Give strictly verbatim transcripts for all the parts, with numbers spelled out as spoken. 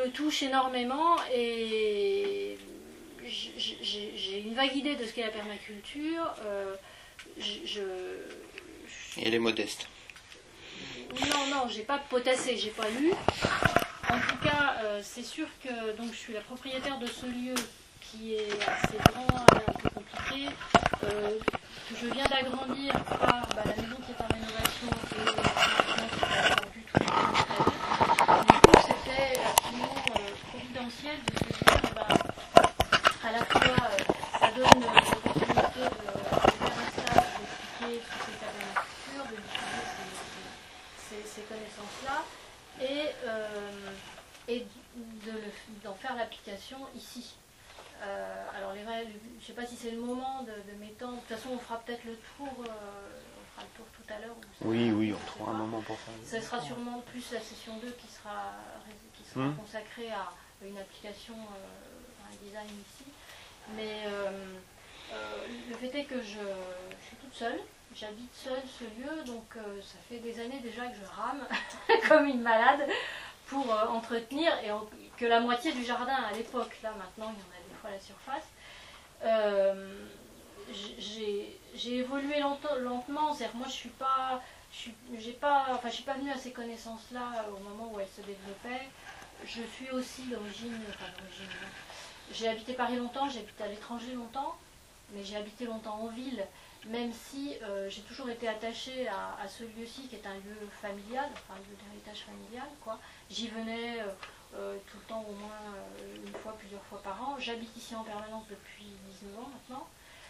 me touche énormément et j'ai une vague idée de ce qu'est la permaculture. Euh, je, je, Et elle est modeste. Non, non, j'ai pas potassé, j'ai pas lu. En tout cas, euh, c'est sûr que donc, je suis la propriétaire de ce lieu qui est assez grand et un peu compliqué, euh, que je viens d'agrandir par bah, la maison qui est en rénovation et l'appartement qui n'est pas du tout prévu. Du coup, c'était absolument euh, providentiel de se dire, bah, à la fois, euh, ça donne l'opportunité de, de faire un stage, d'expliquer ce que c'est la permaculture, de diffuser ces, ces, ces connaissances-là, et, euh, et d'en faire l'application ici. Euh, alors, les règles, je ne sais pas si c'est le moment de, de m'étendre. De toute façon, on fera peut-être le tour, euh, on fera le tour tout à l'heure. Oui, oui, on trouvera un moment pour ça. Ce sera sûrement plus la session deux qui sera, qui sera mmh. consacrée à une application, euh, un design ici. Mais euh, euh, le fait est que je, je suis toute seule, j'habite seule ce lieu, donc euh, ça fait des années déjà que je rame comme une malade pour euh, entretenir, et en, que la moitié du jardin à l'époque, là maintenant il y en a des fois à la surface, euh, j'ai évolué lentement, lentement c'est-à-dire moi je suis pas, je suis, pas, enfin, je suis pas venue à ces connaissances-là au moment où elles se développaient. Je suis aussi d'origine, enfin d'origine, j'ai habité Paris longtemps, j'ai habité à l'étranger longtemps, mais j'ai habité longtemps en ville, même si euh, j'ai toujours été attachée à, à ce lieu-ci qui est un lieu familial, enfin un lieu d'héritage familial, quoi. J'y venais euh, euh, tout le temps, au moins euh, une fois, plusieurs fois par an. J'habite ici en permanence depuis dix-neuf ans maintenant.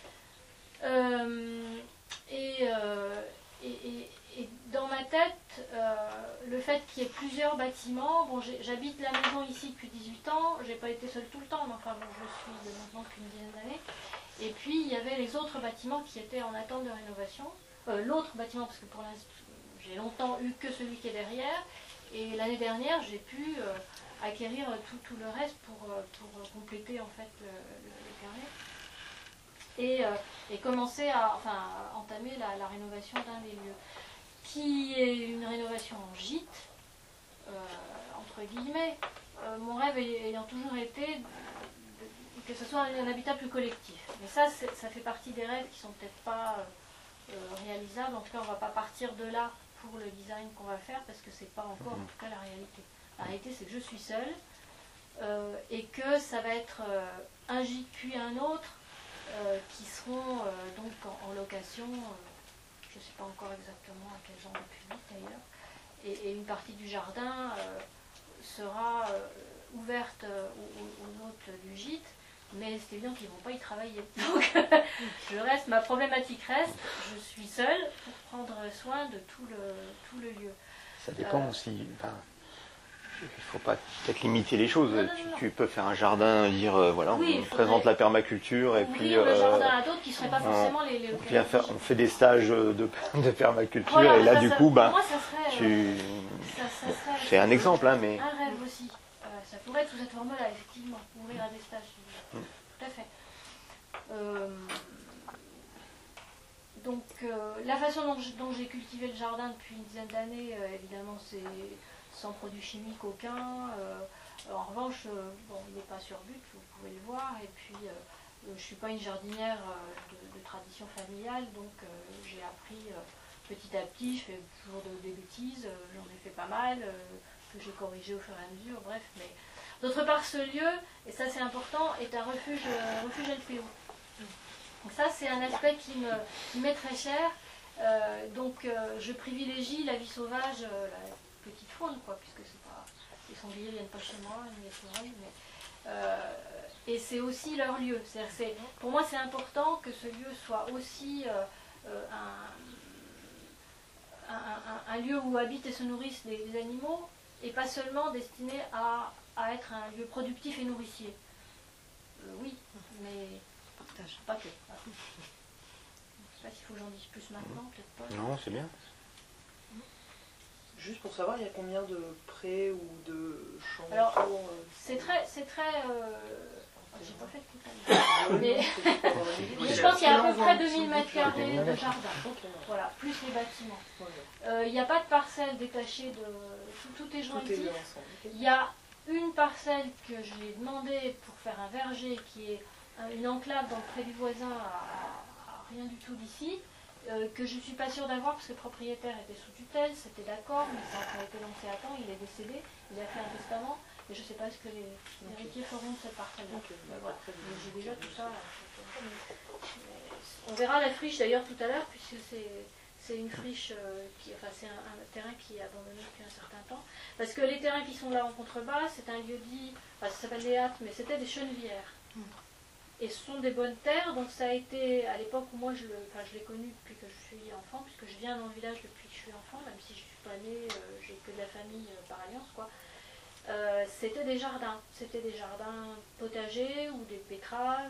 Euh, et, euh, et, et, et dans ma tête, euh, le fait qu'il y ait plusieurs bâtiments, bon, j'habite la maison ici depuis dix-huit ans, j'ai pas été seule tout le temps, mais enfin bon, je suis de maintenant depuis une dizaine d'années. Et puis il y avait les autres bâtiments qui étaient en attente de rénovation. Euh, L'autre bâtiment, parce que pour l'instant, j'ai longtemps eu que celui qui est derrière, et l'année dernière, j'ai pu euh, acquérir tout, tout le reste pour, pour compléter en fait le, le, le carré. Et, euh, et commencer à, enfin, à entamer la, la rénovation d'un des lieux, qui est une rénovation en gîte, euh, entre guillemets. Euh, mon rêve ayant toujours été de, de, que ce soit un, un habitat plus collectif. Mais ça, ça fait partie des rêves qui sont peut-être pas euh, réalisables. En tout cas, on ne va pas partir de là pour le design qu'on va faire, parce que c'est pas encore, en tout cas, la réalité. La réalité, c'est que je suis seule, euh, et que ça va être euh, un gîte puis un autre, Euh, qui seront euh, donc en, en location, euh, je ne sais pas encore exactement à quel genre de public d'ailleurs, et, et une partie du jardin euh, sera euh, ouverte euh, aux, aux hôtes du gîte, mais c'est évident qu'ils ne vont pas y travailler. Donc je reste, ma problématique reste, je suis seule pour prendre soin de tout le, tout le lieu. Ça dépend euh, aussi. Enfin... Il ne faut pas peut-être limiter les choses. Non, non, tu, non. tu peux faire un jardin, dire euh, voilà, oui, on présente la permaculture et puis le euh, jardin à d'autres qui ne seraient pas forcément les, les on, vient faire, on fait des stages de, de permaculture voilà, et là ça, du ça, coup, ben, moi, ça serait, tu, ça, ça serait, c'est un exemple, hein, mais un rêve aussi. Euh, ça pourrait être sous cette forme-là, effectivement, ouvrir à des stages. Mm. Tout à fait. Euh, donc, euh, la façon dont, dont j'ai cultivé le jardin depuis une dizaine d'années, euh, évidemment, c'est sans produits chimiques aucun. Euh, en revanche, euh, bon, il n'est pas sur but, vous pouvez le voir. Et puis, euh, je ne suis pas une jardinière euh, de, de tradition familiale, donc euh, j'ai appris euh, petit à petit. Je fais toujours de, des bêtises, euh, j'en ai fait pas mal, euh, que j'ai corrigé au fur et à mesure, bref. Mais d'autre part, ce lieu, et ça c'est important, est un refuge, euh, refuge L P O. Donc ça, c'est un aspect qui m'est très cher. Euh, donc, euh, je privilégie la vie sauvage, euh, la petite faune, quoi, puisque c'est pas, les sangliers viennent pas chez moi, ni les sauvages, mais euh, et c'est aussi leur lieu. C'est, pour moi, c'est important que ce lieu soit aussi euh, euh, un, un, un, un lieu où habitent et se nourrissent des, des animaux, et pas seulement destiné à, à être un lieu productif et nourricier. Euh, oui, mais pas que. Ah. Je ne sais pas s'il faut que j'en dise plus maintenant, peut-être pas. Non, c'est bien. Juste pour savoir, il y a combien de prés ou de champs? Alors, euh... c'est très... C'est très euh... j'ai pas fait tout à l'heure. Mais... mais je pense qu'il y a à peu près deux mille mètres carrés de jardin. Voilà, plus les bâtiments. Il n'y euh, a pas de parcelle détachée de... Tout, tout est jointif. Il y a une parcelle que j'ai demandé pour faire un verger qui est une enclave dans le pré du voisin à, à rien du tout d'ici, euh, que je ne suis pas sûre d'avoir parce que le propriétaire était sous tutelle, c'était d'accord, mais ça n'a pas été lancé à temps, il est décédé, il a fait un testament, et je ne sais pas ce que les okay. héritiers feront de cette parcelle-là. Okay. Voilà. J'ai déjà tout ça. On verra la friche d'ailleurs tout à l'heure, puisque c'est... C'est une friche, euh, qui, enfin c'est un, un terrain qui est abandonné depuis un certain temps. Parce que les terrains qui sont là en contrebas, c'est un lieu-dit, enfin ça s'appelle les hâtes, mais c'était des chenevières. Mm. Et ce sont des bonnes terres, donc ça a été, à l'époque où moi je, le, enfin, je l'ai connu depuis que je suis enfant, puisque je viens dans le village depuis que je suis enfant, même si je ne suis pas née, euh, j'ai que de la famille euh, par alliance, quoi. Euh, c'était des jardins, c'était des jardins potagers ou des betteraves.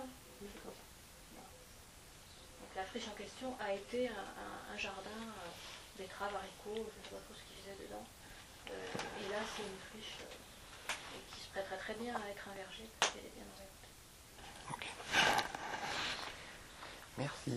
La friche en question a été un, un, un jardin, euh, betteraves, haricots, je ne sais pas trop ce qu'ils faisaient dedans. Euh, et là, c'est une friche euh, qui se prêterait très bien à être un verger, parce qu'elle est bien orientée. Ok. Merci.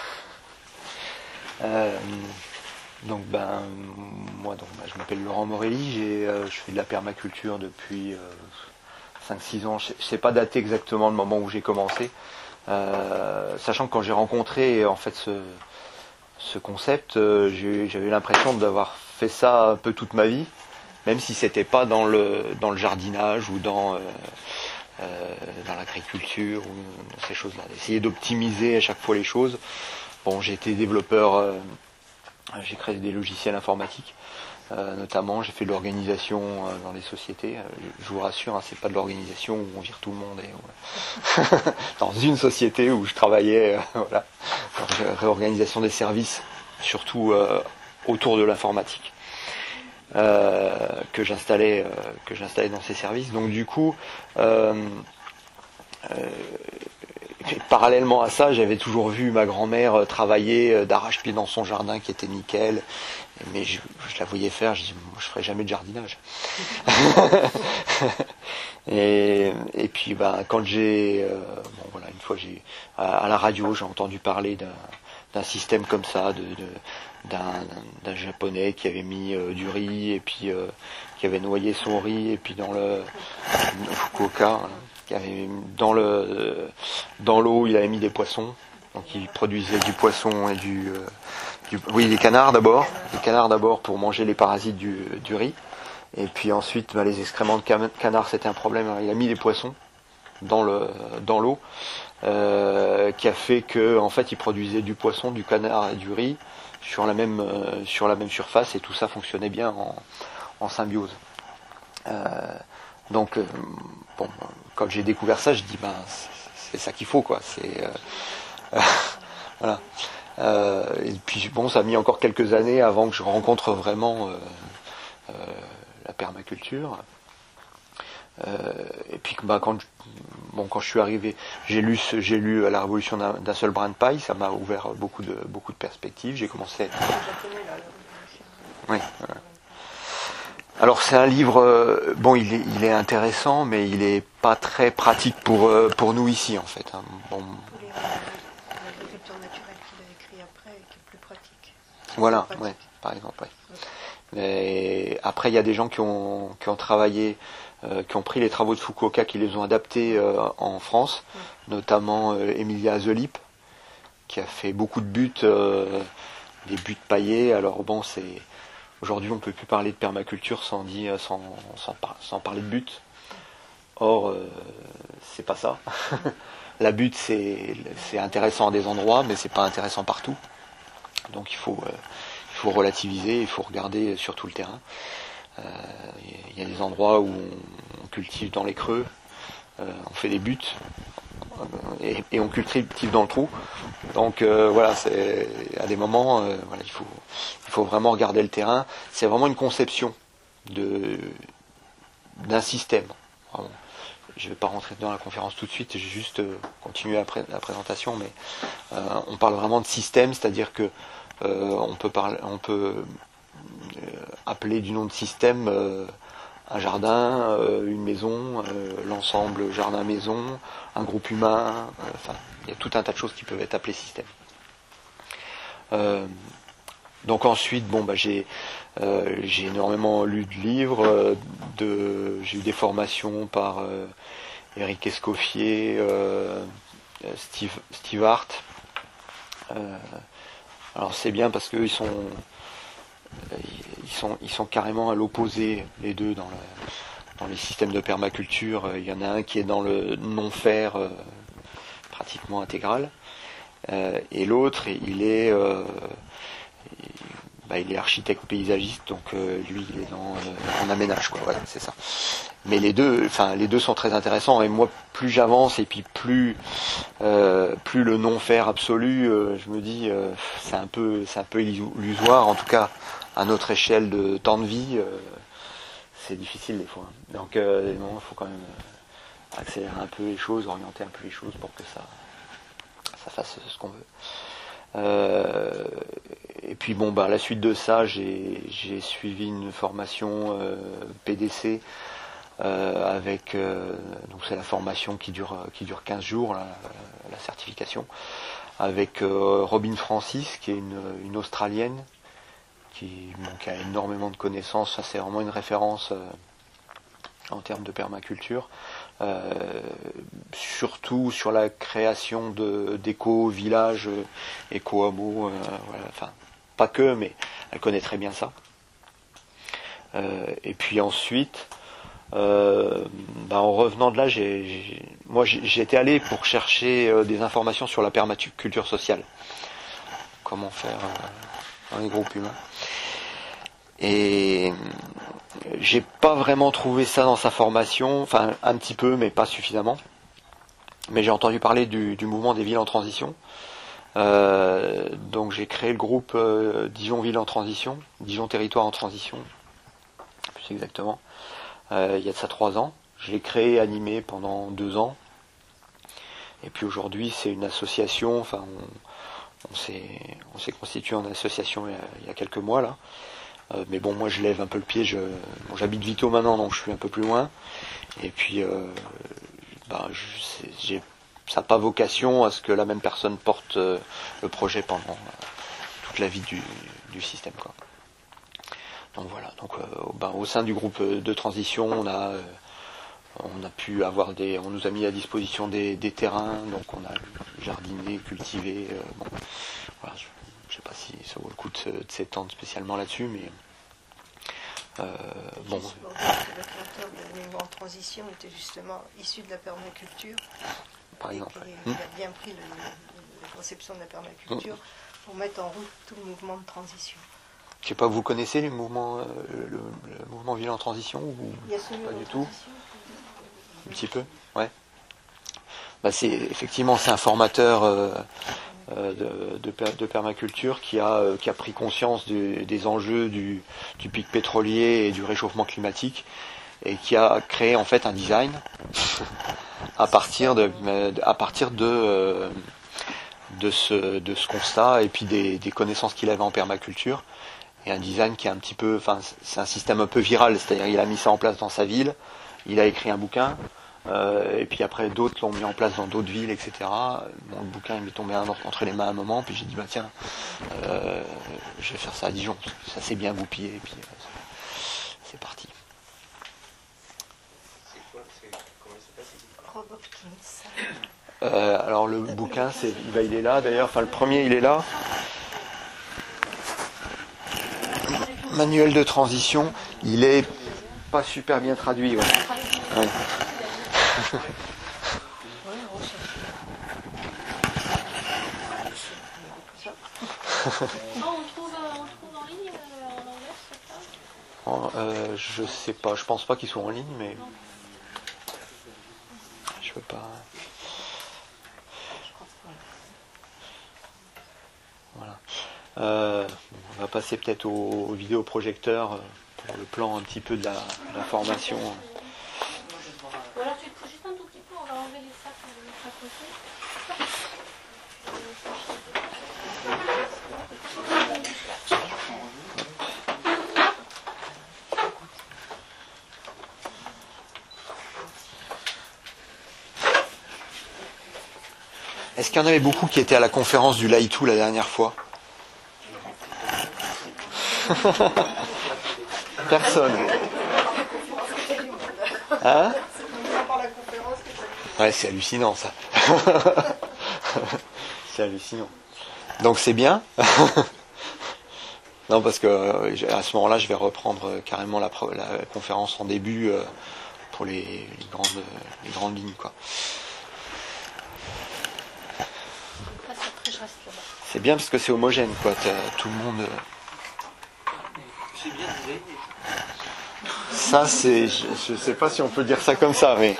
Euh, donc, ben, moi, donc, ben, je m'appelle Laurent Morelli, j'ai, euh, je fais de la permaculture depuis euh, cinq six ans. Je ne sais pas dater exactement le moment où j'ai commencé. Euh, sachant que quand j'ai rencontré en fait ce, ce concept, euh, j'ai, j'avais l'impression d'avoir fait ça un peu toute ma vie, même si c'était pas dans le dans le jardinage ou dans euh, euh, dans l'agriculture ou dans ces choses-là. D'essayer d'optimiser à chaque fois les choses. Bon, j'ai été développeur, euh, j'ai créé des logiciels informatiques. Euh, notamment, j'ai fait de l'organisation euh, dans les sociétés. Euh, je vous rassure, hein, c'est pas de l'organisation où on vire tout le monde. Et, ouais. Dans une société où je travaillais, euh, voilà, réorganisation des services, surtout euh, autour de l'informatique, euh, que j'installais, euh, que j'installais dans ces services. Donc du coup, euh, euh, parallèlement à ça, j'avais toujours vu ma grand-mère travailler d'arrache-pied dans son jardin qui était nickel. Mais je, je la voyais faire, je dis, moi je ferai jamais de jardinage. et, et puis ben, quand j'ai, euh, bon voilà, une fois j'ai à, à la radio j'ai entendu parler d'un, d'un système comme ça, de, de, d'un, d'un japonais qui avait mis euh, du riz et puis euh, qui avait noyé son riz et puis dans le, le Fukuoka, hein, qui avait dans le dans l'eau il avait mis des poissons, donc il produisait du poisson et du euh, Du, oui, les canards d'abord, les canards d'abord pour manger les parasites du, du riz, et puis ensuite bah, les excréments de canard c'était un problème. Alors, il a mis les poissons dans le dans l'eau, euh, qui a fait que en fait il produisait du poisson, du canard et du riz sur la même euh, sur la même surface et tout ça fonctionnait bien en, en symbiose. Euh, donc euh, bon, quand j'ai découvert ça, je dis ben c'est, c'est ça qu'il faut quoi. C'est euh, euh, voilà. Euh, et puis bon, ça a mis encore quelques années avant que je rencontre vraiment euh, euh, la permaculture. Euh, et puis bah, quand, je, bon, quand je suis arrivé, j'ai lu, j'ai lu La Révolution d'un, d'un seul brin de paille, ça m'a ouvert beaucoup de, beaucoup de perspectives. J'ai commencé à être... Oui. Voilà. Alors c'est un livre, euh, bon, il est, il est intéressant, mais il est pas très pratique pour, euh, pour nous ici en fait. Hein. Bon, Voilà, ouais, par exemple. Ouais. Et après, il y a des gens qui ont, qui ont travaillé, euh, qui ont pris les travaux de Fukuoka, qui les ont adaptés euh, en France, mmh. notamment euh, Emilia Azolip, qui a fait beaucoup de buts, euh, des buts paillés. Alors bon, c'est aujourd'hui, on ne peut plus parler de permaculture sans dire, sans, sans, sans parler de buts. Or, euh, c'est pas ça. La butte, c'est, c'est intéressant à des endroits, mais c'est pas intéressant partout. Donc il faut, euh, il faut relativiser, il faut regarder sur tout le terrain. Il euh, y a des endroits où on, on cultive dans les creux, euh, on fait des buts, euh, et, et on cultive dans le trou. Donc euh, voilà, c'est, à des moments, euh, voilà, il faut, il faut vraiment regarder le terrain. C'est vraiment une conception de, d'un système. Vraiment. Je ne vais pas rentrer dans la conférence tout de suite, je vais juste euh, continuer après la présentation, mais euh, on parle vraiment de système, c'est-à-dire que euh, on peut, parler, on peut euh, appeler du nom de système euh, un jardin, euh, une maison, euh, l'ensemble jardin-maison, un groupe humain, euh, enfin, il y a tout un tas de choses qui peuvent être appelées système. Euh, donc ensuite, bon, bah, j'ai, Euh, j'ai énormément lu de livres, de, j'ai eu des formations par euh, Eric Escoffier, euh, Steve, Steve Hart. Euh, alors c'est bien parce qu'ils sont, ils sont, ils sont carrément à l'opposé, les deux, dans, le, dans les systèmes de permaculture. Il y en a un qui est dans le non-faire euh, pratiquement intégral, euh, et l'autre, il est... Euh, Bah, il est architecte paysagiste, donc euh, lui il est dans euh, en aménage, quoi. Voilà, c'est ça. Mais les deux, enfin les deux sont très intéressants. Et moi, plus j'avance et puis plus euh, plus le non-faire absolu, euh, je me dis euh, c'est un peu c'est un peu illusoire. En tout cas, à notre échelle de temps de vie, euh, c'est difficile des fois. Donc euh, non, il faut quand même accélérer un peu les choses, orienter un peu les choses pour que ça ça fasse ce qu'on veut. Euh, et puis bon, bah, à la suite de ça, j'ai, j'ai suivi une formation euh, P D C euh, avec, euh, donc c'est la formation qui dure qui dure quinze jours, la, la certification, avec euh, Robin Francis, qui est une, une Australienne, qui, bon, qui a énormément de connaissances. Ça, c'est vraiment une référence euh, en termes de permaculture. Euh, surtout sur la création de, d'éco-villages, euh, éco-hameaux, euh, voilà, enfin, pas que, mais elle connaît très bien ça. Euh, et puis ensuite, euh, bah, en revenant de là, j'ai, j'ai, moi j'étais allé pour chercher euh, des informations sur la permaculture sociale. Comment faire euh, dans les groupes humains. Et j'ai pas vraiment trouvé ça dans sa formation, enfin un petit peu, mais pas suffisamment. Mais j'ai entendu parler du, du mouvement des villes en transition. Euh, donc j'ai créé le groupe euh, Dijon Ville en transition, Dijon Territoire en transition, plus exactement. Euh, il y a de ça trois ans. Je l'ai créé et animé pendant deux ans. Et puis aujourd'hui c'est une association, enfin on, on, s'est, on s'est constitué en association il y a, il y a quelques mois là. Euh, mais bon, moi je lève un peu le pied, je, bon, j'habite Vito maintenant, donc je suis un peu plus loin. Et puis, euh, bah, je, c'est, j'ai, ça n'a pas vocation à ce que la même personne porte euh, le projet pendant euh, toute la vie du, du système, quoi. Donc voilà, donc, euh, bah, au sein du groupe de transition, on a, euh, on a pu avoir des, on nous a mis à disposition des, des terrains, donc on a jardiné, cultivé. Euh, bon, voilà, je, Je ne sais pas si ça vaut le coup de, de s'étendre spécialement là-dessus, mais euh, bon. Le créateur de mouvement en transition était justement issu de la permaculture. Par exemple. Et il, il a bien pris le, le, la conception de la permaculture mmh. pour mettre en route tout le mouvement de transition. Je ne sais pas, vous connaissez le mouvement, euh, le, le mouvement Ville en transition ou il y a celui pas du tout? Un petit peu, ouais. Bah c'est effectivement c'est un formateur. Euh, De, de, de permaculture qui a, qui a pris conscience du, des enjeux du, du pic pétrolier et du réchauffement climatique et qui a créé en fait un design à partir de, à partir de, de, ce, de ce constat et puis des, des connaissances qu'il avait en permaculture, et un design qui est un petit peu, enfin c'est un système un peu viral, c'est-à-dire il a mis ça en place dans sa ville, il a écrit un bouquin. Euh, et puis après d'autres l'ont mis en place dans d'autres villes, et cetera. Bon, le bouquin il m'est tombé entre les mains à un moment, puis j'ai dit bah tiens, euh, je vais faire ça à Dijon, ça s'est bien goupillé, et puis euh, c'est parti. C'est quoi, c'est, comment il s'appelle? Rob Hopkins. Euh, alors le bouquin, c'est, il, va, il est là d'ailleurs, enfin le premier il est là. Manuel de transition, il est pas super bien traduit, ouais. Ouais. Non, on trouve, on trouve en ligne euh, en anglais, c'est ça? euh, Je sais pas, je pense pas qu'ils soient en ligne, mais non. Je peux pas. Voilà. Euh, on va passer peut-être au, au vidéoprojecteur pour le plan un petit peu de la, de la formation. Ou alors tu te couches juste un tout petit peu, on va enlever les sacs, on va les mettre à côté. Est-ce qu'il y en avait beaucoup qui étaient à la conférence du Laïtou la dernière fois? Personne. Hein? Ouais, c'est hallucinant ça. C'est hallucinant. Donc c'est bien. Non, parce que euh, à ce moment-là, je vais reprendre euh, carrément la, la conférence en début euh, pour les, les, grandes, les grandes lignes, quoi. C'est bien parce que c'est homogène, quoi. T'as tout le monde. Euh... C'est bien designé. Ça, c'est. Je ne sais pas si on peut dire ça comme ça, mais.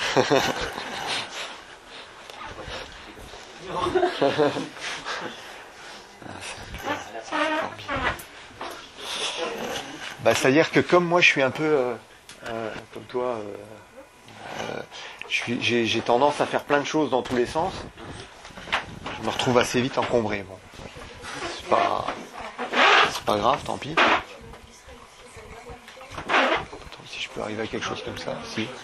Bah, c'est-à-dire que comme moi je suis un peu euh, euh, comme toi, euh, euh, je suis, j'ai, j'ai tendance à faire plein de choses dans tous les sens, je me retrouve assez vite encombré. Bon, c'est pas, c'est pas grave, tant pis. Attends, si je peux arriver à quelque chose comme ça, si. Est-ce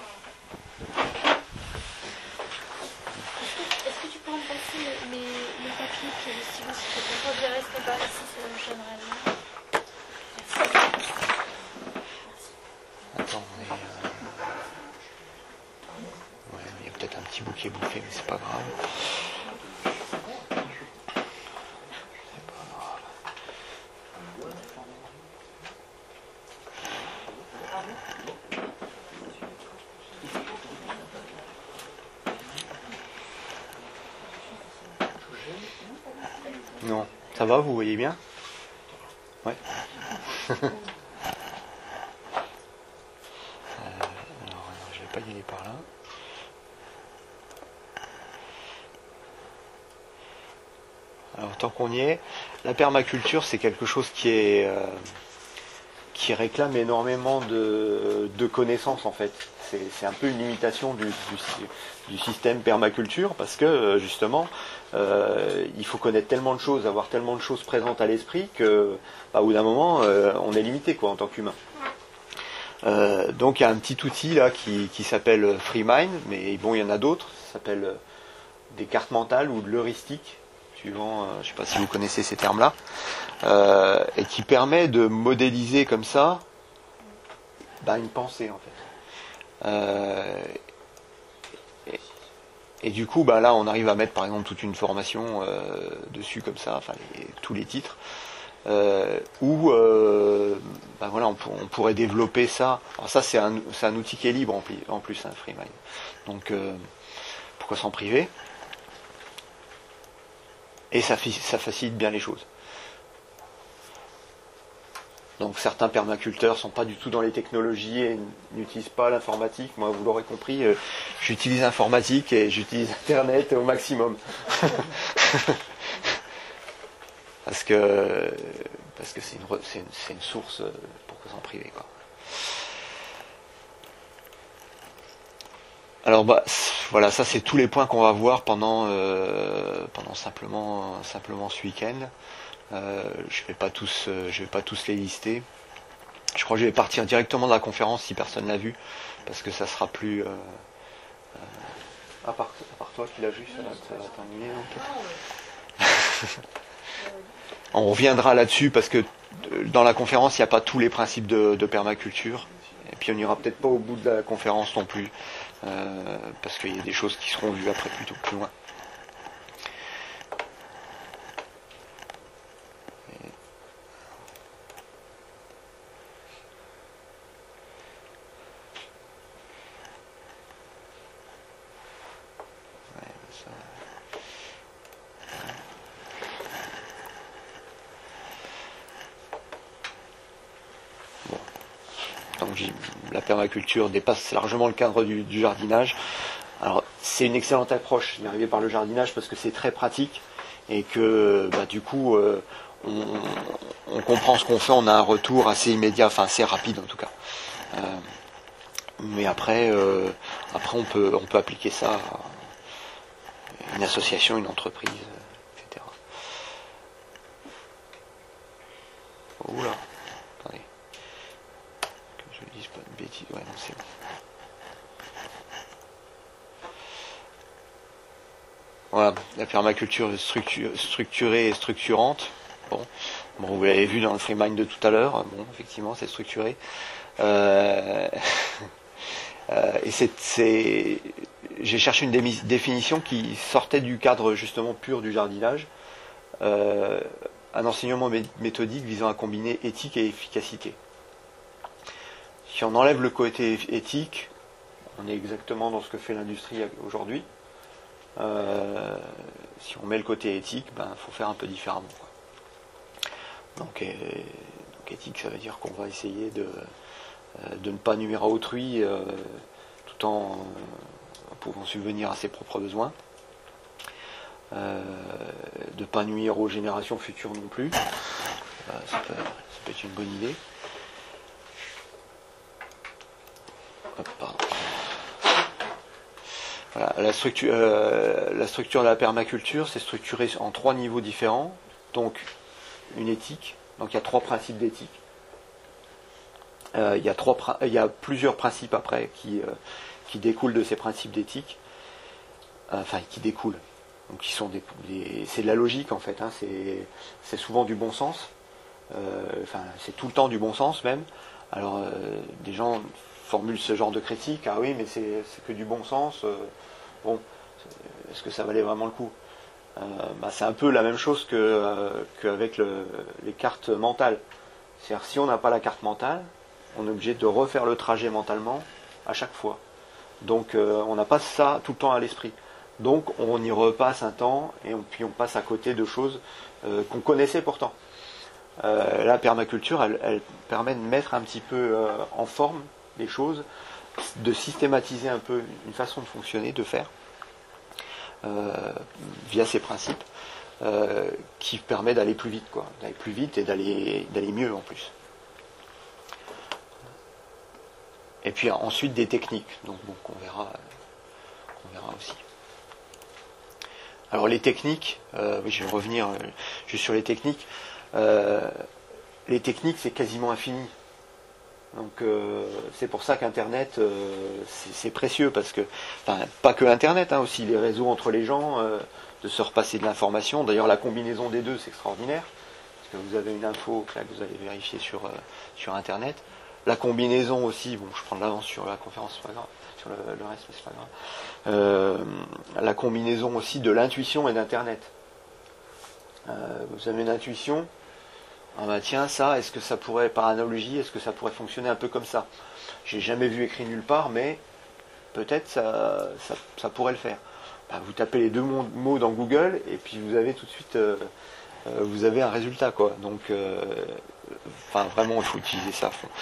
que tu peux me passer les, les, les papiers et les stylos, s'il te plaît? Je reste pas ici sur le chaîne. Attends, mais, euh... ouais, il y a peut-être un petit bout qui est bouffé, mais c'est pas grave. C'est pas grave. Non, ça va, vous voyez bien? Ouais. Pas y aller par là. Alors tant qu'on y est, la permaculture c'est quelque chose qui est euh, qui réclame énormément de, de connaissances en fait. C'est, c'est un peu une limitation du, du, du système permaculture parce que justement euh, il faut connaître tellement de choses, avoir tellement de choses présentes à l'esprit que bah, au bout d'un moment euh, on est limité quoi en tant qu'humain. Euh, donc il y a un petit outil là qui, qui s'appelle FreeMind, mais bon il y en a d'autres, ça s'appelle euh, des cartes mentales ou de l'heuristique, suivant, euh, je ne sais pas si vous connaissez ces termes-là, euh, et qui permet de modéliser comme ça bah, une pensée en fait. Euh, et, et du coup bah, là on arrive à mettre par exemple toute une formation euh, dessus comme ça, enfin les, tous les titres. Euh, où euh, ben voilà, on, pour, on pourrait développer ça. Alors ça c'est un, c'est un outil qui est libre en plus, en plus hein, FreeMind. Donc euh, pourquoi s'en priver? Et ça, ça facilite bien les choses. Donc certains permaculteurs sont pas du tout dans les technologies et n'utilisent pas l'informatique. Moi vous l'aurez compris, euh, j'utilise l'informatique et j'utilise Internet au maximum. Parce que parce que c'est une, c'est une, c'est une source pour s'en priver quoi. Alors bah voilà, ça c'est tous les points qu'on va voir pendant euh, pendant simplement simplement ce week-end. Euh, je vais pas tous je vais pas tous les lister. Je crois que je vais partir directement de la conférence si personne l'a vu, parce que ça sera plus euh, euh, à, part, à part toi qui l'as vu, ça va, ça va t'ennuyer un peu. On reviendra là-dessus parce que dans la conférence, il n'y a pas tous les principes de, de permaculture. Et puis on n'ira peut-être pas au bout de la conférence non plus, euh, parce qu'il y a des choses qui seront vues après plutôt plus loin. Et... Ouais, ça... Donc la permaculture dépasse largement le cadre du, du jardinage. Alors c'est une excellente approche d'y arriver par le jardinage parce que c'est très pratique et que bah, du coup euh, on, on comprend ce qu'on fait, on a un retour assez immédiat, enfin assez rapide en tout cas. Euh, mais après, euh, après on peut on peut appliquer ça à une association, une entreprise, et cetera. Oula. Ouais, non, c'est bon. Voilà, la permaculture structure, structurée et structurante. Bon, Bon, vous l'avez vu dans le FreeMind de tout à l'heure, bon, effectivement, c'est structuré. Euh, euh, et c'est, c'est, j'ai cherché une démi- définition qui sortait du cadre justement pur du jardinage. Euh, un enseignement mé- méthodique visant à combiner éthique et efficacité. Si on enlève le côté éthique, on est exactement dans ce que fait l'industrie aujourd'hui. Euh, si on met le côté éthique, ben, faut faire un peu différemment, quoi. Donc, et, donc éthique, ça veut dire qu'on va essayer de, euh, de ne pas nuire à autrui euh, tout en, en pouvant subvenir à ses propres besoins. Euh, de ne pas nuire aux générations futures non plus. Euh, ça, peut, ça peut être une bonne idée. Hop, pardon. Voilà, la structure, euh, la structure de la permaculture, c'est structuré en trois niveaux différents. Donc, une éthique. Donc, il y a trois principes d'éthique. Euh, il y a trois, il y a plusieurs principes après qui, euh, qui découlent de ces principes d'éthique. Euh, enfin, qui découlent. Donc, qui sont des, des, c'est de la logique en fait. Hein, c'est, c'est souvent du bon sens. Euh, enfin, c'est tout le temps du bon sens même. Alors, euh, des gens formulent ce genre de critique. Ah oui, mais c'est, c'est que du bon sens. Euh, bon, est-ce que ça valait vraiment le coup? euh, bah, C'est un peu la même chose que, euh, qu'avec le, les cartes mentales. C'est-à-dire, si on n'a pas la carte mentale, on est obligé de refaire le trajet mentalement à chaque fois. Donc, euh, on n'a pas ça tout le temps à l'esprit. Donc, on y repasse un temps et on, puis on passe à côté de choses euh, qu'on connaissait pourtant. Euh, la permaculture, elle, elle permet de mettre un petit peu euh, en forme les choses, de systématiser un peu une façon de fonctionner, de faire, euh, via ces principes, euh, qui permet d'aller plus vite, quoi, d'aller plus vite et d'aller, d'aller mieux en plus. Et puis ensuite des techniques, donc bon, qu'on verra, qu'on verra aussi. Alors les techniques, euh, oui, je vais revenir euh, juste sur les techniques. Euh, les techniques, c'est quasiment infini. Donc euh, c'est pour ça qu'Internet, euh, c'est, c'est précieux, parce que, enfin, pas que Internet, hein, aussi les réseaux entre les gens, euh, de se repasser de l'information. D'ailleurs, la combinaison des deux, c'est extraordinaire, parce que vous avez une info là, que vous allez vérifier sur, euh, sur Internet. La combinaison aussi, bon, je prends de l'avance sur la conférence, c'est pas grave, sur le, le reste, mais c'est pas grave. Euh, la combinaison aussi de l'intuition et d'Internet. Euh, vous avez une intuition, ah bah tiens, ça, est-ce que ça pourrait, par analogie, est-ce que ça pourrait fonctionner un peu comme ça? J'ai jamais vu écrit nulle part, mais peut-être ça, ça, ça pourrait le faire. Bah, vous tapez les deux mots dans Google et puis vous avez tout de suite, euh, euh, vous avez un résultat, quoi. Donc, euh, enfin, vraiment, il faut utiliser ça à fond.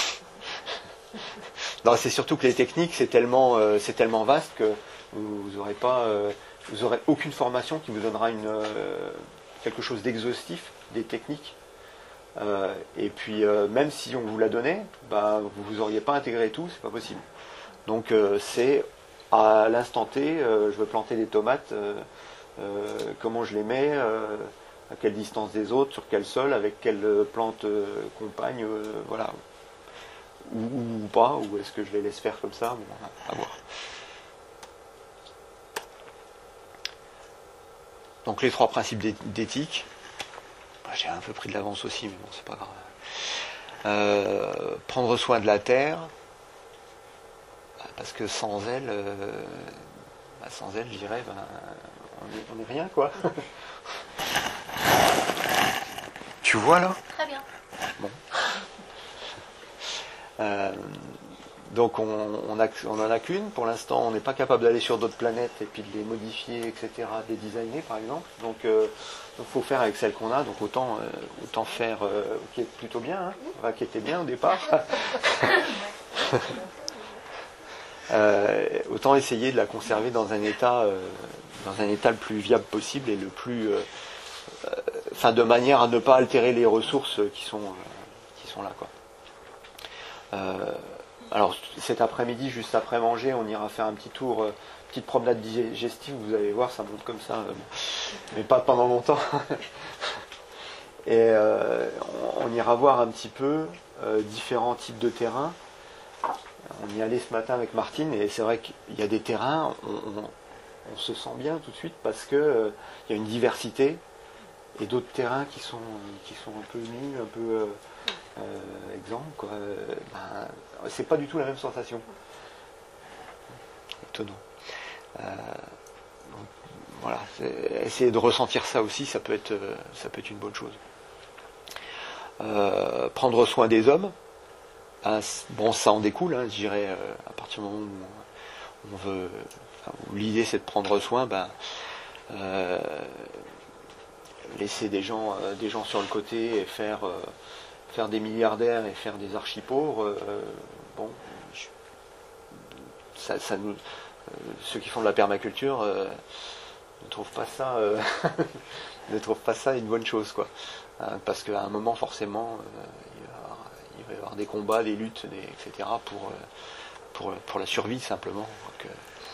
Non, c'est surtout que les techniques, c'est tellement, euh, c'est tellement vaste que vous, vous aurez pas, euh, vous aurez aucune formation qui vous donnera une, euh, quelque chose d'exhaustif des techniques. Euh, et puis euh, même si on vous la donnait, bah, vous n'auriez pas intégré tout, c'est pas possible. Donc euh, c'est à l'instant T, euh, je veux planter des tomates, euh, euh, comment je les mets, euh, à quelle distance des autres, sur quel sol, avec quelle plante euh, compagne, euh, voilà. Ou, ou, ou pas, ou est-ce que je les laisse faire comme ça, bon, à voir. Donc les trois principes d'éthique. J'ai un peu pris de l'avance aussi, mais bon, c'est pas grave. Euh, prendre soin de la terre, parce que sans elle, euh, bah sans elle, je dirais, ben, on n'est rien, quoi. Tu vois là? Très bien. Bon. Euh, donc on, on, a, on en a qu'une. Pour l'instant, on n'est pas capable d'aller sur d'autres planètes et puis de les modifier, et cetera, de les designer, par exemple. Donc euh, il faut faire avec celle qu'on a, donc autant, euh, autant faire euh, qui est plutôt bien, hein, enfin, qui était bien au départ. euh, autant essayer de la conserver dans un état, euh, dans un état le plus viable possible et le plus, euh, euh, enfin, de manière à ne pas altérer les ressources qui sont, euh, qui sont là, quoi. Euh, alors cet après-midi, juste après manger, on ira faire un petit tour. Euh, petite promenade digestive, vous allez voir, ça monte comme ça, euh, mais pas pendant longtemps. Et euh, on, on ira voir un petit peu euh, différents types de terrains. On y allait ce matin avec Martine, et c'est vrai qu'il y a des terrains, on, on, on se sent bien tout de suite parce que euh, il y a une diversité, et d'autres terrains qui sont, qui sont un peu nus, un peu euh, euh, exempts, quoi. Euh, ben, c'est pas du tout la même sensation. Étonnant. Euh, donc, voilà, essayer de ressentir ça aussi, ça peut être, ça peut être une bonne chose. Euh, prendre soin des hommes, ben, bon, ça en découle, hein, je dirais, euh, à partir du moment où on veut, enfin, où l'idée c'est de prendre soin, ben, euh, laisser des gens, euh, des gens sur le côté et faire, euh, faire des milliardaires et faire des archi-pauvres, euh, bon, je, ça, ça nous, euh, ceux qui font de la permaculture euh, ne trouvent pas ça, euh, ne trouvent pas ça une bonne chose, quoi. Euh, parce qu'à un moment, forcément, euh, il, va y avoir, il va y avoir des combats, des luttes, des, et cetera pour, euh, pour, pour la survie simplement. Donc,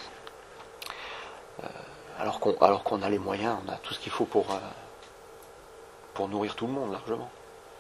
euh, alors qu'on, alors qu'on a les moyens, on a tout ce qu'il faut pour, euh, pour nourrir tout le monde largement.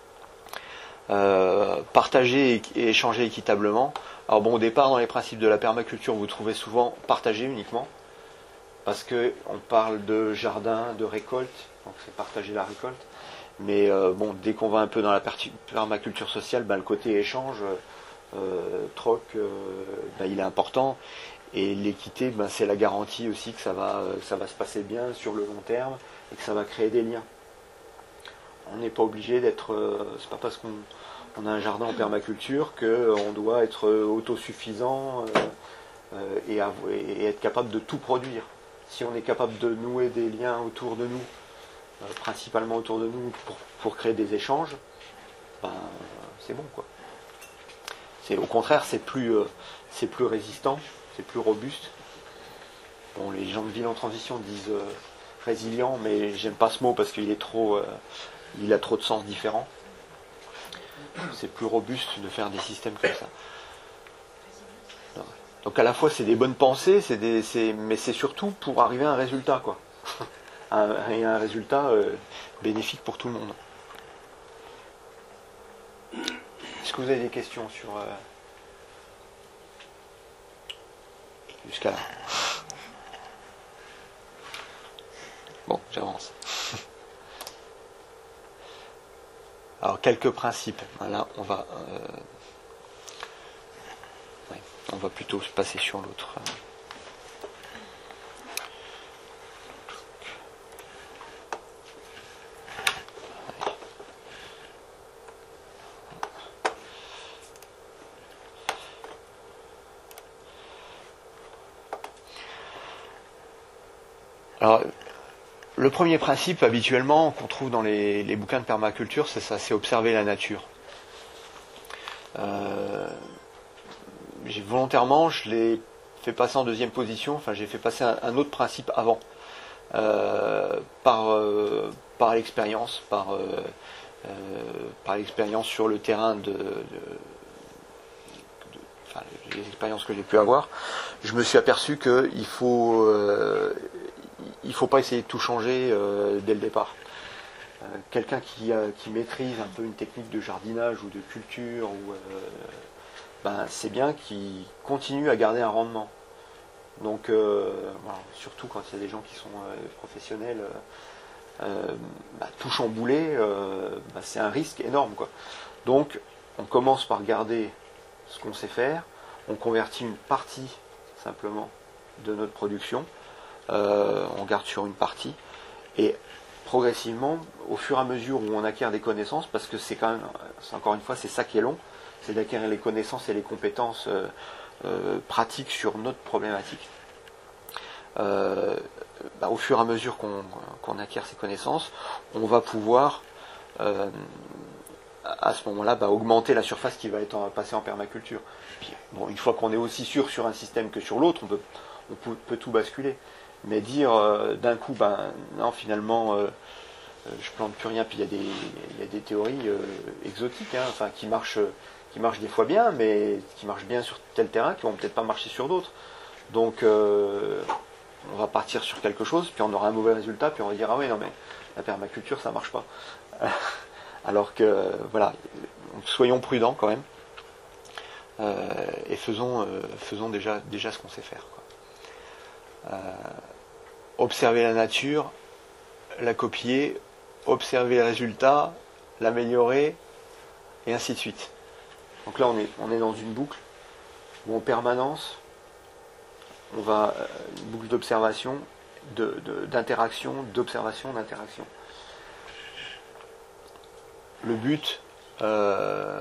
Euh, partager et échanger équitablement. Alors bon, au départ, dans les principes de la permaculture, vous trouvez souvent partager uniquement, parce que on parle de jardin, de récolte, donc c'est partager la récolte. Mais euh, bon, dès qu'on va un peu dans la permaculture sociale, ben, le côté échange, euh, troc, euh, ben, il est important. Et l'équité, ben, c'est la garantie aussi que ça va, que ça va se passer bien sur le long terme et que ça va créer des liens. On n'est pas obligé d'être, euh, c'est pas parce qu'on on a un jardin en permaculture qu'on doit être autosuffisant euh, euh, et, av- et être capable de tout produire. Si on est capable de nouer des liens autour de nous, euh, principalement autour de nous, pour, pour créer des échanges, ben, c'est bon, quoi. C'est, au contraire, c'est plus, euh, c'est plus résistant, c'est plus robuste. Bon, les gens de Ville en Transition disent euh, résilient, mais j'aime pas ce mot parce qu'il est trop, euh, il a trop de sens différents. C'est plus robuste de faire des systèmes comme ça. Donc à la fois c'est des bonnes pensées, c'est des, c'est, mais c'est surtout pour arriver à un résultat, quoi. un, et un résultat euh, bénéfique pour tout le monde. Est-ce que vous avez des questions sur euh, jusqu'à là? Bon, j'avance. Alors quelques principes. Là, on va, euh, ouais, on va plutôt se passer sur l'autre. Alors, le premier principe, habituellement, qu'on trouve dans les, les bouquins de permaculture, c'est ça, c'est observer la nature. Euh, j'ai volontairement, je l'ai fait passer en deuxième position, enfin j'ai fait passer un, un autre principe avant, euh, par, euh, par l'expérience, par, euh, euh, par l'expérience sur le terrain de, de, de enfin, les expériences que j'ai pu avoir, je me suis aperçu qu'il faut euh, il ne faut pas essayer de tout changer euh, dès le départ. Euh, quelqu'un qui, euh, qui maîtrise un peu une technique de jardinage ou de culture, ou, euh, ben, c'est bien qu'il continue à garder un rendement. Donc, euh, voilà, surtout quand il y a des gens qui sont euh, professionnels, euh, bah, tout chambouler, euh, bah, c'est un risque énorme, quoi. Donc, on commence par garder ce qu'on sait faire, on convertit une partie simplement de notre production. Euh, on garde sur une partie et progressivement, au fur et à mesure où on acquiert des connaissances, parce que c'est quand même, c'est encore une fois, c'est ça qui est long, c'est d'acquérir les connaissances et les compétences euh, euh, pratiques sur notre problématique. Euh, bah, au fur et à mesure qu'on, qu'on acquiert ces connaissances, on va pouvoir euh, à ce moment-là bah, augmenter la surface qui va être en, passer en permaculture. Puis, bon, une fois qu'on est aussi sûr sur un système que sur l'autre, on peut, on peut, peut tout basculer. Mais dire euh, d'un coup, ben non, finalement, euh, je plante plus rien, puis il y a des, il y a des théories euh, exotiques, hein, enfin, qui marchent, qui marchent des fois bien, mais qui marchent bien sur tel terrain, qui vont peut-être pas marcher sur d'autres. Donc, euh, on va partir sur quelque chose, puis on aura un mauvais résultat, puis on va dire ah oui, non mais la permaculture, ça marche pas. Alors que voilà, soyons prudents quand même, euh, et faisons, euh, faisons déjà, déjà ce qu'on sait faire, quoi. Euh, observer la nature, la copier, observer le résultat, l'améliorer, et ainsi de suite. Donc là, on est, on est dans une boucle où en permanence, on va, euh, une boucle d'observation, de, de, d'interaction, d'observation, d'interaction. Le but, euh,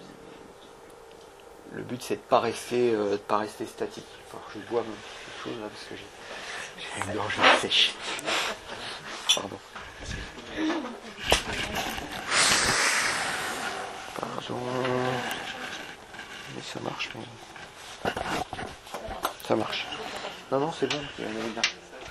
le but, c'est de pas rester, euh, de pas rester statique. Alors, je bois quelque chose là parce que j'ai, j'ai une gorge sèche. Pardon. Pardon. Mais ça marche. Mais... Ça marche. Non, non, c'est bon. Il y en avait bien.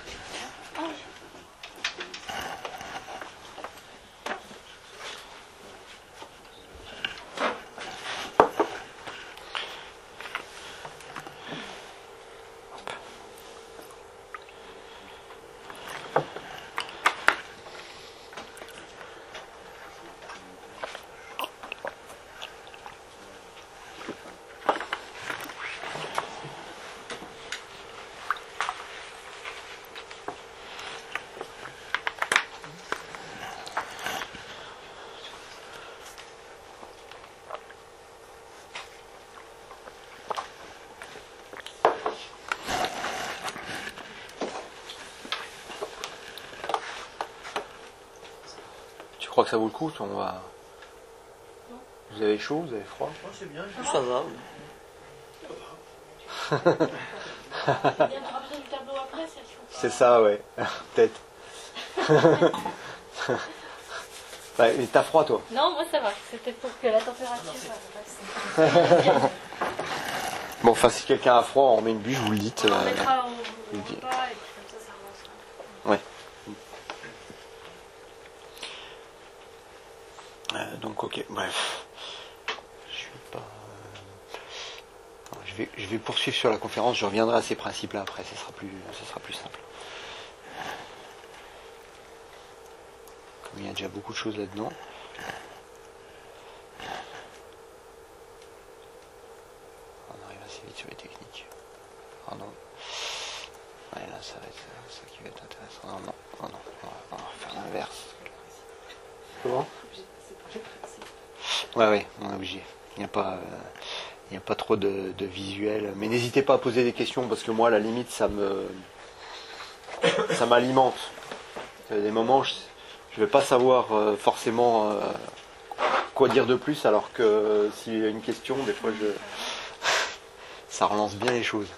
Tu crois que ça vaut le coup? On va... Vous avez chaud? Vous avez froid? Oh, c'est bien, ça va. Il y a besoin du tableau après, c'est chaud. C'est ça, ouais. Peut-être. Bah, et t'as froid, toi? Non, moi ça va. C'était pour que la température passe. Bon, enfin, si quelqu'un a froid, on remet une bûche, vous le dites. On euh, mettra au il au dit. repas et puis comme ça, ça avancera. Ouais. Euh, donc, ok, bref. Je suis pas. euh, Je vais, je vais poursuivre sur la conférence. Je reviendrai à ces principes-là après. Ce sera plus, ce sera plus simple. Comme il y a déjà beaucoup de choses là-dedans. On arrive assez vite sur les techniques. Ah non. Ouais, là, ça va être ça qui va être intéressant. Non, non, non, non. On va, on va faire l'inverse. Comment? Ouais, ouais, on est obligé. Il n'y a pas, euh, il n'y a pas trop de, de visuel. Mais n'hésitez pas à poser des questions parce que moi, à la limite, ça me, ça m'alimente. Il y a des moments, je, je vais pas savoir euh, forcément euh, quoi dire de plus, alors que euh, s'il y a une question, des fois, je, ça relance bien les choses.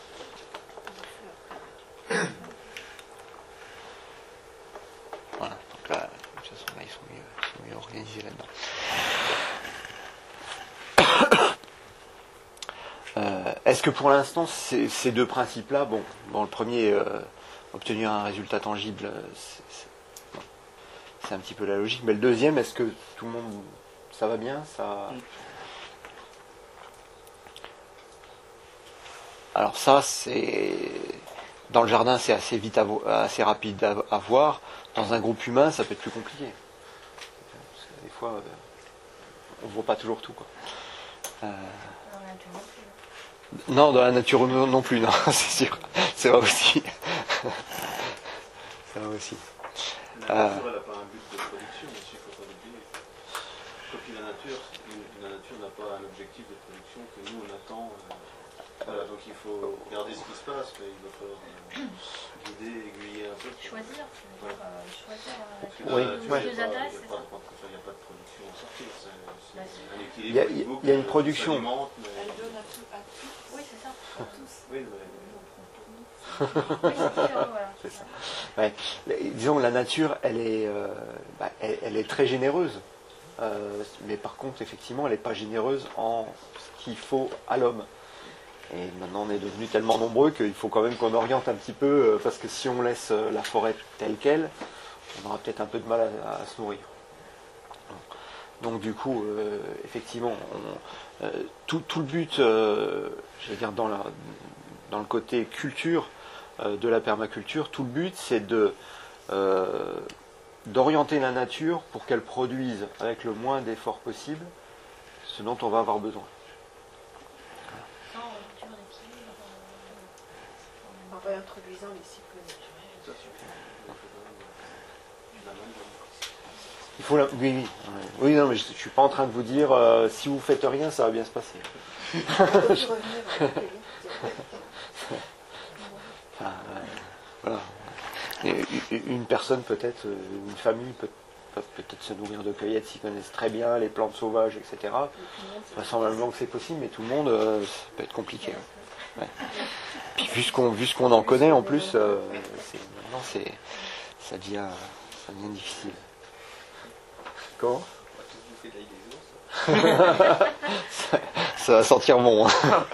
Voilà. Donc là, de toute façon, là, ils sont mieux, ils sont mieux organisés là-dedans. Euh, est-ce que pour l'instant, ces, ces deux principes-là, bon, bon, le premier, euh, obtenir un résultat tangible, c'est, c'est, bon, c'est un petit peu la logique, mais le deuxième, est-ce que tout le monde, ça va bien, ça... Alors ça, c'est dans le jardin, c'est assez vite, à vo- assez rapide à, à voir. Dans un groupe humain, ça peut être plus compliqué. Parce que des fois, euh, on voit pas toujours tout, quoi. Euh, Non, dans la nature non, non plus, non, c'est sûr. C'est vrai aussi. C'est vrai aussi. La Euh, nature, elle n'a pas un but de production aussi, il ne faut pas l'oublier. Quoique la nature, la nature n'a pas un objectif de production que nous on attend. euh, Voilà, donc il faut regarder ce qui se passe, mais il va falloir euh, guider, aiguiller un peu. Choisir, tu veux dire, euh, choisir la Parce que nature. Oui, la nature, ouais. il Deux n'y a, pas- adresses, il y a c'est pas ça. de- enfin, il y a pas de production à sortir. C'est c'est Bah, un équilibre. Il y a- il y a- faut il y a une que production. ça s'alimente, mais- Elle donne à, tout, à tous. Oui, c'est ça. Oui, mais- Oui, c'est différent, voilà. C'est ça. Ouais. Disons que la nature, elle est, euh, bah, elle, elle est très généreuse. Euh, mais par contre, effectivement, elle n'est pas généreuse en ce qu'il faut à l'homme. Et maintenant, on est devenus tellement nombreux qu'il faut quand même qu'on oriente un petit peu, euh, parce que si on laisse euh, la forêt telle qu'elle, on aura peut-être un peu de mal à, à se nourrir. Donc du coup, euh, effectivement, on, euh, tout, tout le but, euh, je veux dire, dans, la, dans le côté culture euh, de la permaculture, tout le but, c'est de euh, d'orienter la nature pour qu'elle produise avec le moins d'efforts possible ce dont on va avoir besoin. Sans rupture d'équilibre. En réintroduisant les cycles naturels. Ça suffit. Il faut quand même, euh, la main dedans. Il faut la... Oui, oui. Oui, non, mais je ne suis pas en train de vous dire euh, si vous faites rien, ça va bien se passer. Enfin, euh, voilà. Et une personne peut-être, une famille peut peut-être se nourrir de cueillettes s'ils connaissent très bien les plantes sauvages, et cetera. Vraisemblablement que c'est possible, mais tout le monde, euh, ça peut être compliqué. Hein. Ouais. Puis vu ce qu'on vu ce qu'on en connaît en plus, euh, c'est, non, c'est, ça devient, ça devient difficile. Comment? ça, ça va sentir bon. Hein.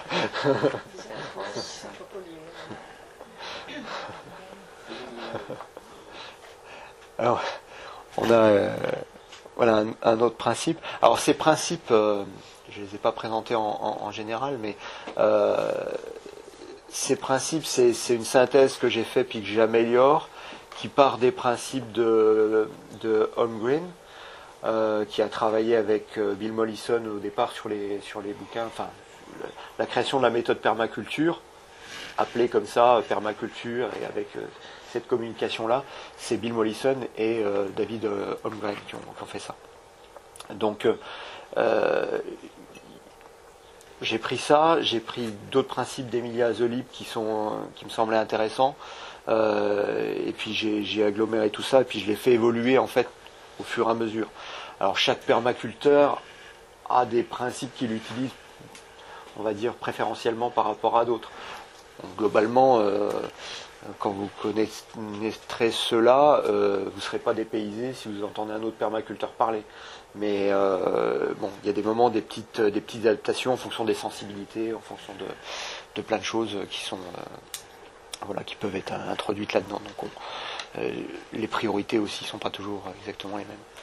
Alors, on a euh, voilà un, un autre principe. Alors ces principes, euh, je ne les ai pas présentés en, en, en général, mais euh, ces principes, c'est, c'est une synthèse que j'ai fait puis que j'améliore, qui part des principes de, de Holmgren, euh, qui a travaillé avec euh, Bill Mollison au départ sur les sur les bouquins, enfin le, la création de la méthode permaculture, appelée comme ça permaculture, et avec euh, cette communication-là, c'est Bill Mollison et euh, David euh, Holmgren qui ont, qui ont fait ça. Donc, euh, j'ai pris ça, j'ai pris d'autres principes d'Emilia Azolip qui sont, qui me semblaient intéressants, euh, et puis j'ai, j'ai aggloméré tout ça, et puis je l'ai fait évoluer en fait au fur et à mesure. Alors, chaque permaculteur a des principes qu'il utilise, on va dire préférentiellement par rapport à d'autres. Donc, globalement. Euh, Quand vous connaîtrez cela, euh, vous ne serez pas dépaysé si vous entendez un autre permaculteur parler. Mais euh, bon, il y a des moments, des petites, des petites adaptations en fonction des sensibilités, en fonction de, de plein de choses qui sont, euh, voilà, qui peuvent être introduites là-dedans. Donc, on, euh, les priorités aussi ne sont pas toujours exactement les mêmes.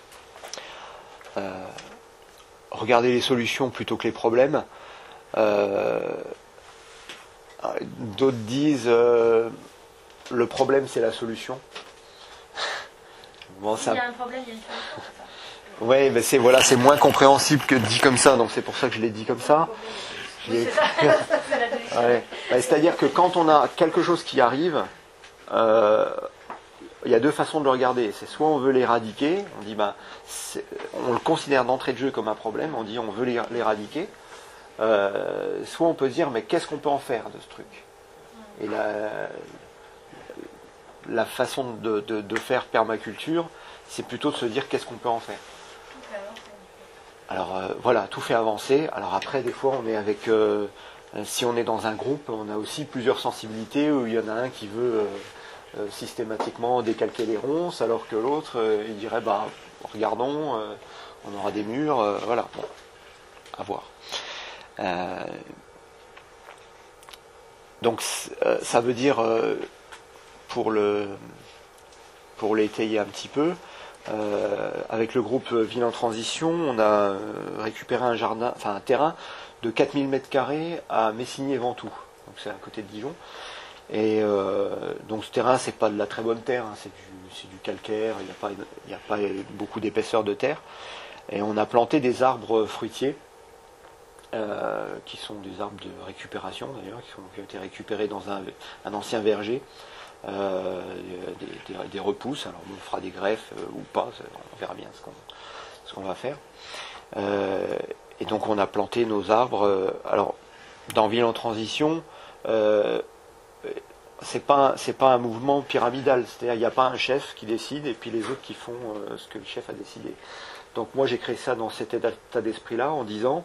Euh, regardez les solutions plutôt que les problèmes. Euh, D'autres disent euh, le problème c'est la solution. Bon, ça... Il y a un problème, il y a une solution. Oui, mais c'est voilà, c'est moins compréhensible que dit comme ça, donc c'est pour ça que je l'ai dit comme ça. Oui, c'est, ça. c'est, ouais. bah, c'est-à-dire que quand on a quelque chose qui arrive, euh, il y a deux façons de le regarder. C'est soit on veut l'éradiquer, on dit bah, c'est, on le considère d'entrée de jeu comme un problème, on dit on veut l'éradiquer. Euh, soit on peut dire mais qu'est-ce qu'on peut en faire de ce truc, et la, la façon de, de, de faire permaculture c'est plutôt de se dire qu'est-ce qu'on peut en faire. Alors euh, voilà, tout fait avancer. Alors après des fois on est avec euh, si on est dans un groupe on a aussi plusieurs sensibilités où il y en a un qui veut euh, euh, systématiquement décalquer les ronces alors que l'autre euh, il dirait bah regardons euh, on aura des murs, euh, voilà, bon, à voir. Euh, donc euh, ça veut dire euh, pour le pour l'étayer un petit peu euh, avec le groupe Ville en Transition on a récupéré un jardin, enfin un terrain de quatre mille mètres carrés à Messigny-Ventoux, donc c'est à côté de Dijon, et euh, donc ce terrain c'est pas de la très bonne terre, hein, c'est du c'est du calcaire, il n'y a pas il n'y a pas beaucoup d'épaisseur de terre, et on a planté des arbres fruitiers. Euh, qui sont des arbres de récupération d'ailleurs, qui, sont, qui ont été récupérés dans un, un ancien verger, euh, des, des, des repousses. Alors on fera des greffes euh, ou pas, on verra bien ce qu'on, ce qu'on va faire. Euh, et donc on a planté nos arbres. Euh, alors dans Ville en Transition, euh, c'est pas c'est pas un mouvement pyramidal, c'est-à-dire il n'y a pas un chef qui décide et puis les autres qui font euh, ce que le chef a décidé. Donc moi j'ai créé ça dans cet état d'esprit-là en disant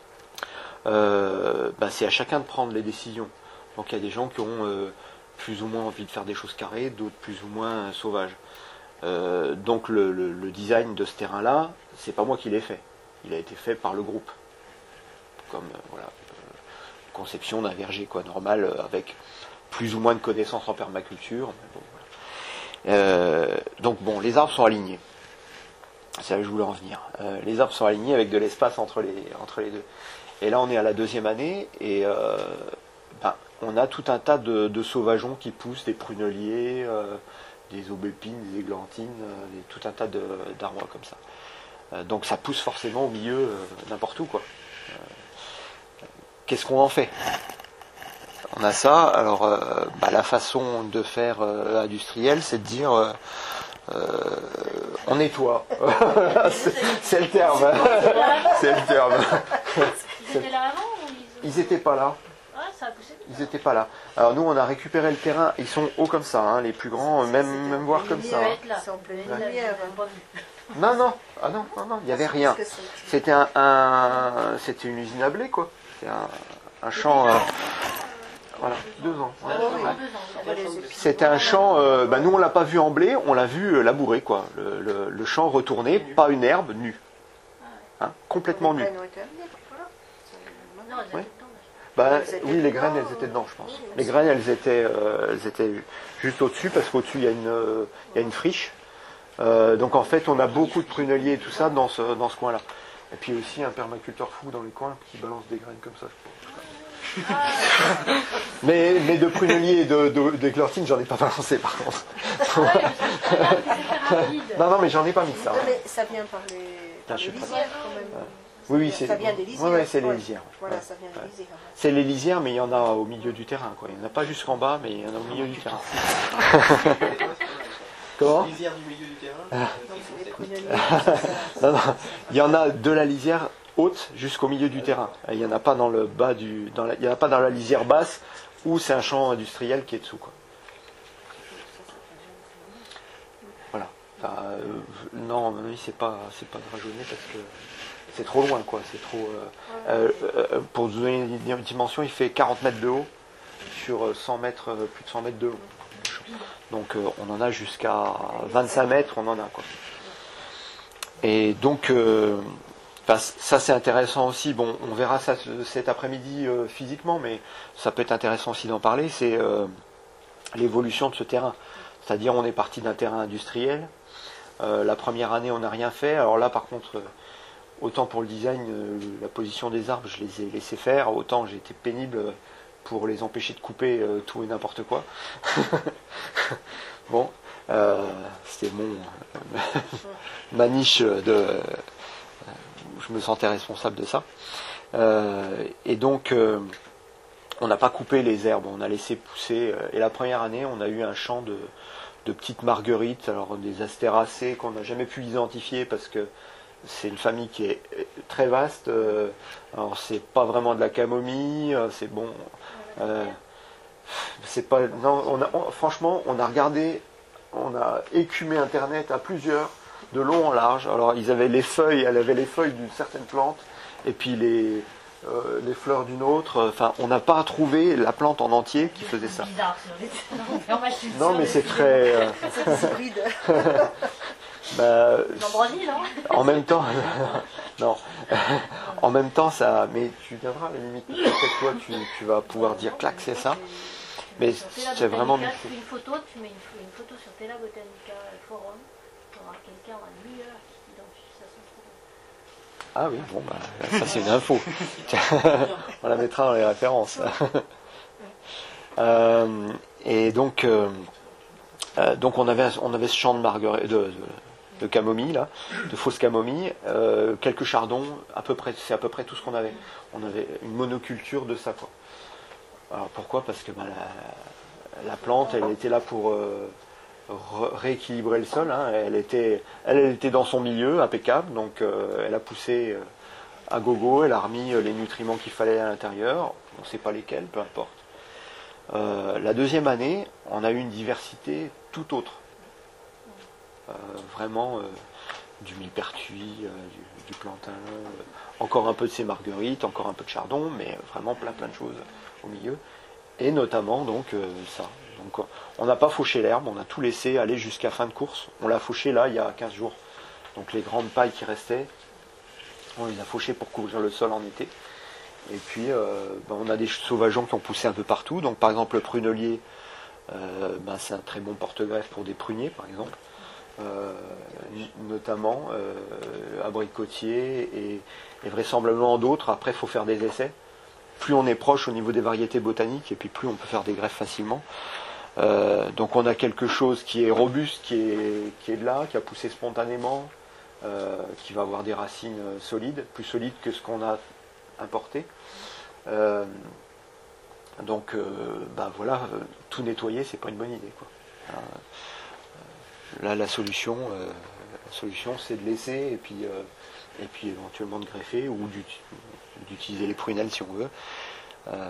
Euh, bah, c'est à chacun de prendre les décisions. Donc il y a des gens qui ont euh, plus ou moins envie de faire des choses carrées, d'autres plus ou moins euh, sauvages. Euh, donc le, le, le design de ce terrain-là, c'est pas moi qui l'ai fait. Il a été fait par le groupe. Comme euh, voilà, euh, conception d'un verger quoi, normal, euh, avec plus ou moins de connaissances en permaculture. Bon, voilà. euh, donc bon, les arbres sont alignés. C'est là que je voulais en venir. Euh, les arbres sont alignés avec de l'espace entre les, entre les deux. Et là, on est à la deuxième année et euh, ben, on a tout un tas de, de sauvageons qui poussent, des pruneliers, euh, des aubépines, des églantines, euh, des, tout un tas de, d'arbres comme ça. Euh, donc ça pousse forcément au milieu euh, n'importe où, quoi. Euh, qu'est-ce qu'on en fait ? On a ça. Alors, euh, bah, la façon de faire euh, industrielle, c'est de dire, euh, euh, on nettoie. c'est, c'est le terme. c'est le terme. Ils étaient là avant ou ils... Ils n'étaient pas là. Ah, ça a poussé. Ils n'étaient pas là. Alors nous, on a récupéré le terrain. Ils sont hauts comme ça, hein, les plus grands, même, même voir comme ça. Hein. C'est en pleine Ouais. lumière. Non, non, ah non, non, non, il n'y avait rien. Qu'est-ce que c'est? C'était un, un- c'était une usine à blé, quoi. C'était un, un champ. euh, voilà, deux ans. ouais. Ah oui. Ouais. On va les épicer. C'était un champ. euh, bah, nous, on l'a pas vu en blé, on l'a vu euh, labourer, quoi. Le, le- le champ retourné, pas une herbe, nu, hein, complètement nu. Les graines ont été amenées, voilà. Ça- Non, ils Ouais. étaient dedans. Bah, Elles étaient oui, les graines, dedans, elles étaient dedans, je pense. oui, Les oui. graines, elles étaient, euh, elles étaient juste au-dessus, parce qu'au-dessus, il y a une, euh, il y a une friche. Euh, donc en fait, on a beaucoup de pruneliers et tout ça dans ce, dans ce coin-là. Et puis aussi un permaculteur fou dans les coins qui balance des graines comme ça. mais, mais de pruneliers et de, de, d'éclortines, j'en ai pas balancé par contre. Ouais, mais c'est pas grave, c'était rapide. Non, non, mais j'en ai pas mis ça. Non, mais ça vient par les, par Ah, je les sais pas. lisières quand même. Oui, oui, c'est, Ça vient des lisières. ouais, ouais, c'est les Ouais. lisières. Voilà, Ouais. ça vient des lisières. C'est les lisières, mais il y en a au milieu du terrain, quoi. Il n'y en a pas jusqu'en bas, mais il y en a au milieu du terrain. Comment ? Lisière du milieu du terrain. Donc c'est les pruneliers. ça, ça- Non, non, il y en a de la lisière haute jusqu'au milieu du terrain. Il n'y en a pas dans le bas du, dans la, il y en a pas dans la lisière basse où c'est un champ industriel qui est dessous, quoi. Voilà. Enfin, euh, non, à mon avis, c'est pas, c'est pas drageonné parce que c'est trop loin, quoi. C'est trop. euh, euh, euh, pour vous donner une dimension, il fait quarante mètres de haut sur cent mètres, euh, plus de cent mètres de haut. Donc euh, on en a jusqu'à vingt-cinq mètres, on en a, quoi. Et donc, euh, enfin, ça c'est intéressant aussi. Bon, on verra ça ce- cet après-midi euh, physiquement, mais ça peut être intéressant aussi d'en parler. C'est euh, l'évolution de ce terrain. C'est-à-dire, on est parti d'un terrain industriel. Euh, la première année, on n'a rien fait. Alors là, par contre, euh, autant pour le design, euh, la position des arbres, je les ai laissés faire. Autant j'ai été pénible euh, pour les empêcher de couper euh, tout et n'importe quoi. Bon, euh, c'était mon ma niche de euh, où je me sentais responsable de ça. Euh, et donc, euh, on n'a pas coupé les herbes, on a laissé pousser. euh, Et la première année, on a eu un champ de, de petites marguerites, alors des astéracées qu'on n'a jamais pu identifier parce que c'est une famille qui est très vaste. euh, Alors, c'est pas vraiment de la camomille, euh, c'est bon. euh, c'est pas. Non, on a, on- franchement, on a regardé, on a écumé Internet à plusieurs, de long en large. Alors, ils avaient les feuilles, elle avait les feuilles d'une certaine plante, et puis les, euh, les fleurs d'une autre. Enfin, on n'a pas trouvé la plante en entier qui faisait ça. Bizarre sur les. On va chuter Non, sur mais les- c'est très. euh, C'est hybride. bah, L'ambroisie, non en même temps, non. En même temps, ça. Mais tu viendras à la limite. Peut-être que toi, tu, tu vas pouvoir dire clac, c'est ça. Mais Sur Tela c'est vraiment Botanica, magnifique. tu fais une photo, tu mets une, une photo sur Tela Botanica Forum, tu auras quelqu'un en lueur qui t'identifie à son forum. Ah oui, bon, bah, ça c'est une info. On la mettra dans les références. Euh, et donc, euh, euh, donc on avait, on avait ce champ de marguerite, de, de, de camomille là, de fausses camomilles, euh, quelques chardons, à peu près, c'est à peu près tout ce qu'on avait. On avait une monoculture de ça, quoi. Alors pourquoi ? Parce que bah, la, la plante, elle était là pour euh, re- rééquilibrer le sol. Hein. Elle était, elle, elle était dans son milieu, impeccable, donc euh, elle a poussé euh, à gogo, elle a remis euh, les nutriments qu'il fallait à l'intérieur. On ne sait pas lesquels, peu importe. Euh, la deuxième année, on a eu une diversité tout autre. Euh, vraiment euh, du millepertuis, euh, du, du plantain, euh, encore un peu de ces marguerites, encore un peu de chardon, mais vraiment plein plein de choses au milieu. Et notamment donc euh, ça. Donc on n'a pas fauché l'herbe, on a tout laissé aller jusqu'à fin de course. On l'a fauché là il y a quinze jours. Donc les grandes pailles qui restaient, on les a fauchées pour couvrir le sol en été. Et puis euh, ben, on a des sauvageons qui ont poussé un peu partout. Donc par exemple le prunelier, euh, ben, c'est un très bon porte-greffe pour des pruniers par exemple. Euh, notamment euh, abricotiers et, et vraisemblablement d'autres. Après, il faut faire des essais. Plus on est proche au niveau des variétés botaniques, et puis plus on peut faire des greffes facilement. Euh, donc on a quelque chose qui est robuste, qui est, qui est de là, qui a poussé spontanément, euh, qui va avoir des racines solides, plus solides que ce qu'on a importé. Euh, donc, euh, ben voilà, tout nettoyer, c'est pas une bonne idée, quoi. Euh, là, la solution, euh, la solution, c'est de laisser et puis, euh, et puis éventuellement de greffer ou d'utiliser les prunelles si on veut. Euh,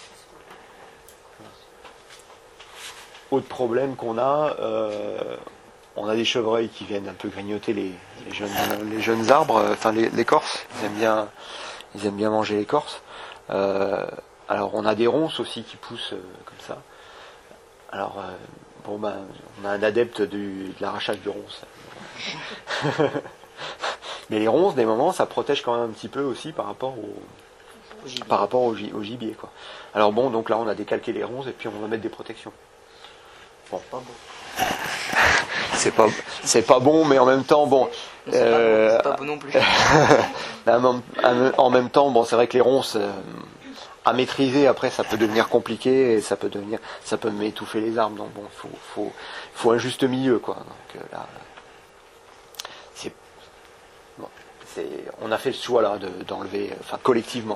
autre problème qu'on a, euh, on a des chevreuils qui viennent un peu grignoter les, les, jeunes, les jeunes arbres, euh, enfin les- l'écorce. Ils aiment bien, ils aiment bien manger l'écorce. Euh, alors on a des ronces aussi qui poussent euh, comme ça. Alors euh, bon ben, on a un adepte du, de l'arrachage de ronces. Mais les ronces, des moments, ça protège quand même un petit peu aussi par rapport au, par rapport au, gi- au gibier, quoi. Alors bon, donc là on a décalqué les ronces et puis on va mettre des protections. Bon. Pas bon. C'est pas, c'est pas bon, mais en même temps, bon. C'est pas euh, bon, c'est pas bon non plus. en même temps, bon, c'est vrai que les ronces, euh, à maîtriser, après, ça peut devenir compliqué et ça peut devenir, ça peut m'étouffer les arbres. Donc bon, faut, faut, faut un juste milieu, quoi. Donc euh, là, c'est, bon, c'est, on a fait le choix là de, d'enlever, enfin collectivement.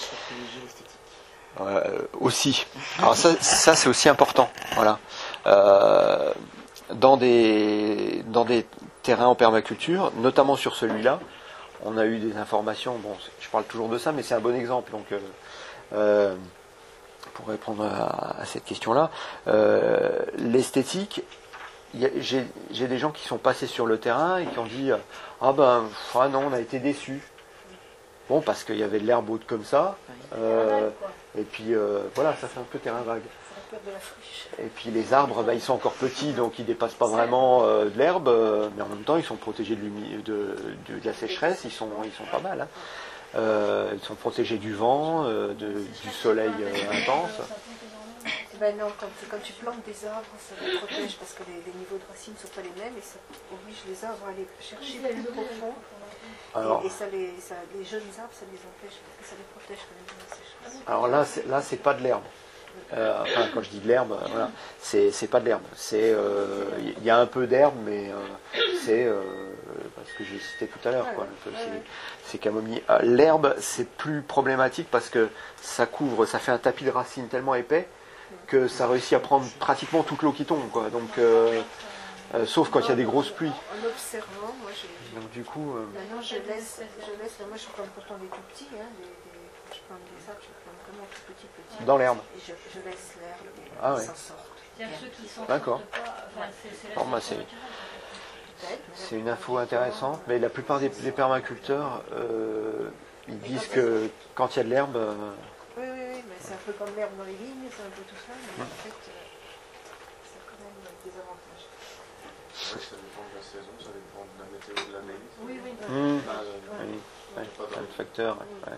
Euh, aussi. Alors ça, ça c'est aussi important. Voilà. Euh, dans des dans des terrains en permaculture, notamment sur celui-là, on a eu des informations. Bon, je parle toujours de ça, mais c'est un bon exemple. Donc, euh, euh, pour répondre à, à cette question-là, euh, l'esthétique. il y a- J'ai j'ai des gens qui sont passés sur le terrain et qui ont dit ah ben ah non, on a été déçus. Bon, parce qu'il y avait de l'herbe haute comme ça. Euh, et puis euh, voilà, ça fait un peu terrain vague. Ça peut de la friche. Et puis les arbres, bah, ils sont encore petits, donc ils dépassent pas vraiment euh, de l'herbe, euh, mais en même temps ils sont protégés de, l'humi- de, de- de la sécheresse, ils sont, ils sont pas mal. Hein. Euh, ils sont protégés du vent, euh, de- du soleil euh, intense. Ben non, quand, quand tu plantes des arbres, ça les protège parce que les, les niveaux de racines ne sont pas les mêmes et ça oblige les arbres à aller chercher plus profond. Alors, Et, et ça les, ça, les jeunes arbres, ça les empêche, parce que ça les protège quand même de la sécheresse. alors là, c'est, là, c'est pas de l'herbe. Euh, enfin, quand je dis de l'herbe, euh, voilà, c'est, c'est pas de l'herbe. C'est, euh, il y a un peu d'herbe, mais euh, c'est euh, parce que j'ai cité tout à l'heure, quoi. un peu, c'est, c'est camomille. Euh, L'herbe, c'est plus problématique parce que ça couvre, ça fait un tapis de racines tellement épais que ça réussit à prendre pratiquement toute l'eau qui tombe, quoi. Donc, euh, euh, sauf quand il y a des grosses pluies. En observant, moi j'ai. Donc du coup, euh, Maintenant je laisse, je laisse, moi je plante pourtant des tout petits, hein, des, des, quand je plante des arbres, je plante vraiment tout petit petit. dans l'herbe. Et je, je laisse l'herbe et Ah ils ouais. s'en sortent. C'est-à-dire que ceux qui s'en D'accord. sortent pas, enfin, c'est, c'est la Bon, bah, sélection c'est- naturelle. Peut-être, mais C'est une info intéressante, mais la plupart des, des permaculteurs, euh, ils disent que quand il y a de l'herbe, euh, Oui, oui, oui, mais c'est un peu comme l'herbe dans les vignes, c'est un peu tout ça, mais en fait, euh, ça a quand même des avantages. C'est vrai que ça dépend de la saison, ça dépend de la météo de l'année. Oui, oui. hmm, Ah, euh, oui, ouais, pas plein dans- de facteurs. Ouais.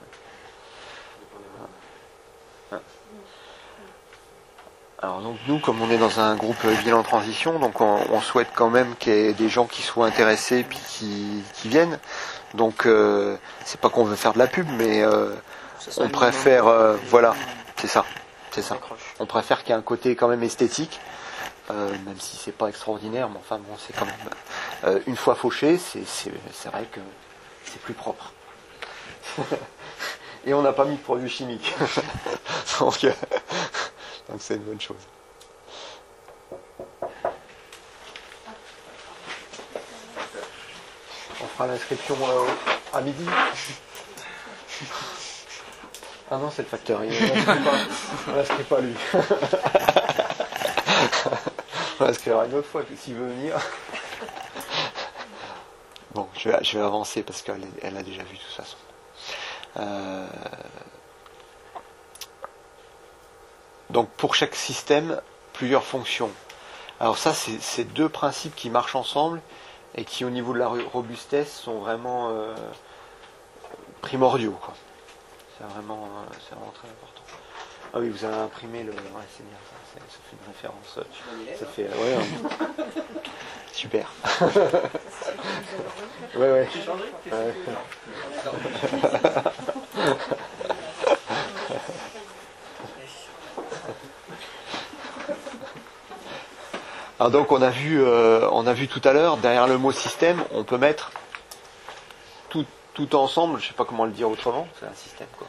ça dépend des moments. Alors donc nous, comme on est dans un groupe ville en transition, donc on, on souhaite quand même qu'il y ait des gens qui soient intéressés puis qui, qui viennent. Donc euh, c'est pas qu'on veut faire de la pub, mais euh, Que ce soit on un préfère, minimum. euh, voilà, c'est ça, c'est ça. S'accroche. On préfère qu'il y ait un côté quand même esthétique, euh, même si c'est pas extraordinaire, mais enfin bon, c'est quand même euh, une fois fauché, c'est, c'est, c'est vrai que c'est plus propre. Et on n'a pas mis de produits chimiques, donc, euh, donc c'est une bonne chose. On fera l'inscription euh, à midi. Ah non, c'est le facteur. Il ne l'inscrit pas, lui. On l'inscrira une autre fois, que s'il veut venir. Bon, je vais, je vais avancer parce qu'elle elle a déjà vu de toute façon. Euh, Donc pour chaque système, plusieurs fonctions. Alors ça, c'est, c'est deux principes qui marchent ensemble et qui, au niveau de la robustesse, sont vraiment euh, primordiaux, quoi. C'est vraiment, euh, c'est vraiment très important. Ah oui, vous avez imprimé le... Ouais, c'est bien, ça, c'est- ça fait une référence. euh, Ça fait... Ouais, euh, super. Ouais, ouais. Ouais. Alors donc on a vu, euh, on a vu tout à l'heure, derrière le mot système, on peut mettre tout, tout ensemble, je sais pas comment le dire autrement, c'est un système quoi.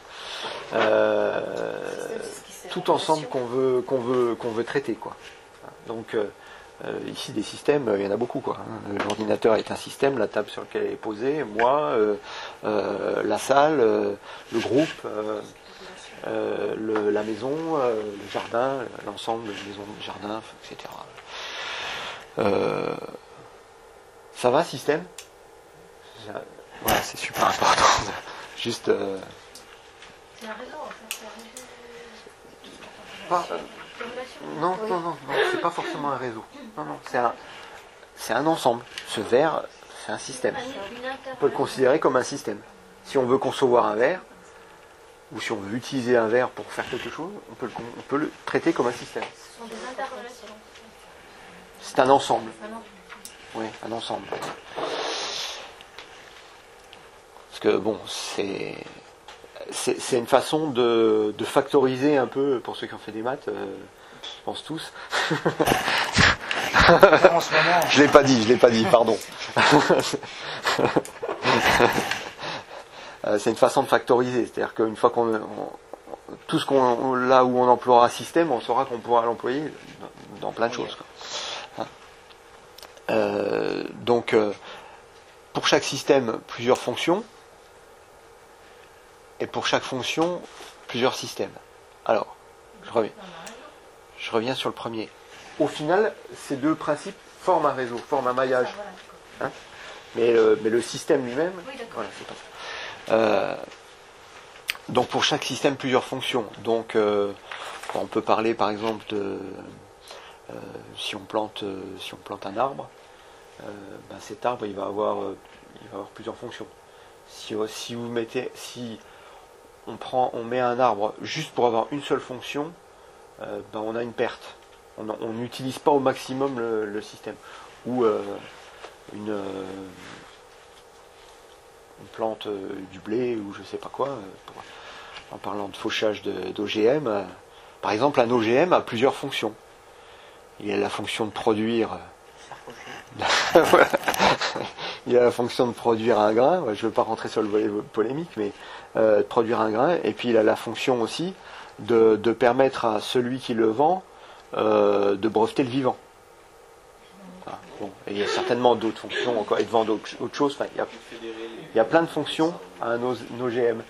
Euh, tout ensemble qu'on veut, qu'on veut, qu'on veut traiter quoi. Donc euh, Euh, ici, des systèmes, il y en a beaucoup, quoi. Hein. L'ordinateur est un système, la table sur laquelle elle est posée, moi, euh, euh, la salle, euh, le groupe, euh, euh, le, la maison, euh, le jardin, l'ensemble, la maison, le jardin, et cetera. Euh, ça va, système? Voilà, c'est super important. Juste. Euh, C'est un réseau, en fait. C'est un réseau. pas, euh, non, non, non, non, c'est pas forcément un réseau. Non, non, c'est un, c'est un ensemble. Ce verre, c'est un système. On peut le considérer comme un système. Si on veut concevoir un verre, ou si on veut utiliser un verre pour faire quelque chose, on peut le, on peut le traiter comme un système. Ce sont des interrelations. C'est un ensemble. Ah non. Oui, un ensemble. Parce que bon, c'est c'est, c'est une façon de, de factoriser un peu, pour ceux qui ont fait des maths, euh, je pense tous. En ce moment. Je l'ai pas dit, je l'ai pas dit, pardon. C'est une façon de factoriser, c'est-à-dire qu'une fois qu'on on, tout ce qu'on là où on emploiera un système, on saura qu'on pourra l'employer dans, dans plein de choses. Quoi. Hein euh, donc, euh, pour chaque système, plusieurs fonctions. Et pour chaque fonction, plusieurs systèmes. Alors, je reviens. Je reviens sur le premier. Au final, ces deux principes forment un réseau, forment un maillage. Hein mais, euh, mais le système lui-même, voilà, c'est pas ça. Euh, donc pour chaque système, plusieurs fonctions. Donc euh, on peut parler par exemple de euh, si on plante euh, si on plante un arbre, euh, ben cet arbre il va avoir euh, il va avoir plusieurs fonctions. Si, si vous mettez si on prend on met un arbre juste pour avoir une seule fonction, euh, ben on a une perte. On n'utilise pas au maximum le, le système. Ou euh, une, euh, une plante euh, du blé ou je sais pas quoi. Euh, pour, en parlant de fauchage d'O G M, euh, par exemple, un O G M a plusieurs fonctions. Il a la fonction de produire. Il a la fonction de produire un grain. Je ne veux pas rentrer sur le volet polémique, mais euh, de produire un grain. Et puis il a la fonction aussi de, de permettre à celui qui le vend Euh, de breveter le vivant. Ah, bon. Et il y a certainement d'autres fonctions encore, et de vendre autre, autre chose. Enfin, il, y a, il y a plein de fonctions à un O G M.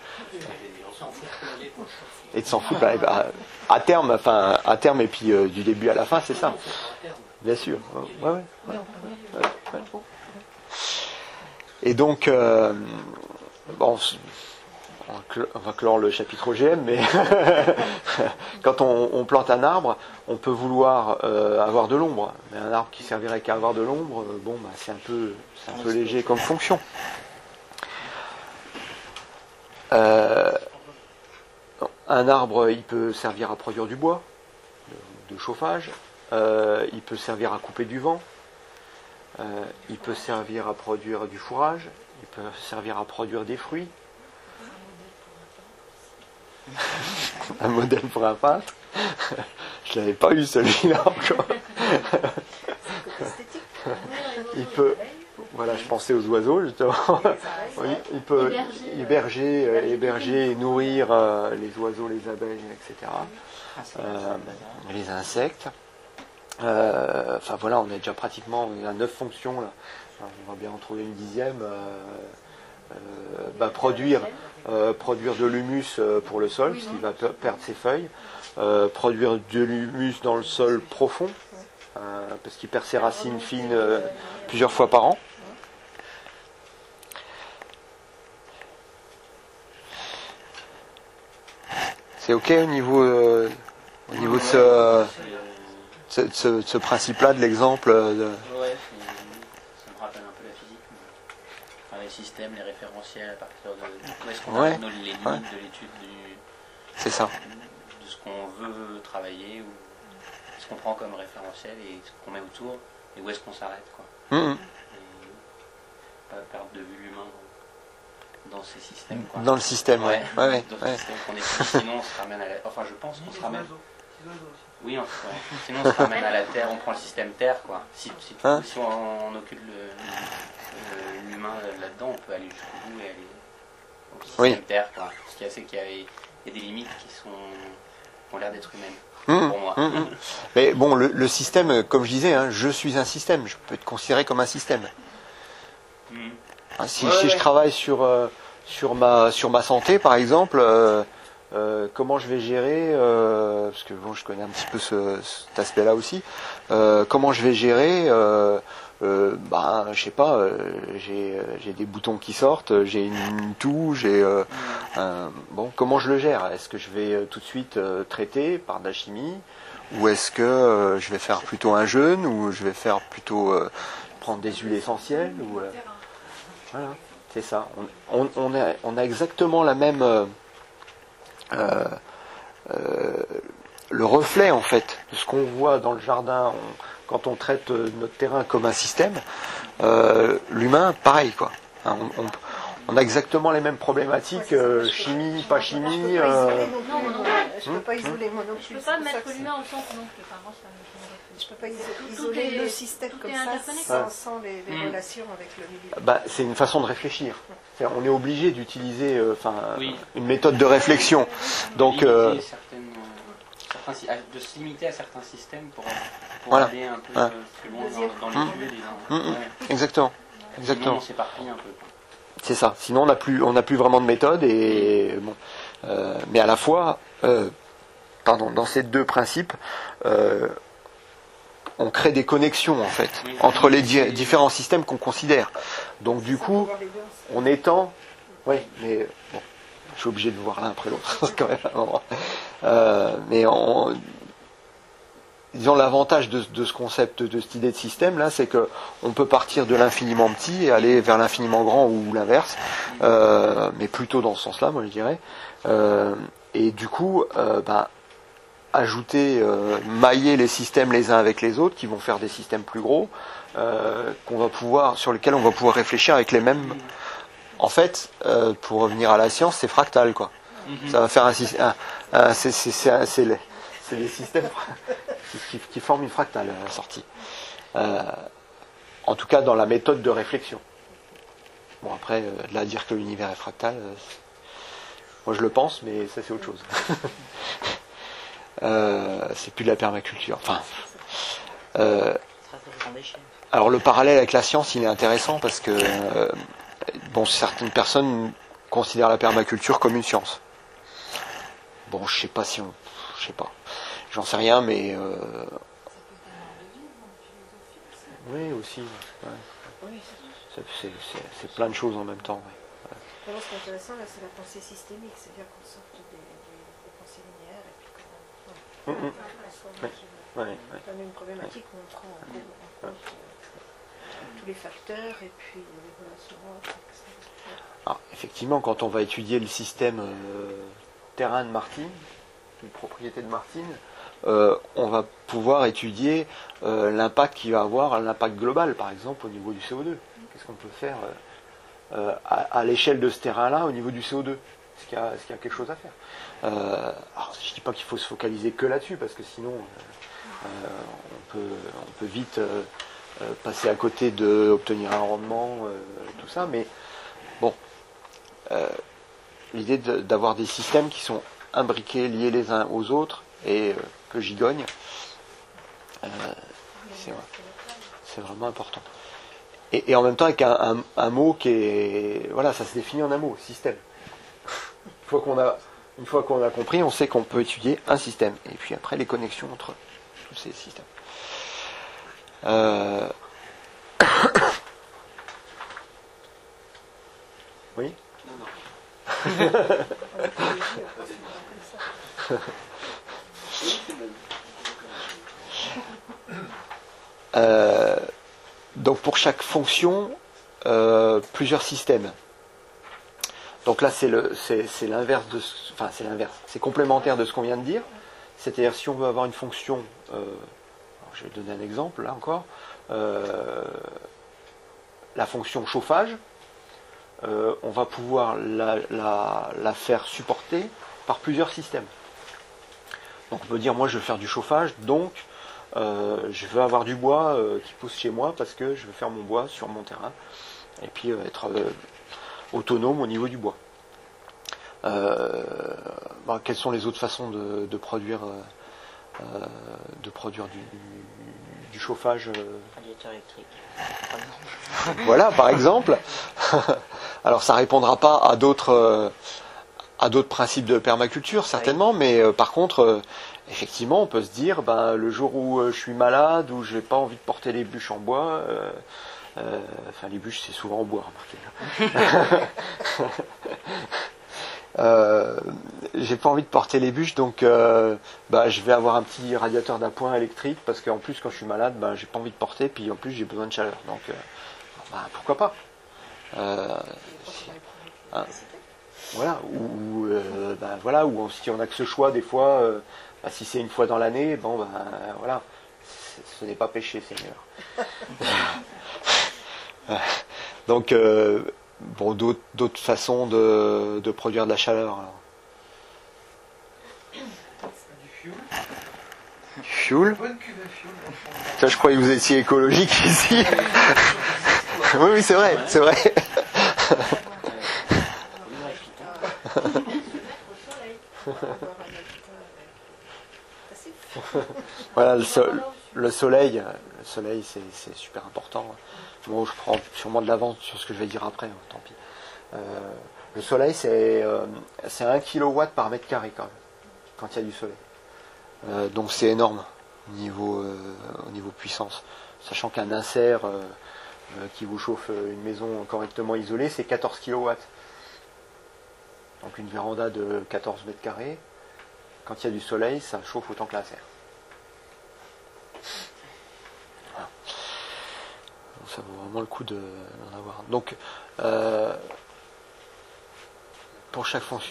Et de s'en foutre, bah, bah, à terme, enfin à terme et puis euh, du début à la fin, c'est ça. Bien sûr. Ouais, ouais, ouais. Ouais, ouais. Et donc, euh, bon. On va clore le chapitre O G M, mais quand on, on plante un arbre, on peut vouloir euh, avoir de l'ombre. Mais un arbre qui servirait qu'à avoir de l'ombre, euh, bon, bah, c'est un peu, c'est un peu léger comme fonction. Euh, un arbre, il peut servir à produire du bois, de, de chauffage. Euh, il peut servir à couper du vent. Euh, il peut servir à produire du fourrage. Il peut servir à produire des fruits. Un modèle pour un peintre. Je l'avais pas eu celui-là encore. Il peut, voilà, je pensais aux oiseaux justement. Il peut héberger, héberger et nourrir euh, les oiseaux, les abeilles, et cetera. Euh, les insectes. Euh, enfin voilà, on est déjà pratiquement à neuf fonctions là. On va bien en trouver une dixième. Euh, euh, bah, produire. Euh, produire de l'humus euh, pour le sol, parce qu'il va per- perdre ses feuilles, euh, produire de l'humus dans le sol profond, euh, parce qu'il perd ses racines fines euh, plusieurs fois par an. C'est ok au niveau, euh, au niveau de ce, ce, ce, ce principe-là, de l'exemple de... Ouais, ça me rappelle un peu la physique. Enfin, les systèmes, les référentiels, à partir de où est-ce qu'on ouais. a nos limites ouais. de l'étude du, C'est ça. de ce qu'on veut travailler, ou ce qu'on prend comme référentiel et ce qu'on met autour, et où est-ce qu'on s'arrête, quoi. Mmh. Et pas perdre de vue l'humain dans, dans ces systèmes, quoi. Dans le système, ouais. ouais, ouais, dans ouais. le système qu'on est, sinon on se ramène à la... Enfin, je pense qu'on se ramène... Oui, on, ouais. Sinon on se ramène à la Terre, on prend le système Terre, quoi. Si, si, Hein si on, on occupe le, le, l'humain là-dedans, on peut aller jusqu'au bout et aller au système Oui. Terre, quoi. Ce qu'il y a, c'est qu'il y a, il y a des limites qui sont ont l'air d'être humaines. Mmh, pour moi. mmh, mmh. Mais bon, le, le système, comme je disais, hein, je suis un système. Je peux être considéré comme un système. Mmh. Hein, si, Ouais, si ouais. je travaille sur euh, sur ma sur ma santé, par exemple, euh, euh, comment je vais gérer euh, parce que bon, je connais un petit peu ce, cet aspect-là aussi. Euh, comment je vais gérer euh, euh, bah, je sais pas. Euh, j'ai j'ai des boutons qui sortent, j'ai une, une toux, j'ai euh, un, bon, comment je le gère? Est-ce que je vais euh, tout de suite euh, traiter par de la chimie, ou est-ce que euh, je vais faire plutôt un jeûne, ou je vais faire plutôt euh, prendre des huiles essentielles, ou euh, voilà, c'est ça. On, on, on, a, on a exactement la même euh, euh, euh, le reflet en fait de ce qu'on voit dans le jardin on, quand on traite euh, notre terrain comme un système. Euh, l'humain, pareil quoi. Hein, on, on, on a exactement les mêmes problématiques, euh, chimie, pas chimie. Euh... Je peux pas isoler mon non Je plus. peux pas mettre l'humain au centre non plus. Enfin, moi, ça me- Je peux pas iso- Tout isoler est- le système tout comme est ça interconnecté. sans, sans les, les Mm. relations avec le milieu. Bah, c'est une façon de réfléchir. C'est-à-dire, on est obligé d'utiliser euh, enfin, Oui. une méthode de réflexion. Donc, Limiter euh, certaines, euh, certains sy- à- de se limiter à certains systèmes pour, pour Voilà. aller un peu Ouais. euh, plus loin dans, dans les Mm. yeux, disons. Mm, mm. Ouais. exactement. Sinon, Exactement. on s'éparpille un peu. quoi. C'est ça. Sinon, on n'a plus, on n'a plus vraiment de méthode. Et bon, euh, mais à la fois, euh, pardon, dans ces deux principes, euh, on crée des connexions en fait Oui. entre les di- différents systèmes qu'on considère. Donc du Sans coup, pouvoir les deux ensemble. on étend. Oui, mais bon, je suis obligé de voir l'un après l'autre. C'est quand même un endroit. Euh, mais en, disons l'avantage de, de ce concept, de cette idée de système là, c'est que on peut partir de l'infiniment petit et aller vers l'infiniment grand ou l'inverse, euh, mais plutôt dans ce sens-là, moi je dirais. Euh, et du coup, euh, ben, ajouter, euh, mailler les systèmes les uns avec les autres, qui vont faire des systèmes plus gros, euh, qu'on va pouvoir, sur lesquels on va pouvoir réfléchir avec les mêmes. En fait, euh, pour revenir à la science, c'est fractal, quoi. Mhm. Ça va faire un système. C'est c'est- c'est un- c'est les, c'est les systèmes qui, qui, qui forment une fractale à la sortie. Euh, en tout cas, dans la méthode de réflexion. Bon, après, euh, de là à dire que l'univers est fractal, euh, moi je le pense, mais ça c'est autre chose. Euh, c'est plus de la permaculture. Enfin, euh, alors le parallèle avec la science, il est intéressant parce que euh, bon, certaines personnes considèrent la permaculture comme une science. Bon, je sais pas si on, je sais pas, j'en sais rien, mais euh, oui aussi. Ouais. C'est, c'est, c'est, c'est plein de choses en même temps. Ouais. Vraiment, ce qui est intéressant, là, c'est la pensée systémique, c'est-à-dire qu'on sorte des, des, des pensées linéaires et puis qu'on Mm, mm. ouais. Ouais, ouais. On a une problématique où on prend en compte, en compte, euh, tous les facteurs et puis les relations entre, et cetera. Alors, effectivement, quand on va étudier le système euh, terrain de Martine, une propriété de Martine, euh, on va pouvoir étudier euh, l'impact qu'il va avoir, l'impact global, par exemple, au niveau du C O deux. Qu'est-ce qu'on peut faire euh, euh, à, à l'échelle de ce terrain-là au niveau du C O deux? Est-ce qu'il y a, est-ce qu'il y a quelque chose à faire? euh, alors, je ne dis pas qu'il faut se focaliser que là-dessus, parce que sinon, euh, euh, on, peut, on peut vite euh, euh, passer à côté d'obtenir un rendement, euh, tout ça, mais bon, euh, l'idée de, d'avoir des systèmes qui sont imbriqués, liés les uns aux autres, et euh, que gigognent, euh, c'est, c'est vraiment important. Et, et en même temps avec un, un, un mot qui est... Voilà, ça se définit en un mot, système. Une fois qu'on a, une fois qu'on a compris, on sait qu'on peut étudier un système. Et puis après, les connexions entre tous ces systèmes. Euh... Oui. Non, non. En écologie, on pense comme ça. Euh, donc pour chaque fonction, euh, plusieurs systèmes. Donc là c'est le c'est, c'est l'inverse de ce- enfin c'est l'inverse, c'est complémentaire de ce qu'on vient de dire. C'est-à-dire si on veut avoir une fonction, euh, alors, je vais donner un exemple là encore, euh, la fonction chauffage, euh, on va pouvoir la, la, la faire supporter par plusieurs systèmes. Donc on peut dire moi je veux faire du chauffage, donc euh, je veux avoir du bois euh, qui pousse chez moi parce que je veux faire mon bois sur mon terrain et puis euh, être euh, autonome au niveau du bois. Euh, bah, quelles sont les autres façons de, de produire, euh, de produire du, du chauffage euh... Radiateur électrique. Voilà, par exemple. Alors, ça répondra pas à d'autres, euh, à d'autres principes de permaculture, certainement, oui. mais euh, par contre, euh, effectivement, on peut se dire, ben, le jour où euh, je suis malade, où j'ai pas envie de porter les bûches en bois, euh, euh, enfin, les bûches, c'est souvent en bois, remarquez. Euh, j'ai pas envie de porter les bûches, donc euh, bah, je vais avoir un petit radiateur d'appoint électrique parce qu'en plus quand je suis malade, bah, j'ai pas envie de porter, puis en plus j'ai besoin de chaleur, donc euh, bah, pourquoi pas. Euh, hein, voilà, ou euh, bah, voilà, ou si on a que ce choix des fois, euh, bah, si c'est une fois dans l'année, bon bah voilà, ce n'est pas péché, Seigneur. Donc euh, bon, d'autres, d'autres façons de, de produire de la chaleur. Alors. Du fioul. Du fioul. Bonne cuve à fioul. Ça, je croyais que vous étiez écologique ici. Oui, oui, c'est vrai, c'est vrai. Voilà, le, so- le soleil, le soleil, c'est, c'est super important. Bon, je prends sûrement de l'avance sur ce que je vais dire après, hein, tant pis. Euh, le soleil, c'est, euh, c'est un kilowatt par mètre carré quand même, quand il y a du soleil. Euh, donc c'est énorme au niveau, euh, au niveau puissance. Sachant qu'un insert euh, euh, qui vous chauffe une maison correctement isolée, c'est quatorze kilowatts. Donc une véranda de quatorze mètres carrés, quand il y a du soleil, ça chauffe autant que l'insert. Voilà. Donc ça vaut vraiment le coup de, d'en avoir. Donc, euh, pour chaque fonction.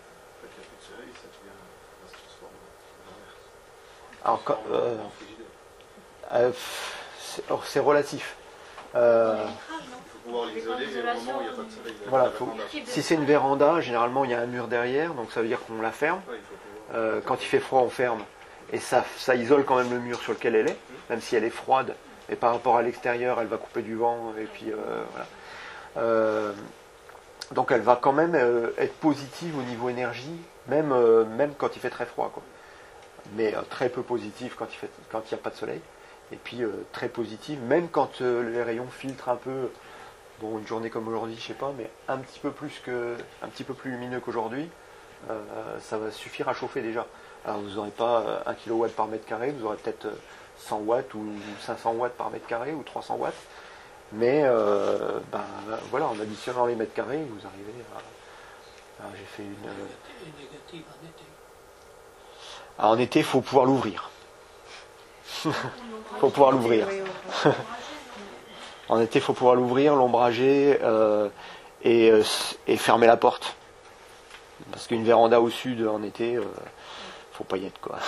Alors, quand, euh, euh, c'est, oh, c'est relatif. Euh, pouvoir l'isoler et au moment où il n'y a pas de soleil. Voilà, faut, si c'est une véranda, généralement il y a un mur derrière, donc ça veut dire qu'on la ferme. Euh, quand il fait froid, on ferme. Et ça, ça isole quand même le mur sur lequel elle est, même si elle est froide. Et par rapport à l'extérieur, elle va couper du vent. Et puis, euh, voilà. Euh, donc elle va quand même euh, être positive au niveau énergie, même, euh, même quand il fait très froid, quoi. Mais euh, très peu positive quand il fait, quand il n'y a pas de soleil. Et puis euh, très positive, même quand euh, les rayons filtrent un peu. Bon, une journée comme aujourd'hui, je sais pas, mais un petit peu plus que, un petit peu plus lumineux qu'aujourd'hui, euh, ça va suffire à chauffer déjà. Alors vous n'aurez pas un kilowatt par mètre carré, vous aurez peut-être cent watts ou cinq cents watts par mètre carré ou trois cents watts. Mais euh, ben, voilà, en additionnant les mètres carrés, vous arrivez à. Alors, j'ai fait une. Et négative en été. Alors, en été, il faut pouvoir l'ouvrir. Il faut pouvoir l'ouvrir. En été, il faut pouvoir l'ouvrir, l'ombrager euh, et, euh, et fermer la porte. Parce qu'une véranda au sud, en été, euh, faut pas y être, quoi.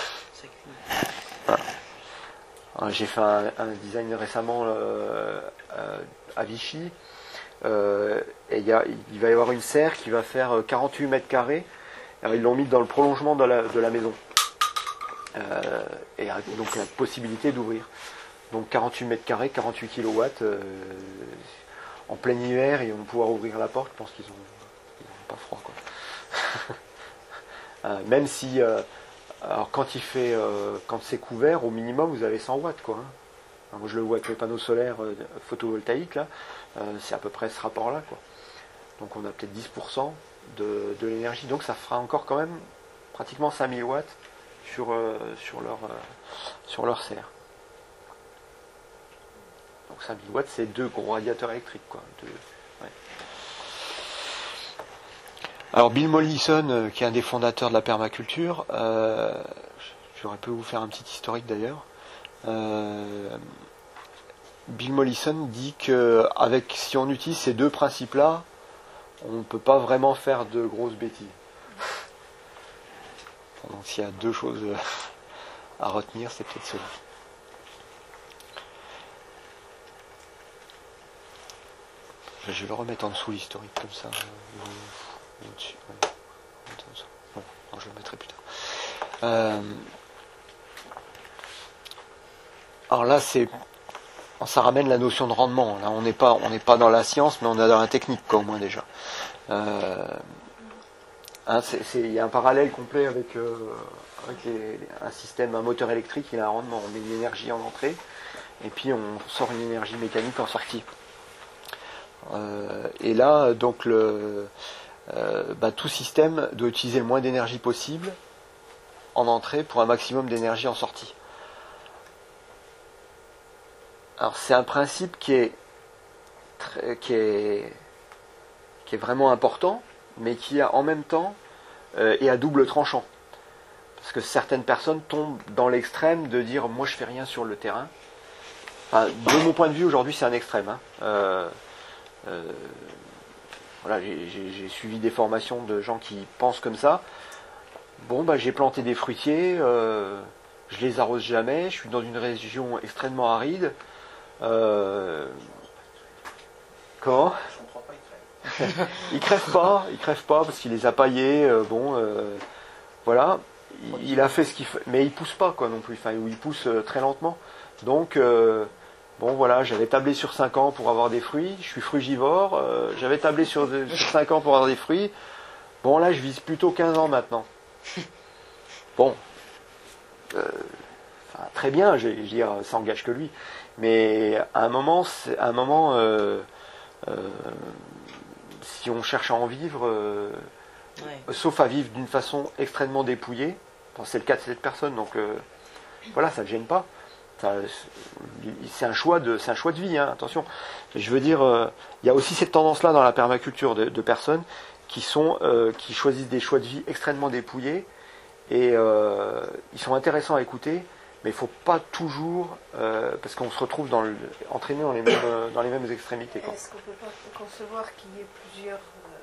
Voilà. J'ai fait un, un design récemment euh, euh, à Vichy. Euh, et y a, il va y avoir une serre qui va faire quarante-huit mètres carrés. Alors, ils l'ont mis dans le prolongement de la, de la maison. Euh, et donc la possibilité d'ouvrir. Donc quarante-huit mètres carrés, quarante-huit kilowatts, euh, en plein hiver, ils vont pouvoir ouvrir la porte, je pense qu'ils n'ont pas froid, quoi. euh, même si, euh, alors quand il fait, euh, quand c'est couvert, au minimum, vous avez cent watts, quoi. Hein. Alors, moi, je le vois avec les panneaux solaires euh, photovoltaïques, là, euh, c'est à peu près ce rapport-là, quoi. Donc on a peut-être dix pour cent de, de l'énergie, donc ça fera encore quand même pratiquement cinq mille watts sur, euh, sur, leur, euh, sur leur serre. Donc cinq mille watts, c'est deux gros radiateurs électriques, quoi. Deux, ouais. Alors Bill Mollison, euh, qui est un des fondateurs de la permaculture, euh, j'aurais pu vous faire un petit historique d'ailleurs. Euh, Bill Mollison dit que avec, si on utilise ces deux principes-là, on ne peut pas vraiment faire de grosses bêtises. Donc s'il y a deux choses à retenir, c'est peut-être cela. Je vais le remettre en dessous l'historique comme ça. Ou, ou au-dessus. Ouais. Bon, non, je le mettrai plus tard. Euh, alors là, c'est, ça ramène la notion de rendement. Là, on n'est pas, on n'est pas dans la science, mais on est dans la technique, quoi, au moins déjà. Euh, Hein, c'est, c'est, il y a un parallèle complet avec, euh, avec les, un système, un moteur électrique, il a un rendement. On met une énergie en entrée et puis on sort une énergie mécanique en sortie. Euh, et là, donc, le, euh, bah, tout système doit utiliser le moins d'énergie possible en entrée pour un maximum d'énergie en sortie. Alors c'est un principe qui est, très, qui est, qui est vraiment important, mais qui a en même temps euh, est à double tranchant. Parce que certaines personnes tombent dans l'extrême de dire moi je fais rien sur le terrain. Enfin, de mon point de vue aujourd'hui c'est un extrême. Hein. Euh, euh, voilà, j'ai, j'ai, j'ai suivi des formations de gens qui pensent comme ça. Bon bah j'ai planté des fruitiers, euh, je les arrose jamais, je suis dans une région extrêmement aride. Euh... Comment ? Il crève pas, il crève pas parce qu'il les a paillés. Euh, bon, euh, voilà, il, il a fait ce qu'il fait, mais il pousse pas quoi non plus. Enfin, il pousse euh, très lentement. Donc, euh, bon voilà, j'avais tablé sur cinq ans pour avoir des fruits. Je suis frugivore. Euh, j'avais tablé sur, sur cinq ans pour avoir des fruits. Bon là, je vise plutôt quinze ans maintenant. Bon, euh, enfin, très bien, je, je veux dire, ça engage que lui. Mais à un moment, c'est, à un moment, euh, euh, si on cherche à en vivre, euh, ouais. sauf à vivre d'une façon extrêmement dépouillée, enfin, c'est le cas de cette personne, donc euh, voilà, ça ne gêne pas. Ça, c'est un choix de, c'est un choix de vie, hein, attention. Mais je veux dire, euh, il y a aussi cette tendance-là dans la permaculture de, de personnes qui sont, euh, qui choisissent des choix de vie extrêmement dépouillés et euh, ils sont intéressants à écouter. Mais il ne faut pas toujours, euh, parce qu'on se retrouve dans le, entraîné dans les mêmes, euh, dans les mêmes extrémités. Quoi. Est-ce qu'on ne peut pas concevoir qu'il y ait plusieurs,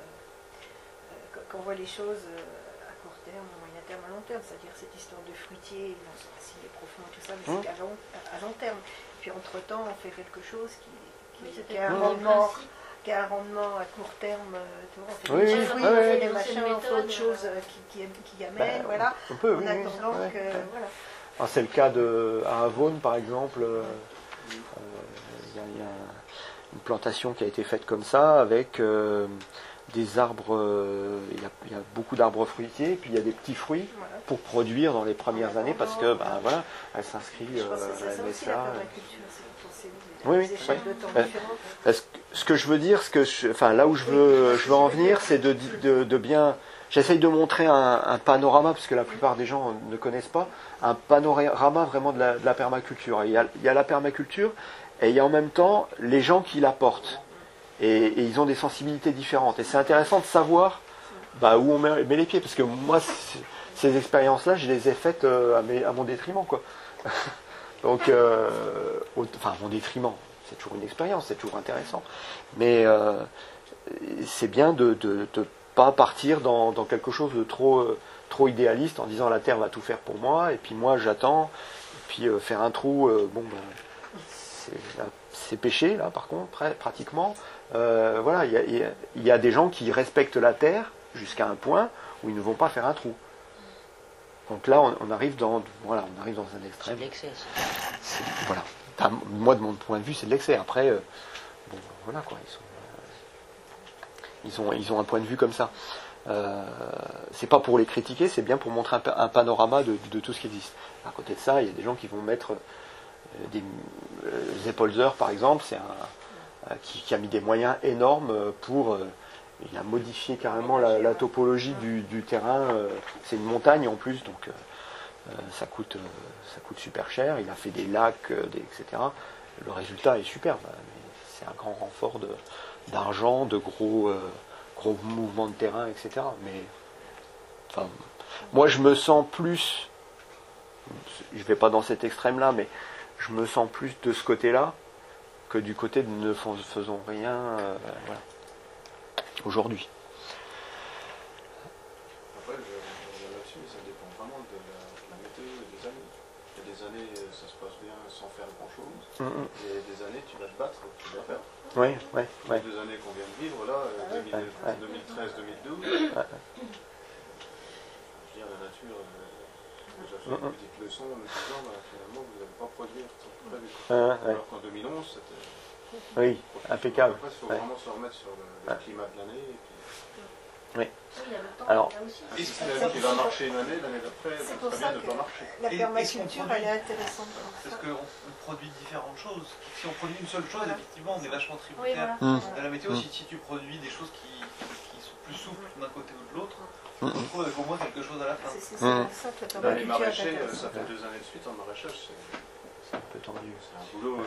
euh, euh, qu'on voit les choses à court terme, à moyen terme, à long terme, c'est-à-dire cette histoire de fruitier, bon, s'il est profond et tout ça, mais mmh. c'est qu'à long, à long terme. Puis entre-temps, on fait quelque chose qui, qui, oui, qui, a, un rendement, qui a un rendement à court terme, tu vois, on fait oui, des oui, fruits, oui, on fait oui, des machins, on fait autre chose qui, qui, qui amène, bah, voilà. On peut, en oui, attendant oui, que, ouais. voilà. Alors, c'est le cas de, à Avone, par exemple. Il euh, euh, y a, y a une plantation qui a été faite comme ça, avec euh, des arbres. Il euh, y, y a beaucoup d'arbres fruitiers, puis il y a des petits fruits voilà. pour produire dans les premières années, parce que, ben voilà, elle s'inscrit euh, à la M S A. Oui, oui. oui. Euh, ce que je veux dire, ce que je, enfin, là où je veux, je veux en venir, c'est de, de, de bien. J'essaye de montrer un, un panorama, parce que la plupart des gens ne connaissent pas, un panorama vraiment de la, de la permaculture. Il y, a, il y a la permaculture, et il y a en même temps les gens qui la portent. Et, et ils ont des sensibilités différentes. Et c'est intéressant de savoir bah, où on met, met les pieds, parce que moi, ces expériences-là, je les ai faites euh, à, mes, à mon détriment, quoi. Donc, euh, au, enfin, à mon détriment, c'est toujours une expérience, c'est toujours intéressant. Mais euh, c'est bien de... de, de pas partir dans, dans quelque chose de trop, euh, trop idéaliste en disant la Terre va tout faire pour moi et puis moi j'attends et puis euh, faire un trou euh, bon ben, c'est, là, c'est péché là par contre près, pratiquement euh, voilà il y a, y, a, y a des gens qui respectent la Terre jusqu'à un point où ils ne vont pas faire un trou. Donc là on, on arrive dans voilà on arrive dans un extrême. C'est de l'excès. C'est, voilà. Moi de mon point de vue c'est de l'excès. Après euh, bon voilà quoi ils sont Ils ont, ils ont un point de vue comme ça. Euh, c'est pas pour les critiquer, c'est bien pour montrer un, un panorama de, de tout ce qui existe. À côté de ça, il y a des gens qui vont mettre euh, des euh, Zeppolzer, par exemple, c'est un euh, qui, qui a mis des moyens énormes pour. Euh, il a modifié carrément la, la topologie du, du terrain. Euh, c'est une montagne en plus, donc euh, ça coûte, euh, ça coûte super cher. Il a fait des lacs, euh, des, et cetera. Le résultat est superbe, mais c'est un grand renfort de d'argent, de gros, euh, gros mouvements de terrain, et cetera. Mais, enfin, moi, je me sens plus, je ne vais pas dans cet extrême-là, mais je me sens plus de ce côté-là que du côté de ne faisons rien, euh, voilà, aujourd'hui. Après, je reviens là-dessus, mais ça dépend vraiment de la, de la météo et des années. Il y a des années, ça se passe bien sans faire grand-chose. Mm-hmm. Et des années, tu vas te battre, tu vas faire. Oui, oui, oui. Les deux années qu'on vient de vivre, là, deux mille treize deux mille douze, ouais. Je veux dire, la nature euh, nous a fait une petite leçon en nous disant, bah, finalement, vous n'allez pas produire tout prévu. Ah, ouais. Alors qu'en deux mille onze, c'était... Oui, impeccable. Après, il faut ouais. vraiment se remettre sur le, le climat de l'année. Et puis... Oui. il y a le temps, Alors, là aussi. Et si la qui va marcher une année, l'année d'après, C'est ça pour serait ça bien de que ne pas marcher. la Et- et permaculture, si on elle produit- est intéressante. pour Parce ça. qu'on on produit différentes choses. Si on produit une seule chose, Voilà. effectivement, on est vachement Oui, tributaire. voilà. Mmh. Dans la météo, Mm. si, si tu produis des choses qui, qui sont plus souples d'un côté ou de l'autre, Mm. tu retrouves avec au moins quelque chose à la fin. C'est c'est Mmh. ça que la Dans les permaculture est maraîchers, euh, intéressante. ça fait deux années de suite en maraîchage, c'est C'est un peu tendu. c'est un boulot.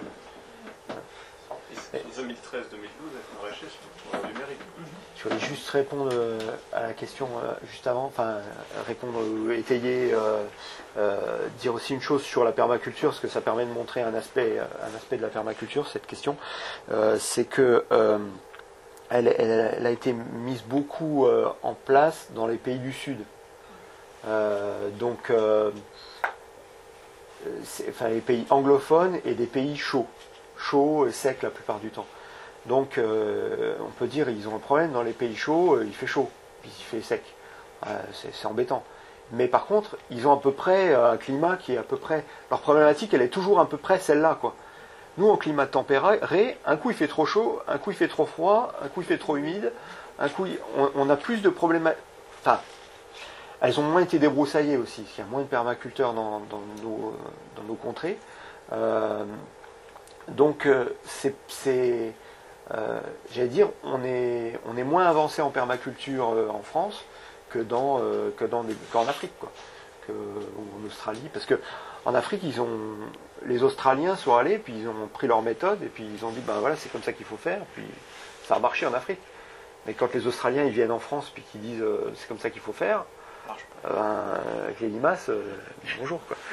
deux mille treize deux mille douze, être maraîcher, c'est du mérite. Je voulais juste répondre euh, à la question euh, juste avant, enfin euh, répondre, euh, étayer, euh, euh, dire aussi une chose sur la permaculture, parce que ça permet de montrer un aspect, euh, un aspect de la permaculture, cette question, euh, c'est que euh, elle, elle- elle a été mise beaucoup euh, en place dans les pays du Sud. Euh, donc, euh, c'est- enfin, les pays anglophones et des pays chauds, chauds et secs la plupart du temps. Donc, euh, on peut dire ils ont un problème dans les pays chauds, euh, il fait chaud, puis il fait sec. Euh, c'est, c'est embêtant. Mais par contre, ils ont à peu près euh, un climat qui est à peu près. Leur problématique, elle est toujours à peu près celle-là, quoi. Nous, en climat tempéré, un coup il fait trop chaud, un coup il fait trop froid, un coup il fait trop humide, un coup il- on, on a plus de problèmes. Enfin, elles ont moins été débroussaillées aussi. Il y a moins de permaculteurs dans, dans, nos, dans nos contrées. Euh, donc, euh, c'est. c'est Euh, j'allais dire, on est, on est moins avancé en permaculture euh, en France que, dans, euh, que dans des, qu'en Afrique, quoi, que, ou en Australie, parce que en Afrique, ils ont, les Australiens sont allés, puis ils ont pris leur méthode, et puis ils ont dit, ben voilà, c'est comme ça qu'il faut faire, puis ça a marché en Afrique. Mais quand les Australiens ils viennent en France, puis qu'ils disent, euh, c'est comme ça qu'il faut faire, euh, ben, avec les limaces, euh, bonjour, quoi.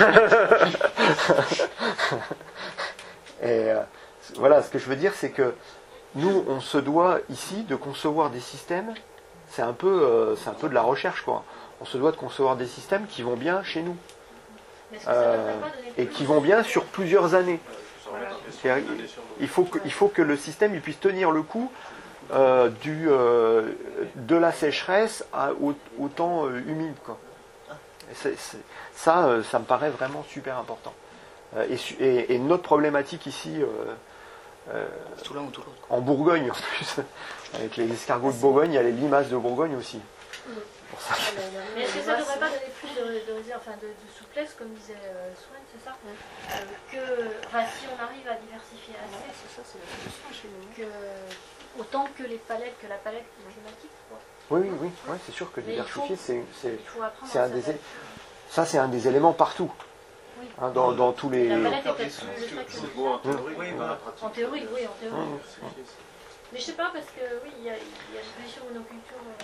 Et euh, voilà, ce que je veux dire, c'est que nous, on se doit ici de concevoir des systèmes. C'est un peu, euh, c'est un peu de la recherche, quoi. On se doit de concevoir des systèmes qui vont bien chez nous Mais est-ce que ça euh, devrait pas donner et plus qui de vont bien souplesse sur plusieurs années. Voilà. C'est-à-dire, Il faut que, il faut que le système il puisse tenir le coup euh, du, euh, de la sécheresse à, au, au temps euh, humide, quoi. Et c'est- c'est- ça, euh, ça me paraît vraiment super important. Euh, et, su- et- et notre problématique ici. Euh, Euh, tout l'un ou tout l'autre. en Bourgogne en plus, avec les escargots de Bourgogne, il y a les limaces de Bourgogne aussi. Pour ça. Mais est-ce que ça ne devrait pas donner plus de, de, enfin de, de souplesse, comme disait euh, Swan, c'est ça euh, que, enfin, si on arrive à diversifier assez, C'est ça, c'est la solution chez nous. que, autant que les palettes, que la palette climatique, quoi. Oui, oui, oui, ouais, c'est sûr que Mais il diversifier, faut- c'est, c'est, Il faut apprendre c'est à un des, s'adapter. ça c'est un des éléments partout, Oui. hein, dans, dans tous les. La palette est Faire peut-être des plus solutions. stricte que C'est beau en ça. théorie, Oui, mais voilà. dans la pratique. En théorie, oui, en théorie. Mmh. c'est- c'est- Mais je sais pas, parce que oui, il y a, il y a une position monoculture. Euh,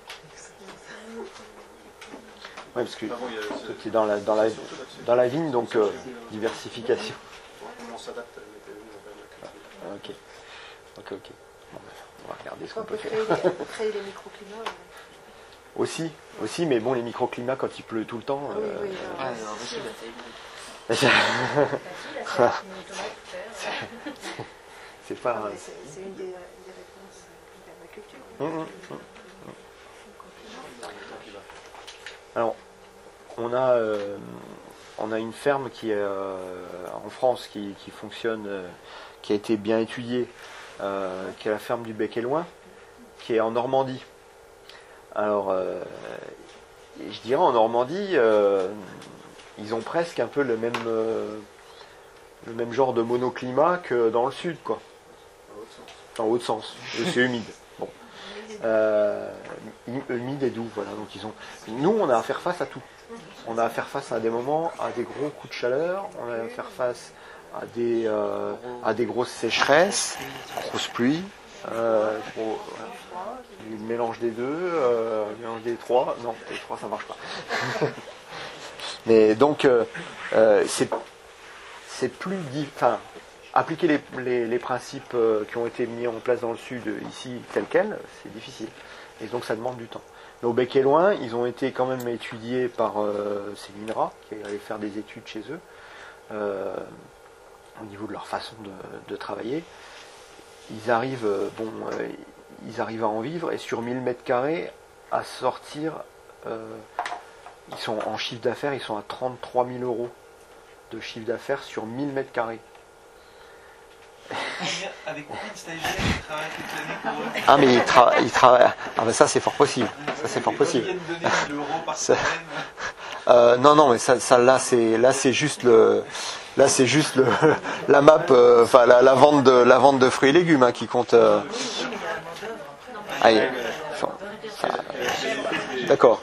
Ouais, parce que Enfin bon, il y a- toi, c'est- tu es dans la, dans la, c'est surtout là-dessus. dans la vigne, donc euh, C'est- diversification. On s'adapte à la météo, à la culture. Ok, ok, ok. Bon, ben, on va regarder ce qu'on On peut peut faire. créer, des- on peut créer des microclimats. euh, Aussi, aussi, mais bon, les microclimats quand il pleut tout le temps. Ah oui, euh, oui, Ah, alors, c'est impossible à tailler. facile, la salade, une tomate, faire. c'est pas. ah, mais c'est c'est une des, des réponses de la permaculture. Hum, hum, hum. Alors, on a, euh, on a une ferme qui est euh, en France qui, qui fonctionne, euh, qui a été bien étudiée, euh, qui est la ferme du Bec et Loin, qui est en Normandie. Alors, euh, je dirais en Normandie, euh, ils ont presque un peu le même, euh, le même genre de monoclimat que dans le sud, quoi. Dans l'autre sens. Et c'est humide. Bon. Euh, humide et doux, voilà. Donc ils ont. Nous, on a à faire face à tout. On a à faire face à des moments, à des gros coups de chaleur. On a à faire face à des, euh, à des grosses sécheresses, grosses pluies. Euh, gros, voilà. Du mélange des deux, euh, mélange des trois. Non, les trois, ça marche pas. Mais donc, euh, euh, c'est, c'est plus difficile. Enfin, appliquer les, les, les principes euh, qui ont été mis en place dans le sud, euh, ici, tels quels, c'est difficile. Et donc, ça demande du temps. Mais au Bec et Loin, ils ont été quand même étudiés par euh, ces INRA, qui allaient faire des études chez eux, euh, au niveau de leur façon de, de travailler. Ils arrivent, euh, bon, euh, ils arrivent à en vivre, et sur mille mètres carrés, à sortir, euh, ils sont en chiffre d'affaires, ils sont à trente-trois mille euros de chiffre d'affaires sur mille mètres carrés. avec combien de stagiaires qui travaillent toute l'année pour eux? Ah, mais ils, tra ils travaillent. Ah, ben ça, c'est fort possible. Ça, c'est fort possible. Ils viennent donner mille euros par Ça- semaine. Euh, non, non, mais ça, ça là, c'est là, c'est juste le, là, c'est juste le, la map, euh, enfin la, la vente de la vente de fruits et légumes hein, qui compte. Euh... Ah, il y a- ça- ça- D'accord.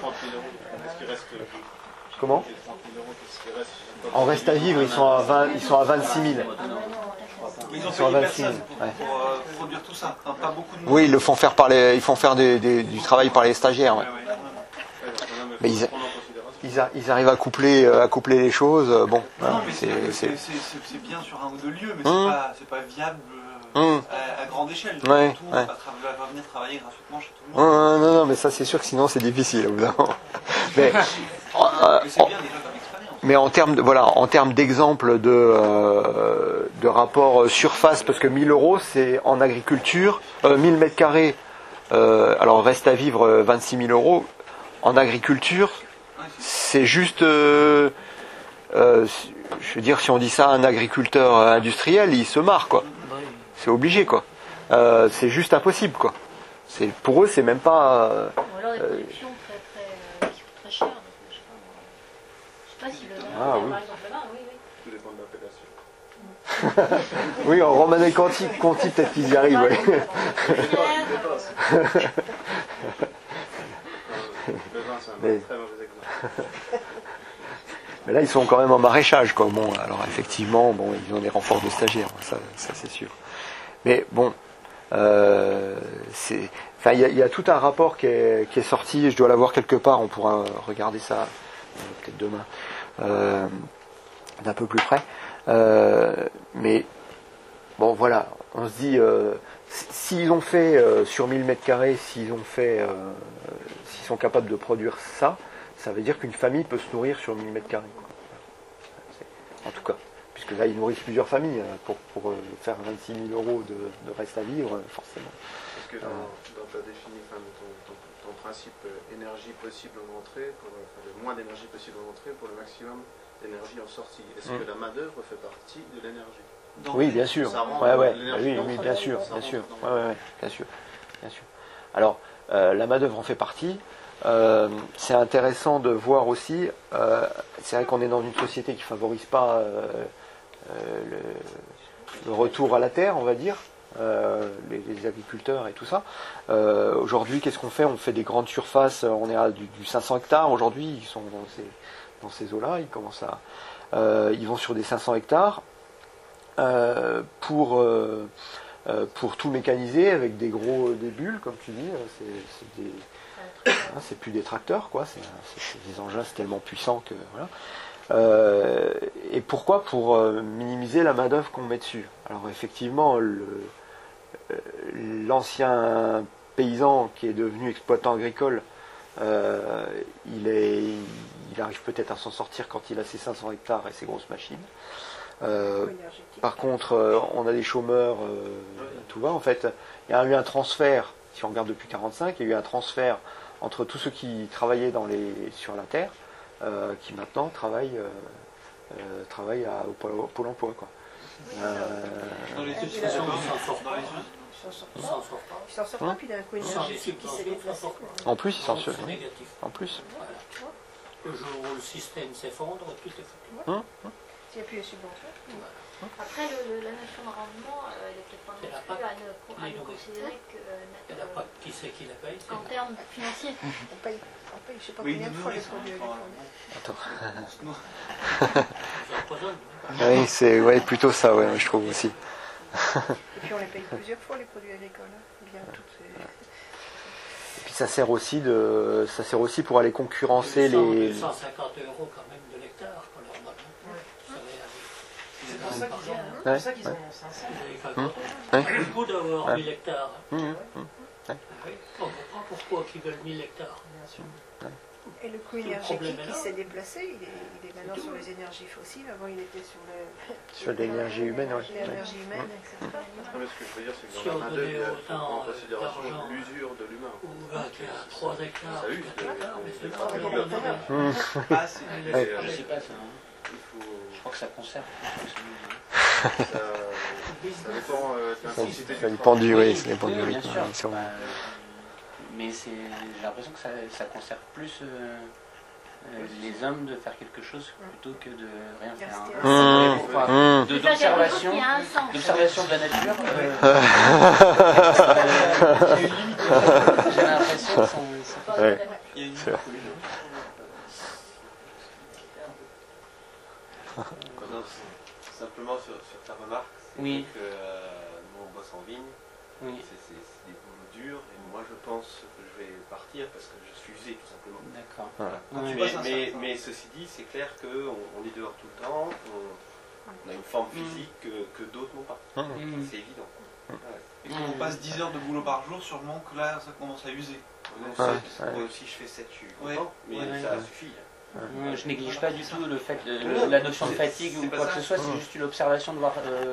Comment? En reste à vivre, ils sont à vingt, ils sont à vingt-six mille. Ils ont Ils sont à payé vingt-six personne mille. Ouais. pour euh, produire tout ça. Enfin, pas beaucoup de monde. Oui, ils le font faire par les, ils font faire des, des- du travail par les stagiaires. Ouais. Ouais, ouais. Mais ils, ils, a- ils arrivent à coupler, euh, à coupler les choses. euh, Bon, Non, voilà, mais c'est, c'est c'est, c'est- c'est- c'est bien sur un ou deux lieux, mais Hum. c'est pas, c'est pas viable euh, Hum. à, à grande échelle. Ouais, Tout le monde ouais. va, tra- va- va venir travailler gratuitement chez tout le Ouais, monde. ouais, non, non, mais ça c'est sûr que sinon c'est difficile au bout d'un moment. Mais, euh, Mais c'est bien déjà comme expérience. mais en termes de, voilà, en termes d'exemple de, euh, de rapport surface, parce que mille euros c'est en agriculture, euh, mille mètres carrés, euh, alors reste à vivre euh, vingt-six mille euros. En agriculture, c'est juste, euh, euh, je veux dire, si on dit ça à un agriculteur industriel, il se marre quoi. C'est obligé quoi. Euh, c'est juste impossible quoi. C'est pour eux, c'est même pas. euh, Ou alors des productions très, très, euh, qui coûtent très cher. donc, je sais pas, moi. Je sais pas si le vin, Ah, oui. par exemple, le vin, oui, oui. Tout dépend de l'appellation. Oui, en romanais Conti, Conti peut-être qu'ils y arrivent. Ouais. Le vin, c'est un Mais- très mauvais exemple. Mais là, ils sont quand même en maraîchage, quoi. Bon, alors effectivement, bon, ils ont des renforts de stagiaires, ça, ça c'est sûr. Mais bon, euh, c'est, enfin, il y, a- il y a tout un rapport qui est, qui est sorti. Je dois l'avoir quelque part. On pourra regarder ça euh, peut-être demain, euh, d'un peu plus près. Euh, mais bon, voilà, on se dit, euh, s- s'ils ont fait euh, sur mille mètres carrés, s'ils ont fait, euh, s'ils sont capables de produire ça, ça veut dire qu'une famille peut se nourrir sur mille mètres carrés. quoi. C'est- En tout cas, puisque là, ils nourrissent plusieurs familles hein, pour, pour euh, faire vingt-six mille euros de, de reste à vivre, euh, forcément. Parce que dans, dans ta définition, enfin, dans ton, ton, ton principe euh, énergie possible en entrée, pour, euh, enfin, le moins d'énergie possible en entrée pour le maximum d'énergie en sortie. Est-ce Mm. que la main-d'œuvre fait partie de l'énergie? Donc, Oui, bien sûr. Ça rend Ouais, ouais. l'énergie Oui, dans oui, le bien travail, sûr, ça bien rend sûr. dans Ouais, le- ouais, ouais, bien sûr, bien sûr. Alors, euh, la main-d'œuvre en fait partie. Euh, c'est intéressant de voir aussi. Euh, c'est vrai qu'on est dans une société qui favorise pas euh, euh, le, le retour à la terre, on va dire. Euh, les, les agriculteurs et tout ça. Euh, aujourd'hui, qu'est-ce qu'on fait? On fait des grandes surfaces. On est à du, du cinq cents hectares aujourd'hui. Ils sont dans ces dans ces eaux-là. Ils commencent à euh, ils vont sur des cinq cents hectares euh, pour euh, euh, pour tout mécaniser avec des gros des bulles, comme tu dis. C'est, c'est des Hein, c'est plus des tracteurs, quoi. C'est, c'est des engins, c'est tellement puissant que voilà. Euh, et pourquoi? Pour euh, minimiser la main d'œuvre qu'on met dessus. Alors effectivement, le, euh, l'ancien paysan qui est devenu exploitant agricole, euh, il est, il arrive peut-être à s'en sortir quand il a ses cinq cents hectares et ses grosses machines. Euh, par contre, euh, on a des chômeurs, euh, tout va. En fait, il y a eu un transfert. Si on regarde depuis quarante-cinq, il y a eu un transfert entre tous ceux qui travaillaient dans les, sur la terre, euh, qui maintenant travaillent, euh, euh, travaillent à, au, Pôle, au Pôle emploi. Quoi. Euh, Dans les Ils études, s'en sortent dans pas. les Ils études. s'en sortent pas. Ils s'en sortent pas, puis d'un coup, Sans les énergétique qui s'est subventions, déplacée. ça sort pas. en plus, ils s'en Donc, sortent. c'est négatif. En plus. Voilà. Le jour où le système s'effondre, tout est foutu. Hum, S'il n'y a plus de subventions. Après, le- le- la notion de rendement, euh, elle est peut-être pas non Elle a plus pas- à ne, à ni ne non plus. considérer que euh, Il n'y en a pas qui c'est qui la paye. c'est en nous. termes financiers. On paye, on paye je sais pas Oui, combien de nous fois les nourrissons, produits enfin, agricoles. Attends. nous- Ils empoisonnent. Oui, c'est ouais, plutôt ça, ouais, je trouve aussi. Et puis on les paye plusieurs fois les produits agricoles. hein. Bien toutes ces... Et puis ça sert aussi de, ça sert aussi pour aller concurrencer cent, les. deux cent cinquante euros quand même de l'hectare qu'on leur donne. Vous savez, C'est pour ça qu'ils ont, Ouais, c'est pour ça qu'ils en ont cinq cents. avec- Hum. avec un coup d'avoir Ouais. mille hectares. Hum, hum. Ah oui, on comprend pourquoi ils veulent mille hectares. Bien sûr. Et le coût Le problème énergétique est qui là. s'est déplacé, il est, il est maintenant sur les énergies fossiles. Avant, il était sur le, Sur l'énergie humaine, ouais. l'énergie humaine, et cetera. Non, mais ce que je veux dire, c'est que Si dans on la donnait main-d'œuvre, il faut autant, prendre en euh, considération d'argent. l'usure de l'humain. Ou là, qui a trois hectares, Ça use quatre de- hectares, mais c'est de- pas de- le de- problème. Hum. Ah, c'est- Et, euh, Je sais pas ça. hein. il faut... Je crois que ça conserve plus que celui Ça, ça dépend euh, de l'intensité Ça du dépend travail. du, oui, ça dépend Oui, du bien rythme. sûr. Ouais, c'est vrai. Bah, mais c'est, j'ai l'impression que ça, ça conserve plus euh, euh, les hommes de faire quelque chose plutôt que de rien faire. Hein. Mmh. Enfin, Mmh. de- De faire quelque chose d'observation, qui a un sens. d'observation de la nature. euh, euh, j'ai l'impression que ça, ça- Ouais. Il y a une C'est vrai. Non, c'est- simplement sur, sur ta remarque, c'est Oui. que euh, nous on bosse en vigne, oui, c'est, c'est, c'est des boulots durs, et moi je pense que je vais partir parce que je suis usé tout simplement. d'accord. Voilà. Quand tu Oui, Mais, passes un mais, certain- mais ceci dit, c'est clair qu'on on est dehors tout le temps, on, on a une forme physique que, que d'autres n'ont pas. Mmh. C'est évident. Ouais. Et quand on passe dix heures de boulot par jour, sûrement que là, ça commence à user. Donc, Ouais, c'est- ouais. moi aussi je fais sept, je suis Ouais. content, mais Ouais. ça Ouais. suffit. Ouais, je néglige pas du tout le fait de, Non, la notion de c'est- fatigue c'est ou pas quoi ça. que ce soit, c'est Mmh. juste une observation de voir euh,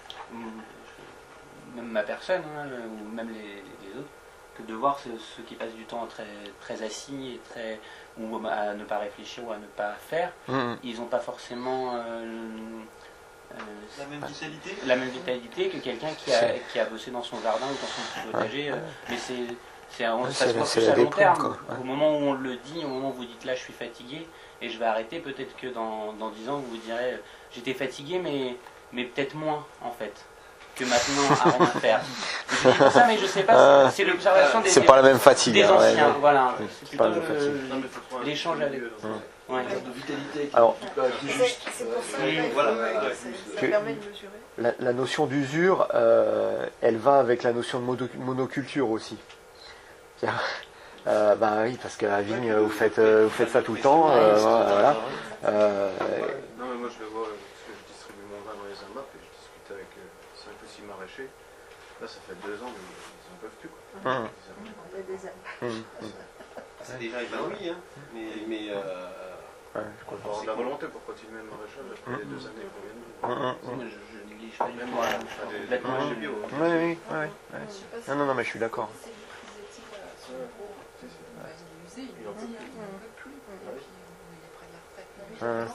même ma personne hein, ou même les, les autres, que de voir ceux, ceux qui passent du temps très, très assis et très, ou à ne pas réfléchir ou à ne pas faire, Mmh. ils n'ont pas forcément euh, euh, La même vitalité. la même vitalité que quelqu'un qui a, C'est- qui a bossé dans son jardin ou dans son petit potager. euh, Mais c'est, c'est, on- Ouais, ça c'est se la- voit c'est plus la à long déprime, terme. quoi. Ouais. Au moment où on le dit, au moment où vous dites là je suis fatigué et je vais arrêter, peut-être que dans, dans dix ans vous vous direz euh, j'étais fatigué mais, mais peut-être moins en fait que maintenant à rien faire. Je dis ça mais je sais pas, c'est, c'est l'observation des, C'est pas la même fatigue. des hein, ouais, anciens. ouais. Voilà, Oui, c'est c'est pas plutôt la même fatigue. le- Non, mais faut trouver un l'échange juste avec. milieu dans ça. Ouais. De vitalité qui Alors, qui peut être C'est juste. c'est pour ça Oui, que voilà, ouais, ouais, ça, ça que- permet de mesurer. La, la notion d'usure, euh, elle va avec la notion de mono- monoculture aussi. C'est-à-dire, Euh, bah oui, parce qu'à la vigne, vous faites, euh, vous faites ça tout le temps. euh, voilà. Euh, Non, mais moi je le vois parce que je distribue mon vin dans les A M A P et je discute avec cinq ou six maraîchers. Là, ça fait deux ans, mais ils n'en peuvent plus. Quoi. Hum. Ils en- Il y a des âmes. hum, C'est des gens épanouis, hein, mais, mais euh, ouais, je il faut avoir de la volonté pour continuer le maraîchage après les deux années qu'on vient de vivre. Hum, hum, hum. Moi, je, je néglige pas du Même tout. moi, hein. je fais des- des Complètement. maraîchers bio. hein. Oui, oui, oui, oui, oui. Non, non, non, mais je suis d'accord. Hum,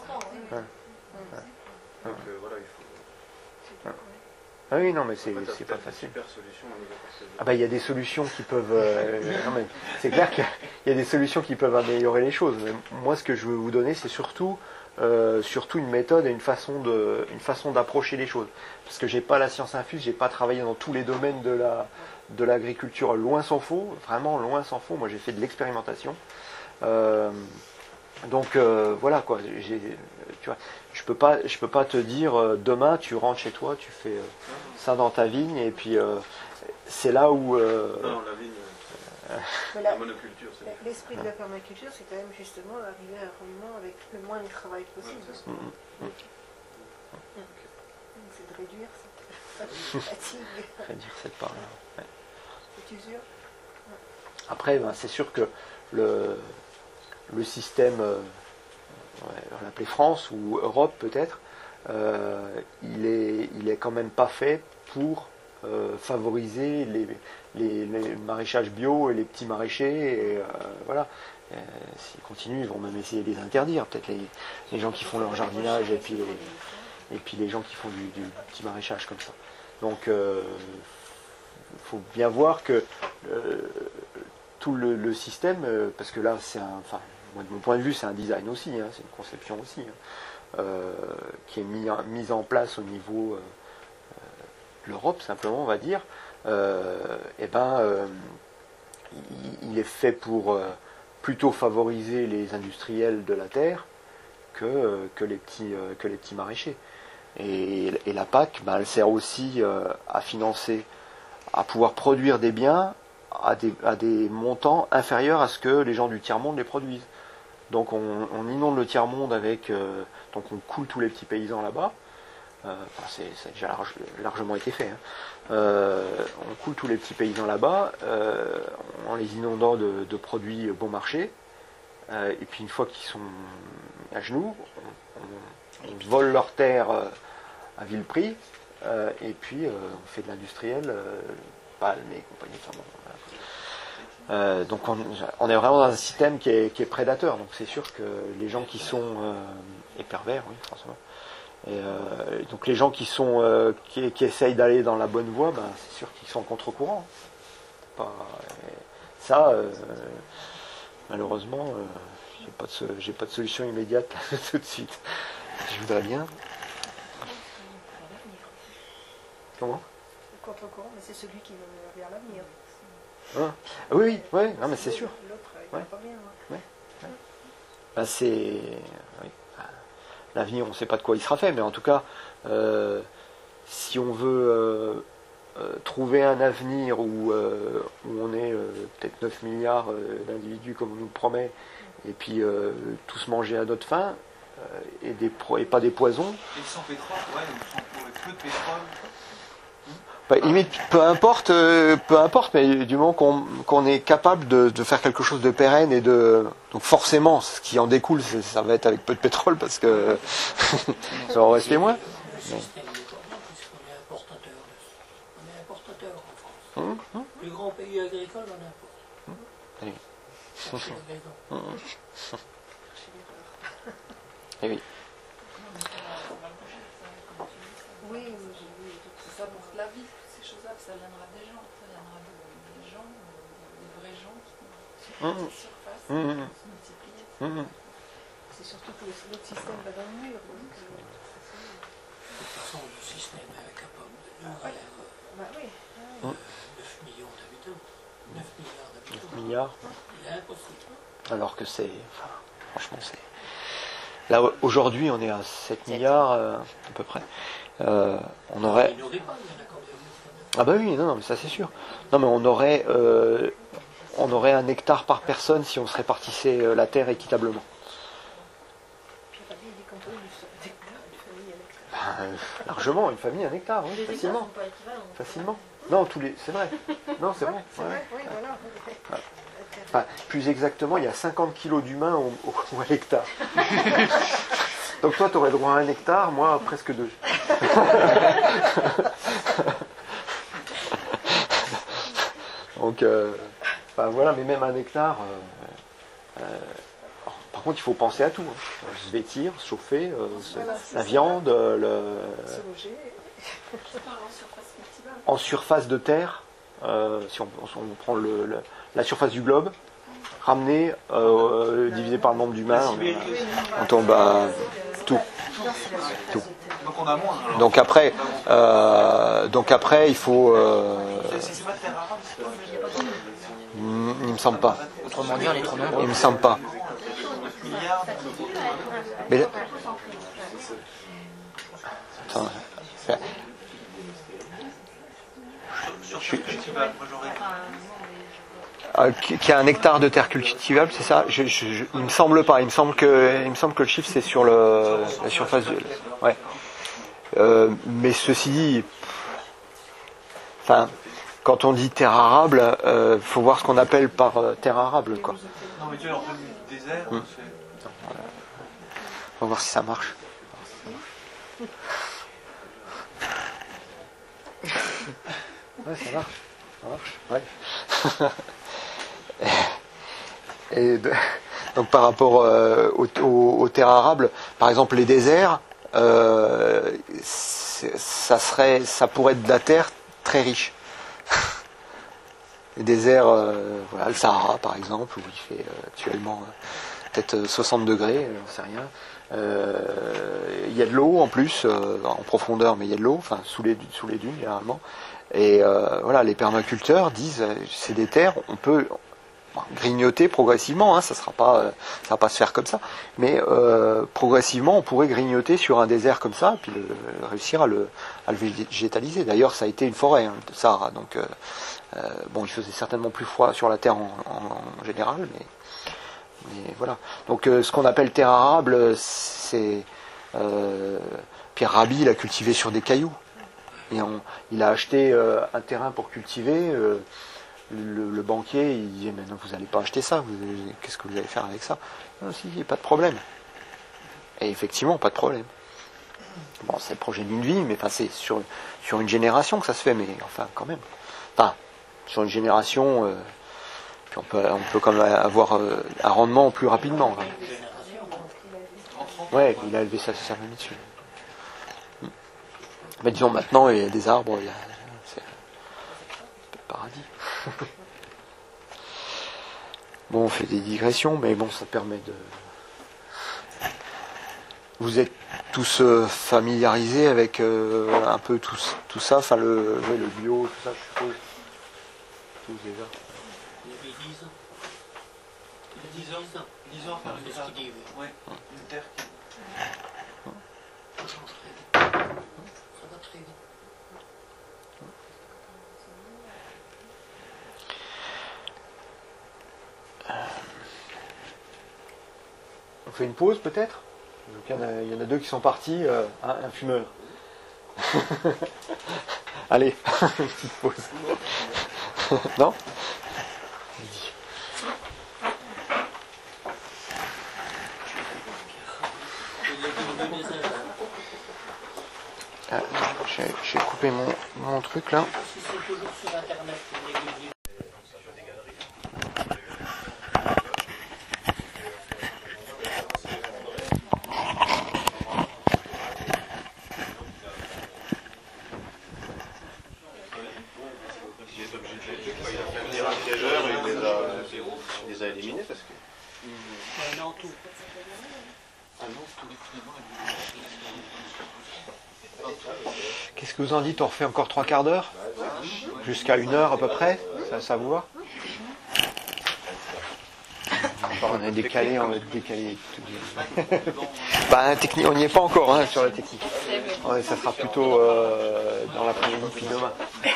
Donc euh, voilà, il faut. Ah oui, non, mais c'est, En fait, t'as c'est pas peut-être une facile. super solution à nous apporter. Ah bah il y a des solutions qui peuvent. euh, non, mais c'est clair qu'il y a des solutions qui peuvent améliorer les choses. Mais moi, ce que je veux vous donner, c'est surtout, euh, surtout une méthode et une façon de, une façon d'approcher les choses. Parce que j'ai pas la science infuse, j'ai pas travaillé dans tous les domaines de la, de l'agriculture. Loin s'en faut, vraiment loin s'en faut. Moi, j'ai fait de l'expérimentation. Euh, donc euh, voilà quoi. J'ai, tu vois, je peux pas, je peux pas te dire euh, demain tu rentres chez toi, tu fais euh, ça dans ta vigne et puis euh, c'est là où. euh, Non, la vigne, Mais la la- monoculture, c'est bien. L'esprit de la permaculture, c'est quand même justement d'arriver à un rendement avec le moins de travail possible. Ouais, c'est ça. Donc, c'est de réduire cette fatigue, réduire cette part là. cette usure. Après, ben, c'est sûr que le, le système, euh, ouais, on l'appelait France ou Europe peut-être, euh, il est, il est quand même pas fait pour euh, favoriser les, les, les maraîchages bio et les petits maraîchers. Et, euh, voilà. Euh, s'ils continuent, ils vont même essayer de les interdire. Peut-être les, les gens qui font leur jardinage et puis les, et puis les gens qui font du, du petit maraîchage comme ça. Donc, euh, faut bien voir que euh, tout le, le système, euh, parce que là, c'est un, enfin, moi, de mon point de vue, c'est un design aussi, hein, c'est une conception aussi, hein, euh, qui est mis en, mise en place au niveau euh, euh, de l'Europe, simplement, on va dire. Euh, et ben, euh, il, il est fait pour euh, plutôt favoriser les industriels de la terre que, euh, que, les, petits, euh, que les petits maraîchers. Et, et la P A C, ben, elle sert aussi euh, à financer, à pouvoir produire des biens à des, à des montants inférieurs à ce que les gens du tiers-monde les produisent. Donc on, on inonde le tiers-monde avec... Euh, donc on coule tous les petits paysans là-bas. Euh, enfin, c'est, ça a déjà large, largement été fait. Hein. Euh, on coule tous les petits paysans là-bas euh, en les inondant de, de produits bon marché. Euh, et puis une fois qu'ils sont à genoux, on, on, on vole leurs terres euh, à vil prix. Euh, et puis euh, on fait de l'industriel, euh, palme et compagnie. Enfin, bon, voilà. Euh, donc on, on est vraiment dans un système qui est, qui est prédateur. Donc c'est sûr que les gens qui sont euh, et pervers, oui, forcément. Et euh, donc les gens qui sont euh, qui, qui essayent d'aller dans la bonne voie, ben, c'est sûr qu'ils sont contre-courant. Pas, ça, euh, malheureusement, euh, j'ai pas de j'ai pas de solution immédiate là, tout de suite. Je voudrais bien. Comment? Contre-courant, mais c'est celui qui va vers l'avenir. Hein? Ah oui, oui, ouais, non, mais c'est sûr. L'autre, il Ouais. va pas bien. Hein. Ouais. Ouais. Ben, c'est oui. L'avenir, on ne sait pas de quoi il sera fait, mais en tout cas, euh, si on veut euh, euh, trouver un avenir où, euh, où on est euh, peut-être neuf milliards euh, d'individus comme on nous le promet, et puis euh, tous manger à notre faim, euh, et, des pro- et pas des poisons, Et sans pétrole, ouais, ou sans pour peu de pétrole. bah, limite, peu importe, euh, peu importe, mais du moment qu'on qu'on est capable de, de faire quelque chose de pérenne et de, donc forcément, ce qui en découle, c'est- ça va être avec peu de pétrole parce que ça va en rester moins. Le système n'est pas bien puisqu'on est importateur. de- On est importateur en France. Hum, hum, Le plus grand pays agricole, on importe. oui. Cherchez la raison. hum. Eh oui. Oui, mais j'ai vu tout Ça pour la vie, ces choses-là, ça viendra des gens, ça viendra de, des gens, des vrais gens qui vont Mmh. sur cette surface, Mmh. qui vont se multiplier. Hum, hum. C'est surtout que le- l'autre système va dans le mur. Donc, euh, De toute façon, le système est capable de nourrir bah oui. euh, neuf millions d'habitants. neuf milliards d'habitants. Milliards. Il est impossible. Alors que c'est, enfin, franchement, c'est. Là aujourd'hui, on est à sept milliards euh, à peu près. Euh, on aurait. Il ne nourrit pas, il y en a quand même. Ah bah oui, non, non, mais ça c'est sûr. Non, mais on aurait, euh, on aurait un hectare par personne si on se répartissait euh, la terre équitablement. Puis Rabbi dit qu'on peut une hectare, une famille avec ça. Ben, euh, largement, une famille, un hectare, oui, Les hectares facilement, sont pas équivalents. facilement. Non, tous les, c'est vrai. Non, c'est vrai. C'est ouais. vrai, oui, voilà. Enfin, plus exactement, il y a cinquante kilos d'humains au, au- au hectare. Donc toi, tu aurais droit à un hectare, moi, presque deux. Donc, euh, enfin, voilà, mais même un hectare. euh, euh, alors, par contre, il faut penser à tout. Hein. Se vêtir, se chauffer, euh, se- Voilà, c'est la ça. viande, euh, le, Se loger. Je parle en surface cultivable. en surface de terre, euh, si on, on prend le, le- la surface du globe, ramener, euh, divisé par le nombre d'humains, on, on tombe à tout. Tout. Donc on a moins. alors. Donc après, euh, donc après, il faut. Euh, C'est c'est pas terre arabe, c'est pas hmm, il me semble pas. Autrement dit, on est trop nombreux. Il me semble pas. milliards. Mais attends, Sur sur cultivable, moi j'aurais. euh, qui qui a un hectare de terre cultivable, c'est ça je, je, je- Il me semble pas. Il me semble que, il me semble que le chiffre c'est sur le la surface. Du, ouais. Euh, mais ceci dit, enfin, quand on dit terre arable, euh, faut voir ce qu'on appelle par euh, terre arable, quoi. Non mais tu vois, en plein milieu du désert, Hum. c'est. On va voir si ça marche. Ouais, ça marche. Ça marche. Ouais. Et de- donc par rapport euh, aux, aux- aux terres arables, par exemple les déserts, euh, c'est- ça serait, ça pourrait être de la terre très riche. Les déserts, euh, voilà, le Sahara par exemple, où il fait euh, actuellement euh, peut-être soixante degrés, euh, j'en sais rien. Euh, Il y a de l'eau en plus, euh, en profondeur, mais il y a de l'eau, enfin sous les, sous les dunes généralement. Et euh, voilà, les permaculteurs disent, euh, c'est des terres, on peut bon, grignoter progressivement, hein, ça sera pas, euh, ça va pas se faire comme ça, mais euh, progressivement, on pourrait grignoter sur un désert comme ça, puis le, le- réussir à le, à le végétaliser. D'ailleurs, ça a été une forêt, hein, le Sahara, donc euh, euh, bon, il faisait certainement plus froid sur la terre en, en- en général, mais, mais voilà. Donc, euh, ce qu'on appelle terre arable, c'est euh, Pierre Rabhi l'a cultivé sur des cailloux. Et on- il a acheté euh, un terrain pour cultiver. euh, le, le banquier, il dit mais non, vous n'allez pas acheter ça. vous allez- Qu'est-ce que vous allez faire avec ça? Non, si, pas de problème. Et effectivement, pas de problème. Bon, c'est le projet d'une vie, mais enfin, c'est sur sur une génération que ça se fait, mais enfin, quand même. Enfin, sur une génération, euh, puis on peut on peut quand même avoir euh, un rendement plus rapidement. hein. En trente Ouais, il a élevé sa cérémonie dessus. Mais disons maintenant, il y a des arbres, il y a, c'est le paradis. Bon, on fait des digressions, mais bon, ça permet de... Vous êtes tous euh, familiarisés avec euh, un peu tout, tout ça, enfin le, ouais, le bio, tout ça, je suppose. Tous déjà. Il y avait dix ans. dix ans, dix ans à faire une terre. Ouais, une terre qui... Ça change très vite. Ça va très vite. On fait une pause peut-être? Donc, il, y en a, il y en a deux qui sont partis, euh, un, un fumeur. Allez, une petite pause. Non? Ah, j'ai, j'ai coupé mon, mon truc là. Si c'est toujours sur Internet, les légumes. Il les a éliminés parce que. Un an tout. Qu'est-ce que vous en dites? On refait encore trois quarts d'heure? Jusqu'à une heure à peu près? Ça, ça vous va? On est décalé, on va être décalé. Bah, technique, on n'y est pas encore hein, sur la technique. Ouais, ça sera plutôt euh, dans l'après-midi puis demain.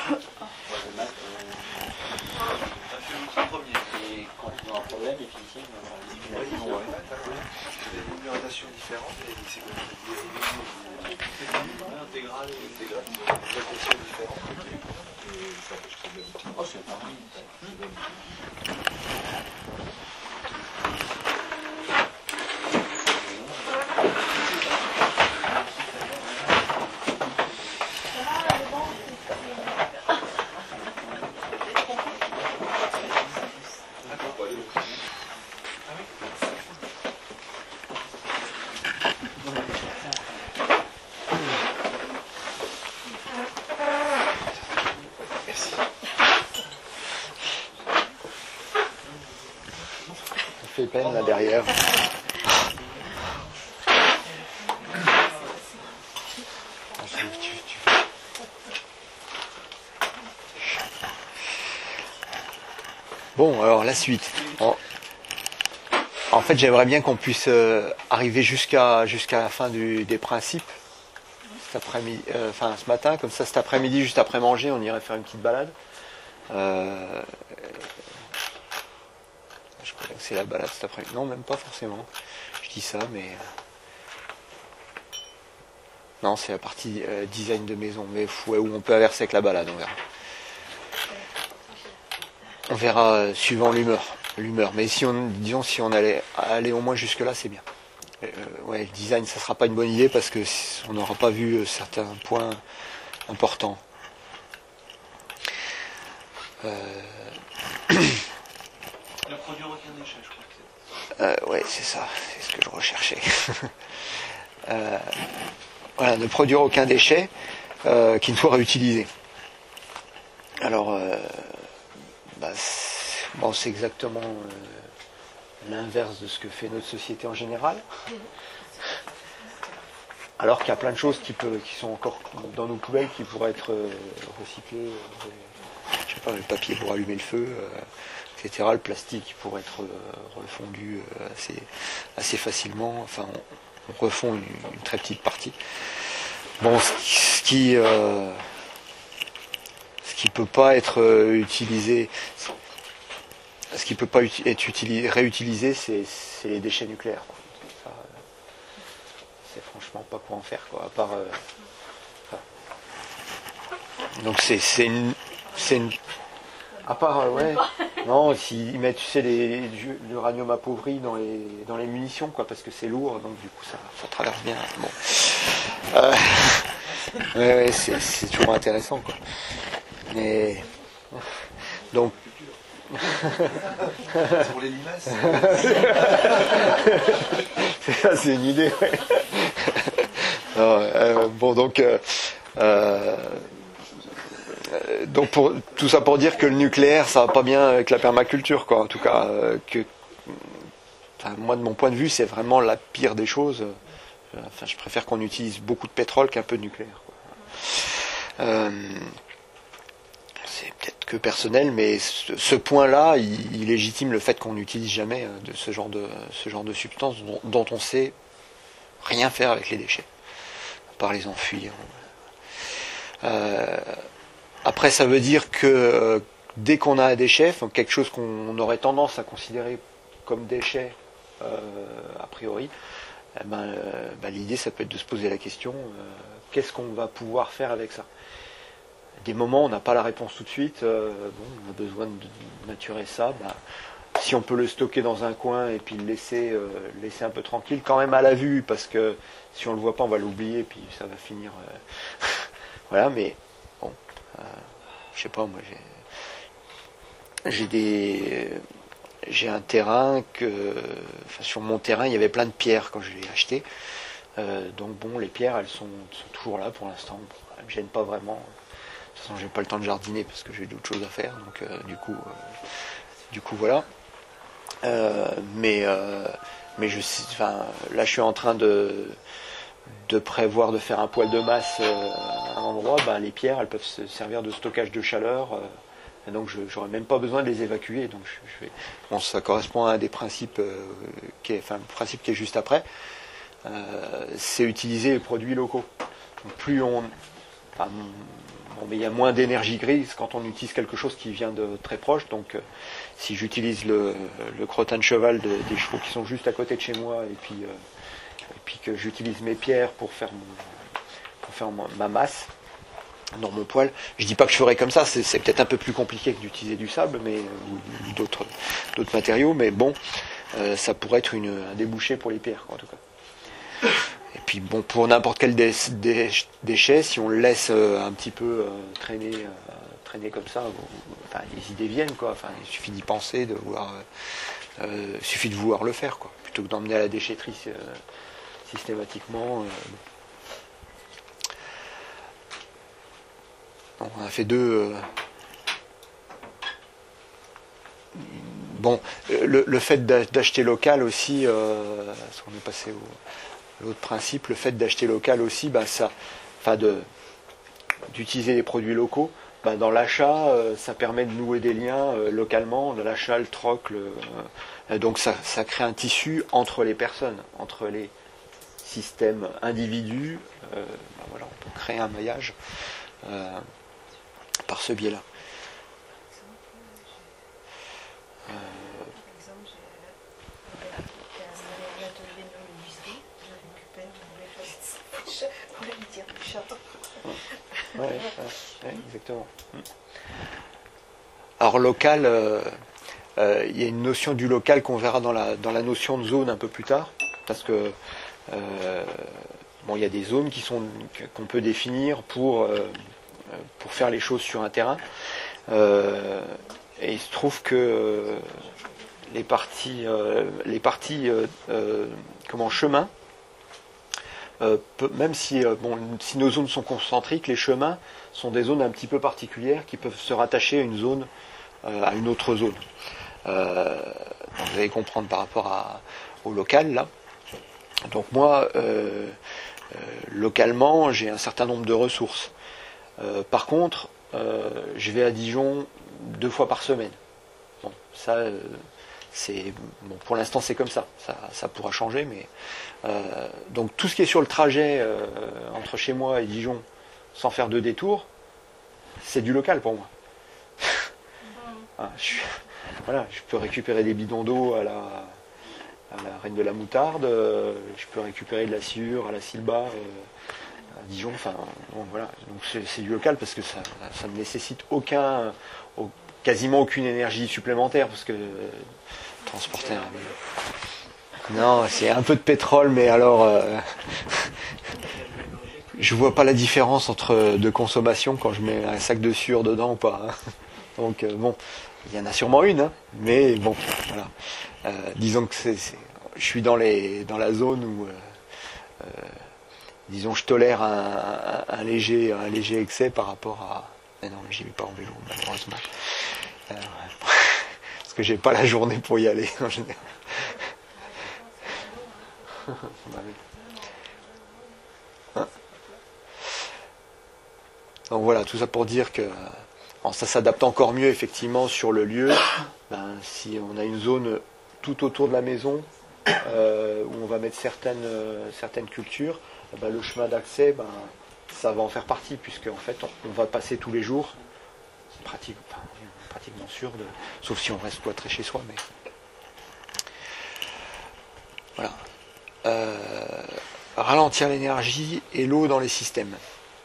Et quand ils ont un problème, les physiciens vont avoir une Des numérotations différentes et c'est intégrale et intégrale. Des numérotations différentes. Oh, c'est pareil. Ça fait peine là derrière. Bon, alors la suite. En, en fait, j'aimerais bien qu'on puisse euh, arriver jusqu'à jusqu'à la fin du, des principes cet après-midi, euh, enfin ce matin, comme ça cet après-midi, juste après manger, on irait faire une petite balade. Euh, je crois que c'est la balade cet après-midi. Non, même pas forcément. Je dis ça, mais non, c'est la partie euh, design de maison, mais ouais, où on peut averser avec la balade, on verra. On verra euh, suivant l'humeur, l'humeur. Mais si on, disons, si on allait aller au moins jusque là, c'est bien. Euh, ouais, le design, ça sera pas une bonne idée parce que on n'aura pas vu euh, certains points importants. Euh... Ne produire aucun déchet, je crois que c'est. Euh, ouais, c'est ça, c'est ce que je recherchais. euh, voilà, ne produire aucun déchet euh, qui ne soit réutilisé. Alors, euh, bah, c'est, bon, c'est exactement euh, l'inverse de ce que fait notre société en général. Alors qu'il y a plein de choses qui, peut, qui sont encore dans nos poubelles qui pourraient être euh, recyclées. Euh, je sais pas, le papier pour allumer le feu, euh, et cetera. Le plastique pourrait être euh, refondu euh, assez, assez facilement. Enfin, on, on refond une, une très petite partie. Bon, ce, ce qui euh, ce qui peut pas être euh, utilisé, ce qui peut pas uti- être utilisé, réutilisé, c'est, c'est les déchets nucléaires. Quoi. Ça, euh, c'est franchement pas quoi en faire, quoi. À part. Euh, enfin. Donc c'est, c'est une, c'est une. À part, euh, ouais. Non, s'ils mettent, tu sais, les, du- l'uranium appauvri dans les, dans les munitions, quoi, parce que c'est lourd, donc du coup ça, ça traverse bien. Bon. Euh, ouais, ouais, c'est, c'est toujours intéressant, quoi. Mais donc. C'est pour les limaces. c'est, c'est une idée. Ouais. Non, euh, bon, donc, euh, euh, donc pour, tout ça pour dire que le nucléaire, ça va pas bien avec la permaculture, quoi. En tout cas, euh, que, enfin, moi, de mon point de vue, c'est vraiment la pire des choses. Enfin, je préfère qu'on utilise beaucoup de pétrole qu'un peu de nucléaire, quoi. Euh, c'est peut-être que personnel, mais ce, ce point-là, il, il légitime le fait qu'on n'utilise jamais de ce genre de, ce genre de substance dont, dont on sait rien faire avec les déchets, à part les enfuir. Euh, après, ça veut dire que euh, dès qu'on a un déchet, enfin, quelque chose qu'on aurait tendance à considérer comme déchet, euh, a priori, eh ben, euh, ben, l'idée, ça peut être de se poser la question, euh, qu'est-ce qu'on va pouvoir faire avec ça ? Des moments, on n'a pas la réponse tout de suite, euh, bon, on a besoin de naturer ça, ben, si on peut le stocker dans un coin et puis le laisser, euh, laisser un peu tranquille, quand même à la vue, parce que si on le voit pas, on va l'oublier, puis ça va finir... Euh, voilà, mais bon, euh, je sais pas, moi j'ai... J'ai des... J'ai un terrain que... Enfin, sur mon terrain, il y avait plein de pierres quand je l'ai acheté. Euh, donc bon, les pierres, elles sont, sont toujours là pour l'instant. Bon, elles ne me gênent pas vraiment. De toute façon, j'ai pas le temps de jardiner parce que j'ai d'autres choses à faire. Donc euh, du coup, euh, du coup voilà. Euh, mais euh, mais je, enfin, là, je suis en train de de prévoir de faire un poêle de masse euh, à un endroit. Ben, les pierres, elles peuvent se servir de stockage de chaleur. Euh, et donc, je n'aurais même pas besoin de les évacuer. Donc, je, je vais, bon, ça correspond à un des principes, euh, qui est, enfin, le principe qui est juste après. Euh, c'est utiliser les produits locaux. Donc, plus on, enfin, bon, mais il y a moins d'énergie grise quand on utilise quelque chose qui vient de très proche. Donc, euh, si j'utilise le, le crottin de cheval de, des chevaux qui sont juste à côté de chez moi, et puis, euh, et puis que j'utilise mes pierres pour faire, mon, pour faire ma, ma masse dans mon poêle, je dis pas que je ferais comme ça. C'est, c'est peut-être un peu plus compliqué que d'utiliser du sable, mais ou, ou d'autres, d'autres matériaux. Mais bon, euh, ça pourrait être une, un débouché pour les pierres, en tout cas. Et puis bon, pour n'importe quel dé, dé, déchet, si on le laisse euh, un petit peu euh, traîner, euh, traîner comme ça, bon, enfin, les idées viennent, quoi. Enfin, il suffit d'y penser, de vouloir, euh, euh, il suffit de vouloir le faire, quoi, plutôt que d'emmener à la déchetterie euh, systématiquement. Euh, bon, on a fait deux. Euh, bon, le, le fait d'acheter local aussi, euh, parce qu'on est passé au l'autre principe, le fait d'acheter local aussi, bah ça, enfin de d'utiliser des produits locaux, bah dans l'achat, euh, ça permet de nouer des liens euh, localement, de l'achat, le troc, le, euh, donc ça, ça crée un tissu entre les personnes, entre les systèmes individus, euh, bah voilà, on peut créer un maillage euh, par ce biais-là. Euh, Ouais, ouais, ouais, exactement. Alors local, euh, euh, il y a une notion du local qu'on verra dans la, dans la notion de zone un peu plus tard, parce que euh, bon, il y a des zones qui sont, qu'on peut définir pour, euh, pour faire les choses sur un terrain. Euh, et il se trouve que euh, les parties, euh, les parties euh, euh, comment, chemin, Euh, peu, même si, euh, bon, si nos zones sont concentriques, les chemins sont des zones un petit peu particulières qui peuvent se rattacher à une zone, euh, à une autre zone. Euh, donc vous allez comprendre par rapport à, au local là. Donc moi, euh, euh, localement, j'ai un certain nombre de ressources. Euh, par contre, euh, je vais à Dijon deux fois par semaine. Bon, ça. Euh, C'est, bon, pour l'instant c'est comme ça, ça, ça pourra changer, mais euh, donc tout ce qui est sur le trajet euh, entre chez moi et Dijon, sans faire de détour, c'est du local pour moi. ah, je, voilà, je peux récupérer des bidons d'eau à la, à la Reine de la Moutarde, euh, je peux récupérer de la sciure à la Silba, euh, à Dijon, enfin bon, voilà, donc c'est, c'est du local parce que ça, ça ne nécessite aucun, au, quasiment aucune énergie supplémentaire parce que euh, transporter un... Non, c'est un peu de pétrole, mais alors euh, je vois pas la différence entre de consommation quand je mets un sac de sueur dedans ou pas. Hein. Donc euh, bon, il y en a sûrement une, hein, mais bon, voilà. Euh, disons que c'est, c'est je suis dans, les, dans la zone où, euh, euh, disons, je tolère un, un, un, léger, un léger excès par rapport à... Mais non, j'y vais pas en vélo, malheureusement. Euh, parce que j'ai pas la journée pour y aller, en général. Hein? Donc voilà, tout ça pour dire que alors ça s'adapte encore mieux effectivement sur le lieu. Ben, si on a une zone tout autour de la maison euh, où on va mettre certaines, euh, certaines cultures, ben, le chemin d'accès, ben, ça va en faire partie, puisque en fait on, on va passer tous les jours, c'est pratique, enfin, pratiquement sûr, de, sauf si on reste cloîtré chez soi. Mais voilà. Euh, ralentir l'énergie et l'eau dans les systèmes.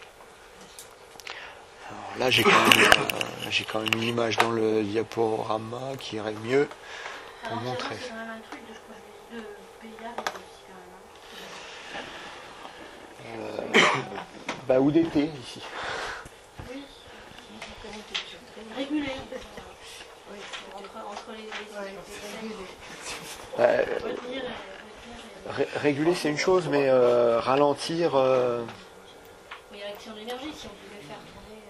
Alors là j'ai quand même, euh, j'ai quand même une image dans le diaporama qui irait mieux pour Alors, montrer. C'est quand même un truc de, de paysage aussi quand même. Euh, bah, ou d'été ici. Oui. Réguler. Oui. Entre, entre les, les Euh, retenir, ré- réguler c'est une chose, mais euh, ralentir. Euh, oui, l'action d'énergie, si on pouvait faire tourner.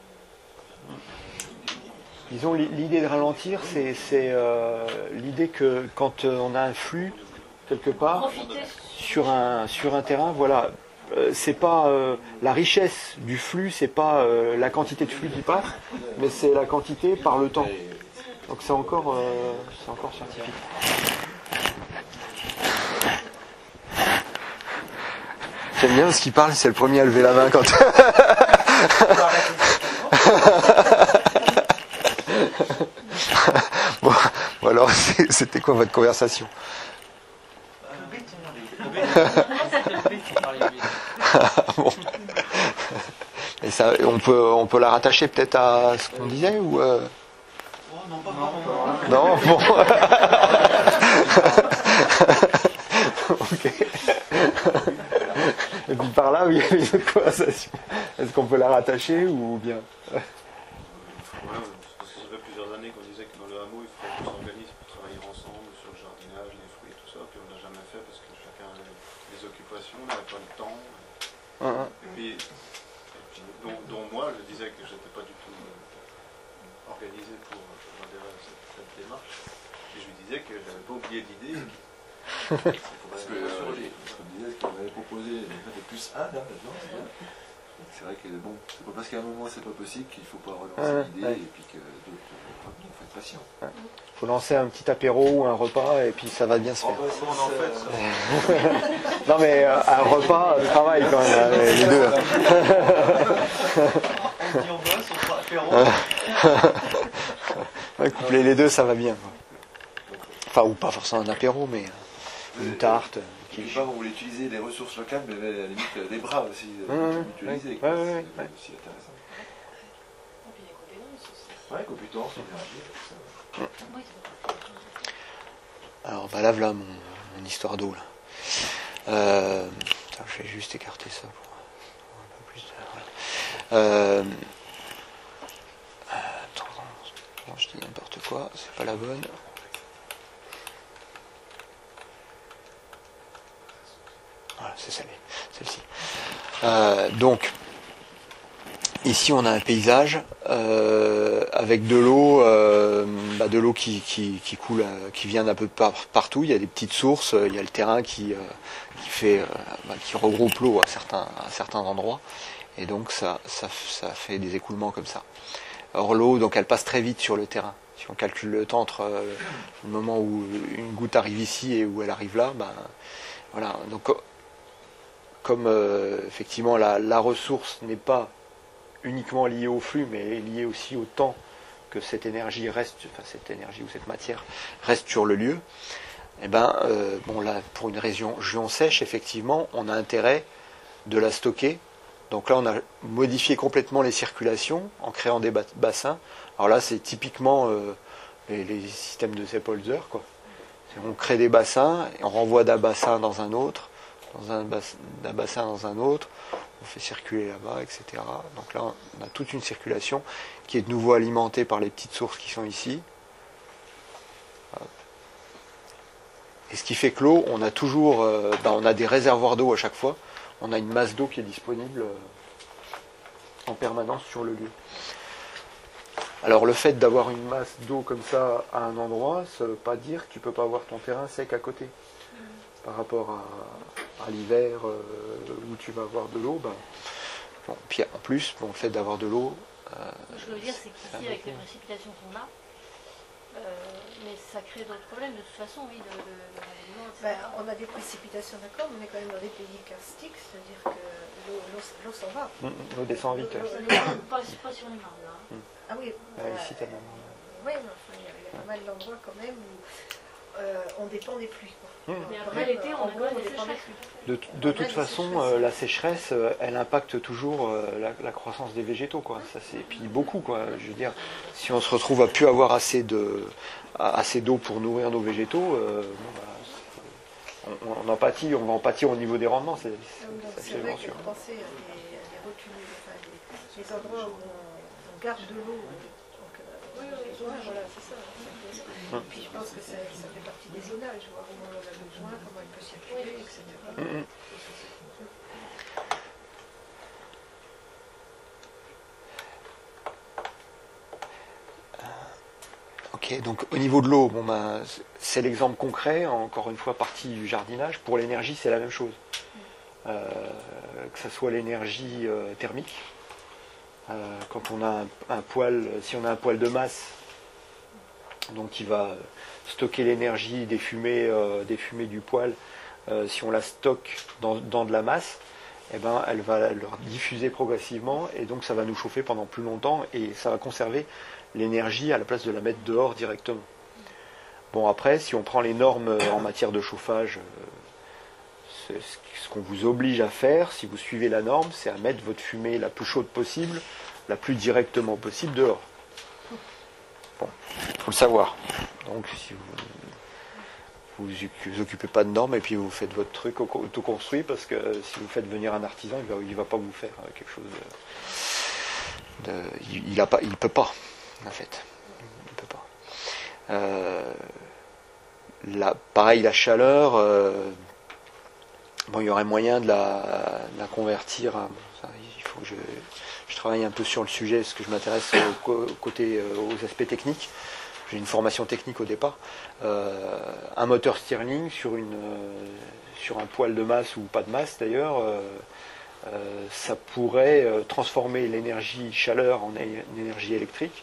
Euh... disons l'i- l'idée de ralentir, c'est, c'est euh, l'idée que quand euh, on a un flux quelque part Profiter. sur un sur un terrain, voilà. Euh, c'est pas euh, la richesse du flux, c'est pas euh, la quantité de flux qui passe, mais c'est la quantité par le temps. Donc c'est encore, euh, c'est encore scientifique. J'aime bien parce qu'il parle, c'est le premier à lever la main quand. Bon, bon alors c'est- c'était quoi votre conversation? Bon. Et ça, on peut, on peut la rattacher peut-être à ce qu'on disait ou euh... Oh non, pas vraiment. Non, bon. Ok. Et puis par là, oui, il y a une autre conversation. Est-ce qu'on peut la rattacher ou bien? Ouais, parce que ça fait plusieurs années qu'on disait que dans le hameau, il faudrait qu'on s'organise pour travailler ensemble sur le jardinage, les fruits et tout ça, puis on n'a jamais fait parce que chacun avait des occupations, on n'avait pas le temps. Uh-huh. Et puis, et puis dont, dont moi, je disais que j'étais pas du tout euh, organisé pour, pour adhérer à cette, cette démarche. Et je lui disais que j'avais pas oublié l'idée. Parce que, euh, comme disait, ce qu'on avait proposé, de plus un là, maintenant, c'est bien. C'est vrai que bon, c'est pas parce qu'à un moment c'est pas possible qu'il faut pas relancer Ouais, l'idée ouais. et puis que d'autres euh, il faut être patient. Il faut lancer un petit apéro ou un repas et puis ça va bien se Oh, faire. bah, Comment on en fait ça? Non mais euh, un repas, le travail quand même, hein, les deux. On dit on bosse, on fera apéro. Ouais, coupler les deux, ça va bien. Quoi. Enfin, ou pas forcément un apéro, mais euh, une tarte. Je ne sais pas, on voulait utiliser les ressources locales, mais à la limite euh, des bras aussi, euh, Ouais, mutualisés. ouais, quoi. ouais, ouais, C'est ouais. aussi intéressant. Et puis les compétences aussi. Ouais, compétences, énergie, tout ça. Oui, Alors, bah là, voilà mon, mon histoire d'eau. Là. Euh, putain, je vais juste écarter ça pour, pour un peu plus de. Voilà. Euh, attends, non, je dis n'importe quoi, c'est pas la bonne. Voilà, c'est celle- celle-ci. Euh, donc, ici on a un paysage euh, avec de l'eau, euh, bah, de l'eau qui, qui, qui coule, euh, qui vient d'un peu par, partout. Il y a des petites sources, il y a le terrain qui, euh, qui fait, euh, bah, qui regroupe l'eau à certains, à certains endroits, et donc ça, ça, ça fait des écoulements comme ça. Or l'eau, donc elle passe très vite sur le terrain. Si on calcule le temps entre euh, le moment où une goutte arrive ici et où elle arrive là, ben voilà. Donc comme euh, effectivement la, la ressource n'est pas uniquement liée au flux, mais liée aussi au temps que cette énergie reste, enfin cette énergie ou cette matière reste sur le lieu, et ben euh, bon là pour une région, région sèche, effectivement, on a intérêt de la stocker. Donc là on a modifié complètement les circulations en créant des bassins. Alors là c'est typiquement euh, les, les systèmes de Seppolzer, quoi. On crée des bassins et on renvoie d'un bassin dans un autre, dans un bassin, d'un bassin dans un autre, on fait circuler là-bas, et cetera. Donc là, on a toute une circulation qui est de nouveau alimentée par les petites sources qui sont ici. Et ce qui fait que l'eau, on a toujours, euh, ben, on a des réservoirs d'eau à chaque fois. On a une masse d'eau qui est disponible euh, en permanence sur le lieu. Alors le fait d'avoir une masse d'eau comme ça à un endroit, ça ne veut pas dire que tu ne peux pas avoir ton terrain sec à côté. Par rapport à, à l'hiver euh, où tu vas avoir de l'eau, ben, bon, puis en plus, bon, le fait d'avoir de l'eau... Euh, je veux dire, c'est qu'ici, avec les précipitations qu'on a, euh, mais ça crée d'autres problèmes de toute façon, oui, de, de, de, de ben, on a des précipitations, d'accord, mais on est quand même dans des pays karstiques, c'est-à-dire que l'eau, l'eau, l'eau s'en va. Mmh, l'eau descend vite. L'eau, l'eau, pas, pas sur les marnes, là. Mmh. Ah oui, ah, euh, ici, tellement. Oui, mais enfin, il y a, il y a pas mal d'endroits quand même où euh, on dépend des pluies. Quoi. Mmh. Mais après l'été, on a quand même des sécheresses. De, de toute façon, euh, la sécheresse, euh, elle impacte toujours euh, la, la croissance des végétaux, quoi. Ça, c'est, puis beaucoup, quoi. Je veux dire, si on se retrouve à plus avoir assez de, assez d'eau pour nourrir nos végétaux, euh, bon, bah, on, on en pâtit, on va en pâtir au niveau des rendements, c'est, c'est, c'est, c'est c'est vrai sûr. que penser à des, à des retenues, enfin, des, des endroits où on, on garde de l'eau. Donc, euh, oui, oui, oui, voilà, c'est ça. Et puis je pense que ça, ça fait partie des zonages, voir où on en a besoin, comment il peut circuler, et cetera. Mm-hmm. Ok, donc au niveau de l'eau, bon ben, c'est l'exemple concret, encore une fois partie du jardinage. Pour l'énergie, c'est la même chose. Euh, que ce soit l'énergie euh, thermique, euh, quand on a un, un poêle, si on a un poêle de masse, donc qui va stocker l'énergie des fumées, euh, des fumées du poêle, euh, si on la stocke dans, dans de la masse, eh ben, elle va leur diffuser progressivement et donc ça va nous chauffer pendant plus longtemps et ça va conserver l'énergie à la place de la mettre dehors directement. Bon, après, si on prend les normes en matière de chauffage, c'est ce qu'on vous oblige à faire, si vous suivez la norme, c'est à mettre votre fumée la plus chaude possible, la plus directement possible dehors. Bon, il faut le savoir. Donc, si vous vous occupez pas de normes et puis vous faites votre truc auto-construit, parce que si vous faites venir un artisan, il va, il va pas vous faire quelque chose de... de il, il a pas, il peut pas, en fait. Il peut pas. Euh, la, pareil, la chaleur, euh, bon, il y aurait moyen de la, de la convertir. À, bon, ça, il faut que je... Je travaille un peu sur le sujet parce que je m'intéresse au, au côté, aux aspects techniques. J'ai une formation technique au départ. Euh, un moteur Stirling sur, une, euh, sur un poêle de masse ou pas de masse d'ailleurs, euh, euh, ça pourrait euh, transformer l'énergie chaleur en é- énergie électrique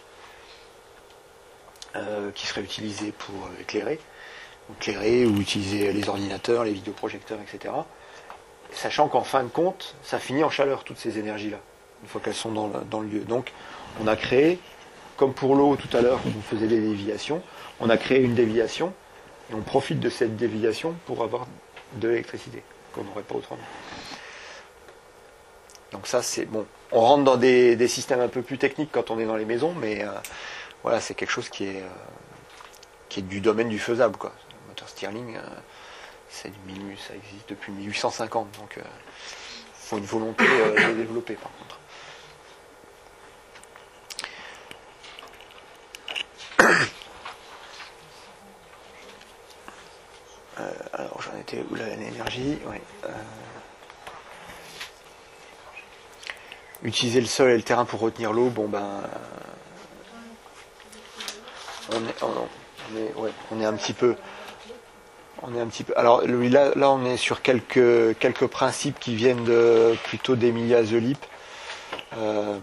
euh, qui serait utilisée pour éclairer, éclairer ou utiliser les ordinateurs, les vidéoprojecteurs, et cetera. Sachant qu'en fin de compte, ça finit en chaleur toutes ces énergies-là, une fois qu'elles sont dans le, dans le lieu. Donc on a créé, comme pour l'eau tout à l'heure, on faisait des déviations, on a créé une déviation, et on profite de cette déviation pour avoir de l'électricité, qu'on n'aurait pas autrement. Donc ça, c'est bon. On rentre dans des, des systèmes un peu plus techniques quand on est dans les maisons, mais euh, voilà, c'est quelque chose qui est, euh, qui est du domaine du faisable, quoi. Le moteur Stirling, euh, c'est du mille, ça existe depuis mille huit cent cinquante, donc il euh, faut une volonté euh, de développer, par contre. Euh, alors j'en étais où là, l'énergie, oui. Euh, utiliser le sol et le terrain pour retenir l'eau, bon ben on est, on, on est, ouais, on est un petit peu, on est un petit peu. Alors là, là on est sur quelques quelques principes qui viennent de plutôt d'Emilia Zolip, euh,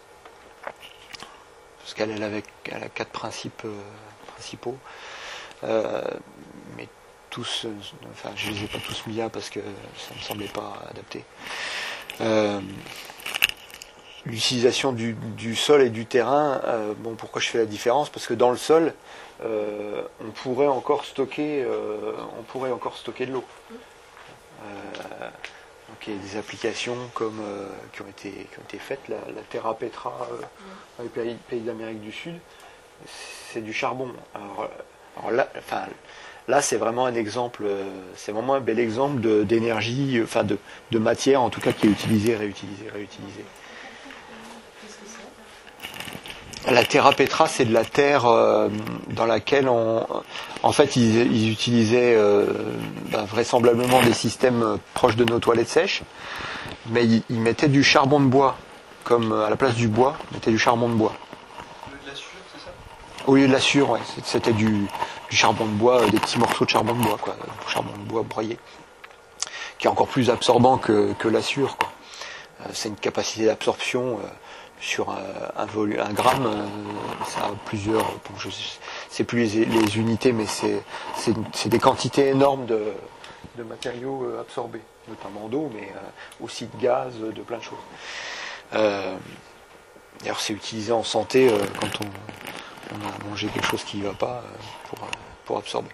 parce qu'elle elle avait, elle a quatre principes euh, principaux, euh, mais tous, enfin je les ai pas tous mis là parce que ça me semblait pas adapté. Euh, L'utilisation du, du sol et du terrain, euh, bon, pourquoi je fais la différence? Parce que dans le sol, euh, on pourrait encore stocker, euh, on pourrait encore stocker de l'eau. Euh, donc il y a des applications comme euh, qui ont été qui ont été faites, la, la Terra Petra euh, dans les pays, pays d'Amérique du Sud, c'est du charbon. Alors, alors là, enfin. Là, c'est vraiment un exemple, c'est vraiment un bel exemple de, d'énergie, enfin de, de matière en tout cas qui est utilisée, réutilisée, réutilisée. la terra petra, c'est de la terre euh, dans laquelle on, en fait, ils, ils utilisaient euh, ben, vraisemblablement des systèmes proches de nos toilettes sèches, mais ils, ils mettaient du charbon de bois, comme à la place du bois, ils mettaient du charbon de bois. Au lieu de la sueur, c'est ça? Au lieu de la sueur, ouais, c'était du, du charbon de bois, euh, des petits morceaux de charbon de bois, quoi, du charbon de bois broyé, qui est encore plus absorbant que, que la sueur, quoi. Euh, c'est une capacité d'absorption. Euh, sur un, un, volume, un gramme, euh, ça a plusieurs, bon, je sais plus les, les unités, mais c'est, c'est, c'est des quantités énormes de, de matériaux euh, absorbés, notamment d'eau, mais euh, aussi de gaz, de plein de choses. Euh, d'ailleurs, c'est utilisé en santé euh, quand on, on a mangé quelque chose qui ne va pas euh, pour, pour absorber.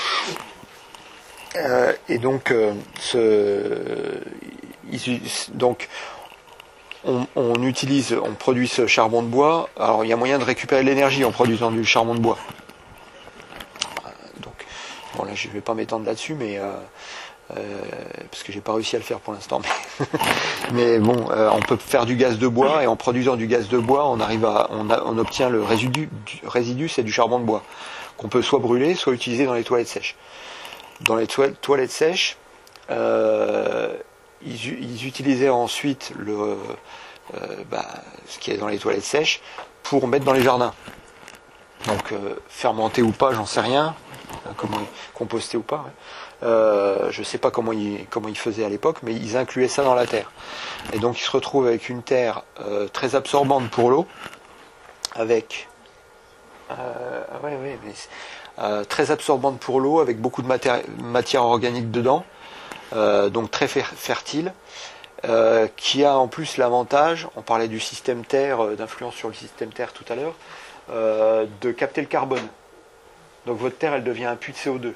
Euh, et donc, euh, ce, donc On, on utilise, on produit ce charbon de bois. Alors il y a moyen de récupérer de l'énergie en produisant du charbon de bois. Donc, bon là je ne vais pas m'étendre là-dessus, mais euh, euh, parce que j'ai pas réussi à le faire pour l'instant. Mais, mais bon, euh, on peut faire du gaz de bois et en produisant du gaz de bois, on arrive à, on, a, on obtient le résidu. Du, résidu, c'est du charbon de bois qu'on peut soit brûler, soit utiliser dans les toilettes sèches. Dans les toilettes, toilettes sèches. Euh, Ils, ils utilisaient ensuite le, euh, bah, ce qui est dans les toilettes sèches pour mettre dans les jardins. Donc euh, fermenté ou pas, j'en sais rien. Euh, comment composté ou pas. Ouais. Euh, je ne sais pas comment ils, comment ils faisaient à l'époque, mais ils incluaient ça dans la terre. Et donc ils se retrouvent avec une terre euh, très absorbante pour l'eau, avec euh, ouais, ouais, mais, euh, très absorbante pour l'eau, avec beaucoup de matière, matière organique dedans. Euh, donc très fertile, euh, qui a en plus l'avantage, on parlait du système Terre, euh, d'influence sur le système Terre tout à l'heure, euh, de capter le carbone. Donc votre Terre, elle devient un puits de C O deux.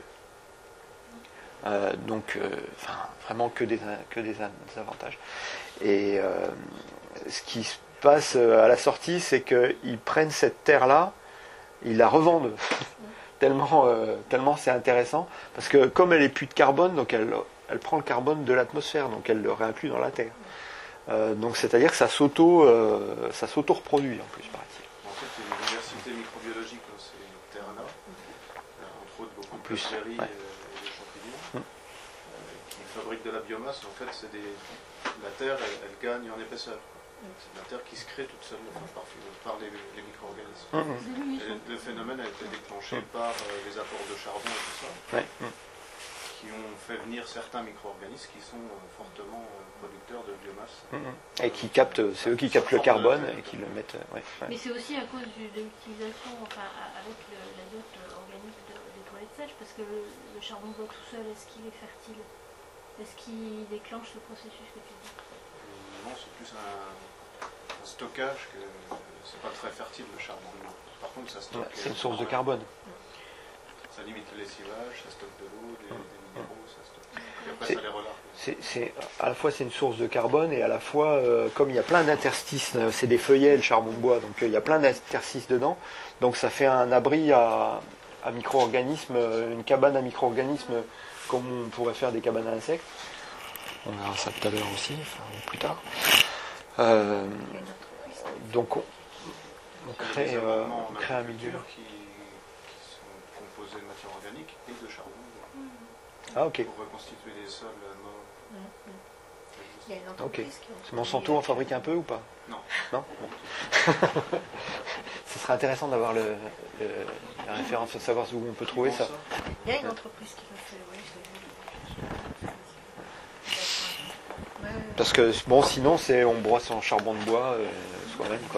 Euh, donc, euh, enfin, vraiment que des, que des avantages. Et euh, ce qui se passe à la sortie, c'est qu'ils prennent cette Terre-là, ils la revendent. tellement, euh, tellement c'est intéressant, parce que comme elle est puits de carbone, donc elle elle prend le carbone de l'atmosphère, donc elle le réinclut dans la Terre. Euh, donc c'est-à-dire que ça s'auto, euh, ça s'auto-reproduit en plus, paraît-il. En fait, il y a une université microbiologique, c'est Terana, entre autres beaucoup de bactéries ouais. et des champignons, hum. euh, qui fabriquent de la biomasse. En fait, c'est des... la Terre, elle, elle gagne en épaisseur. C'est la Terre qui se crée toute seule enfin, par, par les, les micro-organismes. Hum. Et le phénomène a été déclenché hum. par euh, les apports de charbon et tout ça. Ouais. Hum. Qui ont fait venir certains micro-organismes qui sont euh, fortement euh, producteurs de biomasse. Mmh. Et qui captent, c'est eux qui captent le carbone et qui le mettent. Ouais, ouais. Mais c'est aussi à cause de l'utilisation, enfin, avec l'azote organique de, des toilettes sèches, parce que le, le charbon de bois tout seul, est-ce qu'il est fertile? Est-ce qu'il déclenche le processus que tu dis? Non, c'est plus un, un stockage que c'est pas très fertile le charbon de bois. Par contre, ça stocke. C'est une source de carbone. Ça limite le lessivage, ça stocke de l'eau, des, des minéraux, ça stocke. Et après, ça les relâche. C'est, c'est, à la fois c'est une source de carbone et à la fois, euh, comme il y a plein d'interstices, c'est des feuillets le charbon de bois, donc euh, il y a plein d'interstices dedans, donc ça fait un abri à, à micro-organismes, une cabane à micro-organismes, comme on pourrait faire des cabanes à insectes. On verra ça tout à l'heure aussi, enfin plus tard. Euh, donc on, on crée, euh, on crée un milieu. De matière organique et de charbon ah, okay. pour reconstituer des sols morts. Mmh. Il y a une entreprise okay. qui Monsanto en fabrique un peu ou pas? Non. Non bon. Ce serait intéressant d'avoir le, le, la référence, de savoir où on peut trouver ça. Il y a une entreprise qui le fait, oui. Ouais, ouais. Parce que bon, sinon c'est on brosse en charbon de bois euh, soi-même quoi.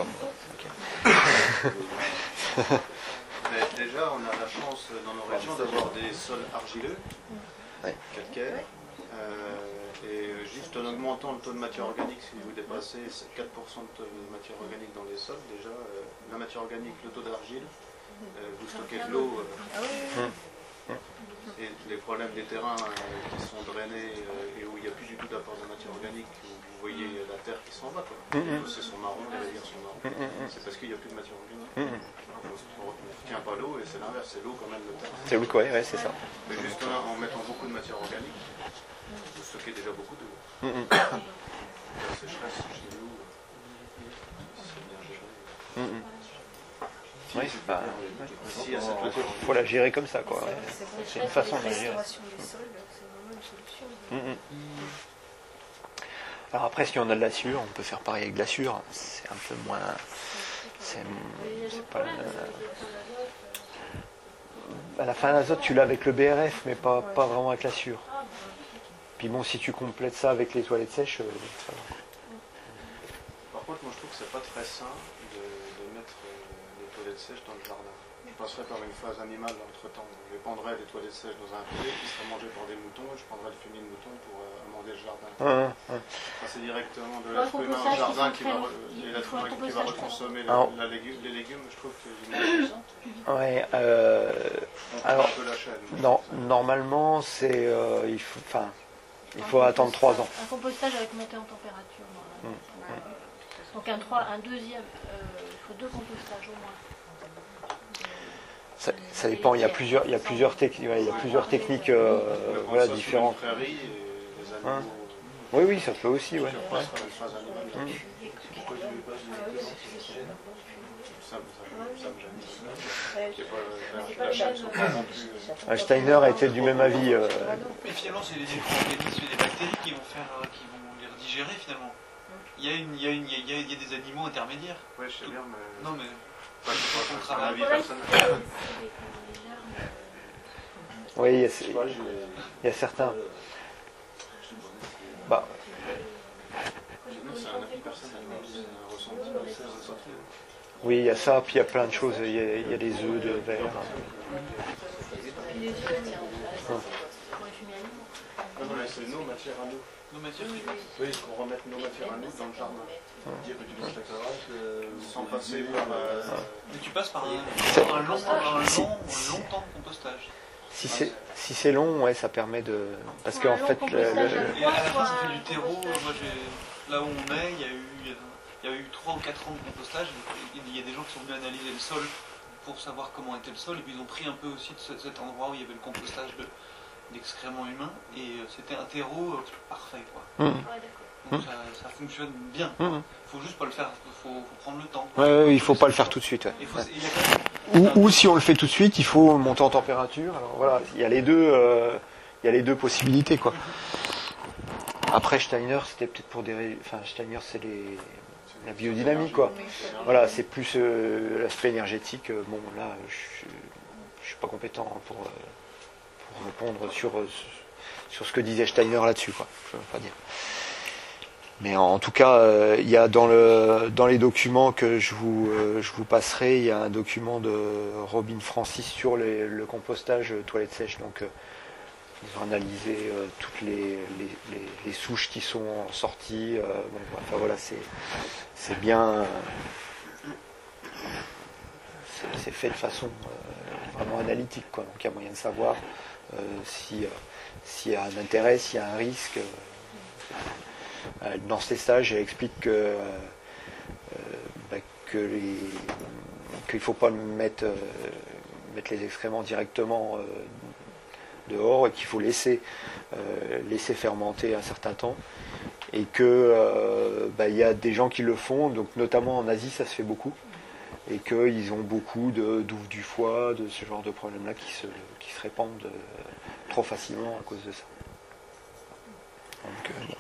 Okay. Mais déjà, on a la chance dans nos régions d'avoir des sols argileux, ouais. calcaires, euh, et juste en augmentant le taux de matière organique, si vous dépassez quatre pour cent de matière organique dans les sols, déjà, euh, la matière organique, le taux d'argile, euh, vous stockez de l'eau. Euh, et les problèmes des terrains euh, qui sont drainés euh, et où il n'y a plus du tout d'apport de matière organique, où vous voyez la terre qui s'en va, quoi. Les fossés sont marrons, les rivières sont marrons. C'est parce qu'il n'y a plus de matière organique. On ne retient pas l'eau et c'est l'inverse, c'est l'eau quand même le terrain. C'est oui, ouais, ouais, c'est ça. Mais juste en, en mettant beaucoup de matière organique, vous stockez déjà beaucoup d'eau. Mm -hmm. La sécheresse chez nous, c'est bien géré. Mm -hmm. Oui, bah, Si, à cette méthode. faut la gérer comme ça, quoi. Ouais. C'est vrai C'est que une façon de la la gérer. restauration des sols, c'est vraiment une solution. Mm, mm. Alors après, si on a de la sueur, on peut faire pareil avec de la sueur. C'est un peu moins. C'est c'est pas. À la fin d'azote, tu l'as avec le B R F, mais pas, pas vraiment avec la sueur. Puis bon, si tu complètes ça avec les toilettes sèches, euh, ça va. Par contre, moi je trouve que c'est pas très sain de, de mettre euh, les toilettes sèches dans le jardin. Je passerais par une phase animale entre temps. Je pendrais les toilettes sèches dans un pellet qui serait mangé par des moutons et je prendrais le fumier de mouton pour euh, amender le jardin. Ouais, ouais. Enfin, c'est directement de Ouais, l'être humain au compostage, jardin il faut qui va, faire- re- il et l'être faut un humain qui va compostage. reconsommer la- Alors- la légume- les légumes. Je trouve que Ouais, euh, on prend alors, un peu la chaîne. non, normalement, c'est, euh, il faut, enfin, il faut attendre trois ans. Un compostage avec montée en température. Mm, normalement. Donc un, trois, un deuxième, euh, il faut deux compostages au moins. Ça, ça dépend. Il y a plusieurs, il y a plusieurs techniques, ouais, il y a plusieurs techniques, euh, voilà, différentes. Les prairies et les animaux. Hein. Oui, oui, ça peut aussi, ouais. Tu ouais. repasses par une phase animale. Mm. Pourquoi tu mets pas directement Ça me ça me- ça me gêne. Qu'il y ait pas la chaîne soit pas non plus. Ah, Steiner était du même avis. euh, Mais finalement, c'est les micro-organismes et les bactéries qui vont faire, euh, qui vont les digérer finalement. Il y a, une, il y a, une, il y a, il y a- il y a des animaux intermédiaires. Oui, je sais bien, mais. Non mais Enfin, je sais pas, on c'est un travaille. avis Voilà, personnel. c'est- c'est des- des germes, euh, Oui, il y a, Je sais pas, j'ai- il y a certains. Bah, C'est un avis personnel, c'est un ressenti, c'est un ressenti. oui, il y a ça, puis il y a plein de choses. Il y a, il y a des œufs de verre. puis les œufs, euh, Hum. pour les fumiers animaux. Non, non, mais c'est nos matières à nous. Nos matières. Oui, qu'on remette nos matières à nous dans le jardin. Dire que tu manges ta carotte, euh, Sans passer par. euh, Mais tu passes par un, C'est- un long, un long, un long temps de compostage. Si c'est si c'est long, ouais, ça permet de. Parce Ouais, qu'en un long fait, le- compostage le- à- Et à la fin, ça Soit fait du terreau. compostage. Moi, j'ai- là où on est, il y a eu, il y a eu trois ou quatre ans de compostage. Il y a des gens qui sont venus analyser le sol pour savoir comment était le sol. Et puis ils ont pris un peu aussi de ce- cet endroit où il y avait le compostage de- d'excréments humains. Et euh, c'était un terreau euh, parfait, quoi. Hum. Ouais, d'accord. Donc ça, ça fonctionne bien. Hum. Il faut juste pas le faire, il faut, faut prendre le temps. Ouais, ouais, il faut pas le faire tout de suite. Ouais. Il faut- il y a quand même- Ou, ou si on le fait tout de suite, il faut monter en température. Alors voilà, il y a les deux, euh, il y a les deux possibilités, quoi. Après Steiner, c'était peut-être pour des, ré- enfin Steiner, c'est les, la biodynamie, quoi. Voilà, c'est plus euh, l'aspect énergétique. Euh, Bon, là, je, je suis pas compétent pour, euh, pour répondre sur euh, sur ce que disait Steiner là-dessus, quoi. Je veux pas dire. Mais en, en tout cas, euh, il y a dans le dans les documents que je vous euh, je vous passerai, il y a un document de Robin Francis sur les- le compostage euh, toilettes sèches. Donc euh, ils ont analysé euh, toutes les, les, les- les souches qui sont sorties. euh, bon, enfin voilà, c'est c'est bien. euh, c'est- c'est fait de façon euh, vraiment analytique, quoi. Donc il y a moyen de savoir euh, si euh, s'il y a un intérêt, s'il y a un risque. Euh, Dans ces stages, elle explique que, euh, euh, bah, que les, qu'il ne faut pas mettre, euh, mettre les excréments directement euh, dehors et qu'il faut laisser, euh, laisser fermenter un certain temps. Et que euh, bah, y a des gens qui le font, donc notamment en Asie, ça se fait beaucoup. Et qu'ils ont beaucoup de douves du foie, de ce genre de problèmes-là qui se, qui se répandent euh, trop facilement à cause de ça. Donc, euh, bon.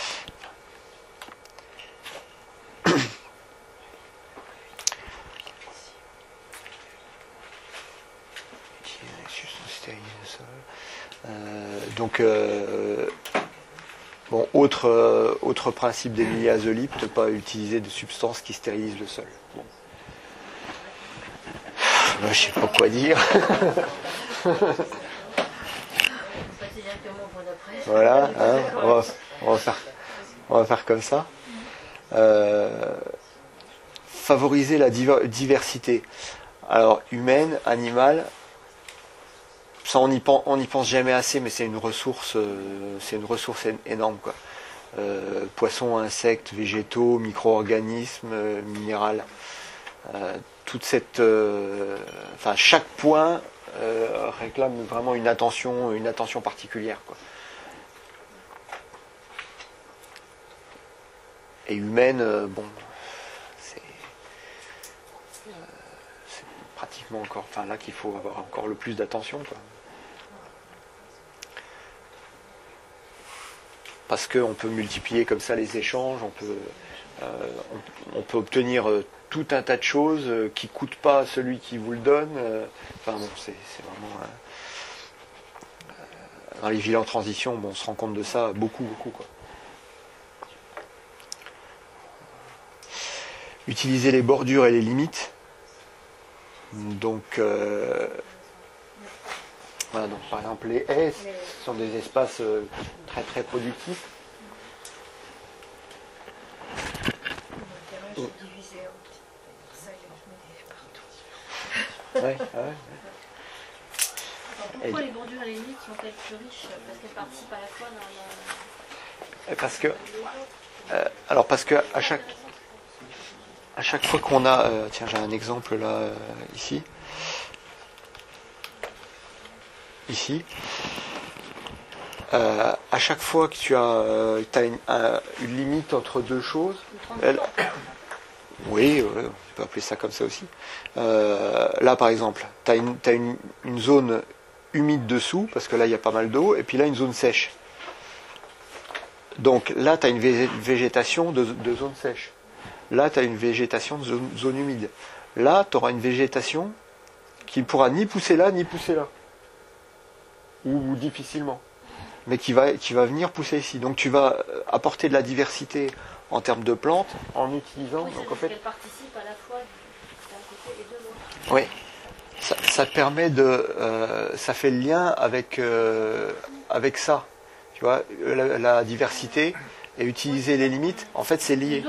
Euh, donc, euh, bon, autre, euh, autre principe d'Emilie Azolip, ne pas utiliser de substances qui stérilisent le sol. Bon. Moi, je sais pas quoi dire. Voilà, hein, on, va, on, va faire, on va faire comme ça. Euh, favoriser la diver- diversité. Alors, humaine, animale, ça on n'y pense, on n'y pense jamais assez, mais c'est une ressource, euh, c'est une ressource é- énorme, quoi. Euh, poissons, insectes, végétaux, micro-organismes, euh, minéral. Euh, toute cette, euh, enfin chaque point euh, réclame vraiment une attention, une attention particulière, quoi. Et humaine, euh, bon, c'est, euh, c'est- pratiquement encore, enfin là qu'il faut avoir encore le plus d'attention, quoi. Parce qu'on peut multiplier comme ça les échanges, on peut, euh, on, on peut obtenir euh, tout un tas de choses euh, qui ne coûtent pas à celui qui vous le donne. Euh, enfin bon, c'est, c'est vraiment... Euh, euh, dans les villes en transition, bon, on se rend compte de ça beaucoup, beaucoup, quoi. Utiliser les bordures et les limites. Donc, euh, voilà, donc par exemple les haies sont des espaces euh, très très productifs. Mon terrain, j'ai divisé en petits. Ça, je mets des partout. Ouais, ouais. Alors, pourquoi les bordures et les limites sont-elles plus riches? Parce qu'elles participent à la fois dans la... Parce que, euh, alors parce que à chaque, à chaque fois qu'on a, euh, tiens, j'ai un exemple là, euh, ici, ici, euh, à chaque fois que tu as, euh, t'as une, un, une limite entre deux choses, elle, oui, ouais, on peut appeler ça comme ça aussi. Euh, là, par exemple, tu as, une, t'as une, une zone humide dessous, parce que là, il y a pas mal d'eau, et puis là, une zone sèche. Donc là, tu as une végétation de, de zone sèche. Là, tu as une végétation de zone, zone humide. Là, tu auras une végétation qui ne pourra ni pousser là, ni pousser là. Ou, ou difficilement. Mais qui va, qui va venir pousser ici. Donc tu vas apporter de la diversité en termes de plantes en utilisant... Oui, donc, en fait, qu'elle participe à la fois d'un côté et de l'autre. oui. Ça, ça te permet de... Euh, ça fait le lien avec, euh, avec ça. Tu vois, la, la diversité et utiliser les limites, en fait, c'est lié.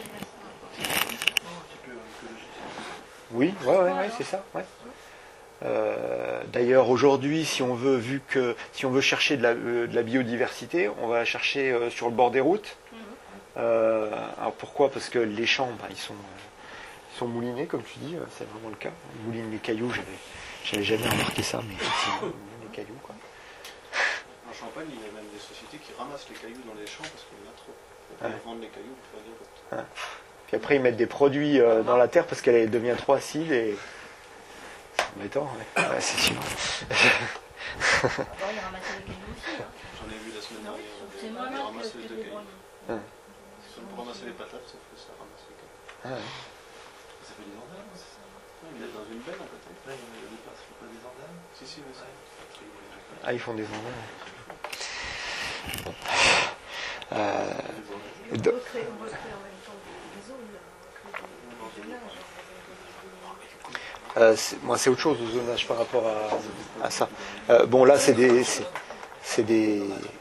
Oui, ouais, ouais, ouais, c'est ça. Ouais. Euh, d'ailleurs, aujourd'hui, si on veut, vu que si on veut chercher de la, de la biodiversité, on va la chercher euh, sur le bord des routes. Euh, alors pourquoi? Parce que les champs, bah, ils sont, ils sont moulinés, comme tu dis, c'est vraiment le cas. Ils moulinent les cailloux. J'avais, j'avais jamais remarqué ça, mais effectivement, ils moulinent les cailloux, quoi. En Champagne, il y a même des sociétés qui ramassent les cailloux dans les champs parce qu'il y en a trop. Et puis Ouais. ils vendent les cailloux pour faire des routes. Ouais. Puis après, ils mettent des produits euh, dans la terre parce qu'elle devient trop acide et. C'est embêtant, ouais. Ouais, c'est sûr. Avant, ils ramassaient les cailloux aussi. Hein. J'en ai vu la semaine dernière. C'est Des moins des mal que, ramasseuses que de des cailloux. broyés. Ouais. Pour ramasser les patates, sauf que ça ramasse les cailloux. Ah, ouais. Ça fait des andales, c'est ça? Ouais, ils mettent dans une benne en fait. Là, il y a des parts, ça fait pas des andales? Si, si, mais ça. Ah, ils font des endroits. Bon. Euh, On de- recrée, on recrée en même temps des, des zones, on recrée des, des zonages. euh, c'est- moi, c'est autre chose le zonage par rapport à, à ça. Euh, bon, là, c'est des, c'est, c'est des.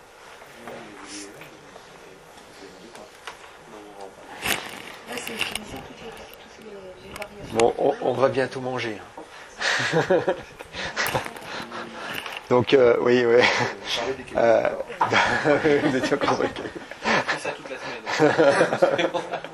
Là, c'est utiliser toutes les, toutes les, les variations. Bon, on, on va bientôt manger. hein. Donc, euh, oui, oui. Euh, vous étiez encore avec elle. C'est ça toute la semaine.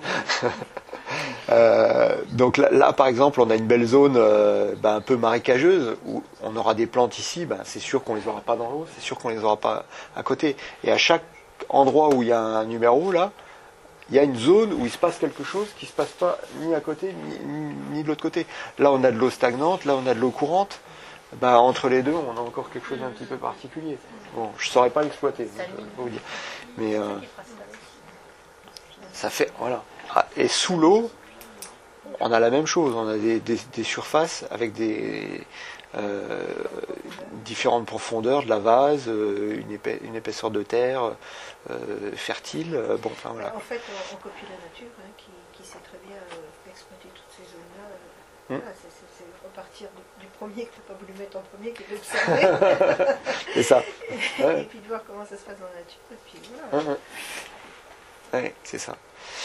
Euh, donc là, là, par exemple, on a une belle zone euh, ben, un peu marécageuse où on aura des plantes ici. Ben, c'est sûr qu'on les aura pas dans l'eau, c'est sûr qu'on les aura pas à côté. Et à chaque endroit où il y a un numéro là, il y a une zone où il se passe quelque chose qui se passe pas ni à côté ni, ni, ni de l'autre côté. Là, on a de l'eau stagnante, là, on a de l'eau courante. Ben, entre les deux, on a encore quelque chose d'un petit peu particulier. Bon, je saurais pas l'exploiter, je peux vous dire. Mais euh, ça fait voilà. Ah, et sous l'eau, on a la même chose. On a des, des, des surfaces avec des euh, différentes profondeurs de la vase, euh, une, épais, une épaisseur de terre euh, fertile. Euh, bon, enfin voilà. En fait, on, on copie la nature hein, qui, qui sait très bien euh, exploiter toutes ces zones-là. Euh, Hmm. voilà, c'est, c'est, c'est repartir du, du premier que tu n'as pas voulu mettre en premier, qui est d'observer. C'est ça. et, Ouais. et puis de voir comment ça se passe dans la nature. Et puis voilà. Hum, hum. Ouais, c'est ça.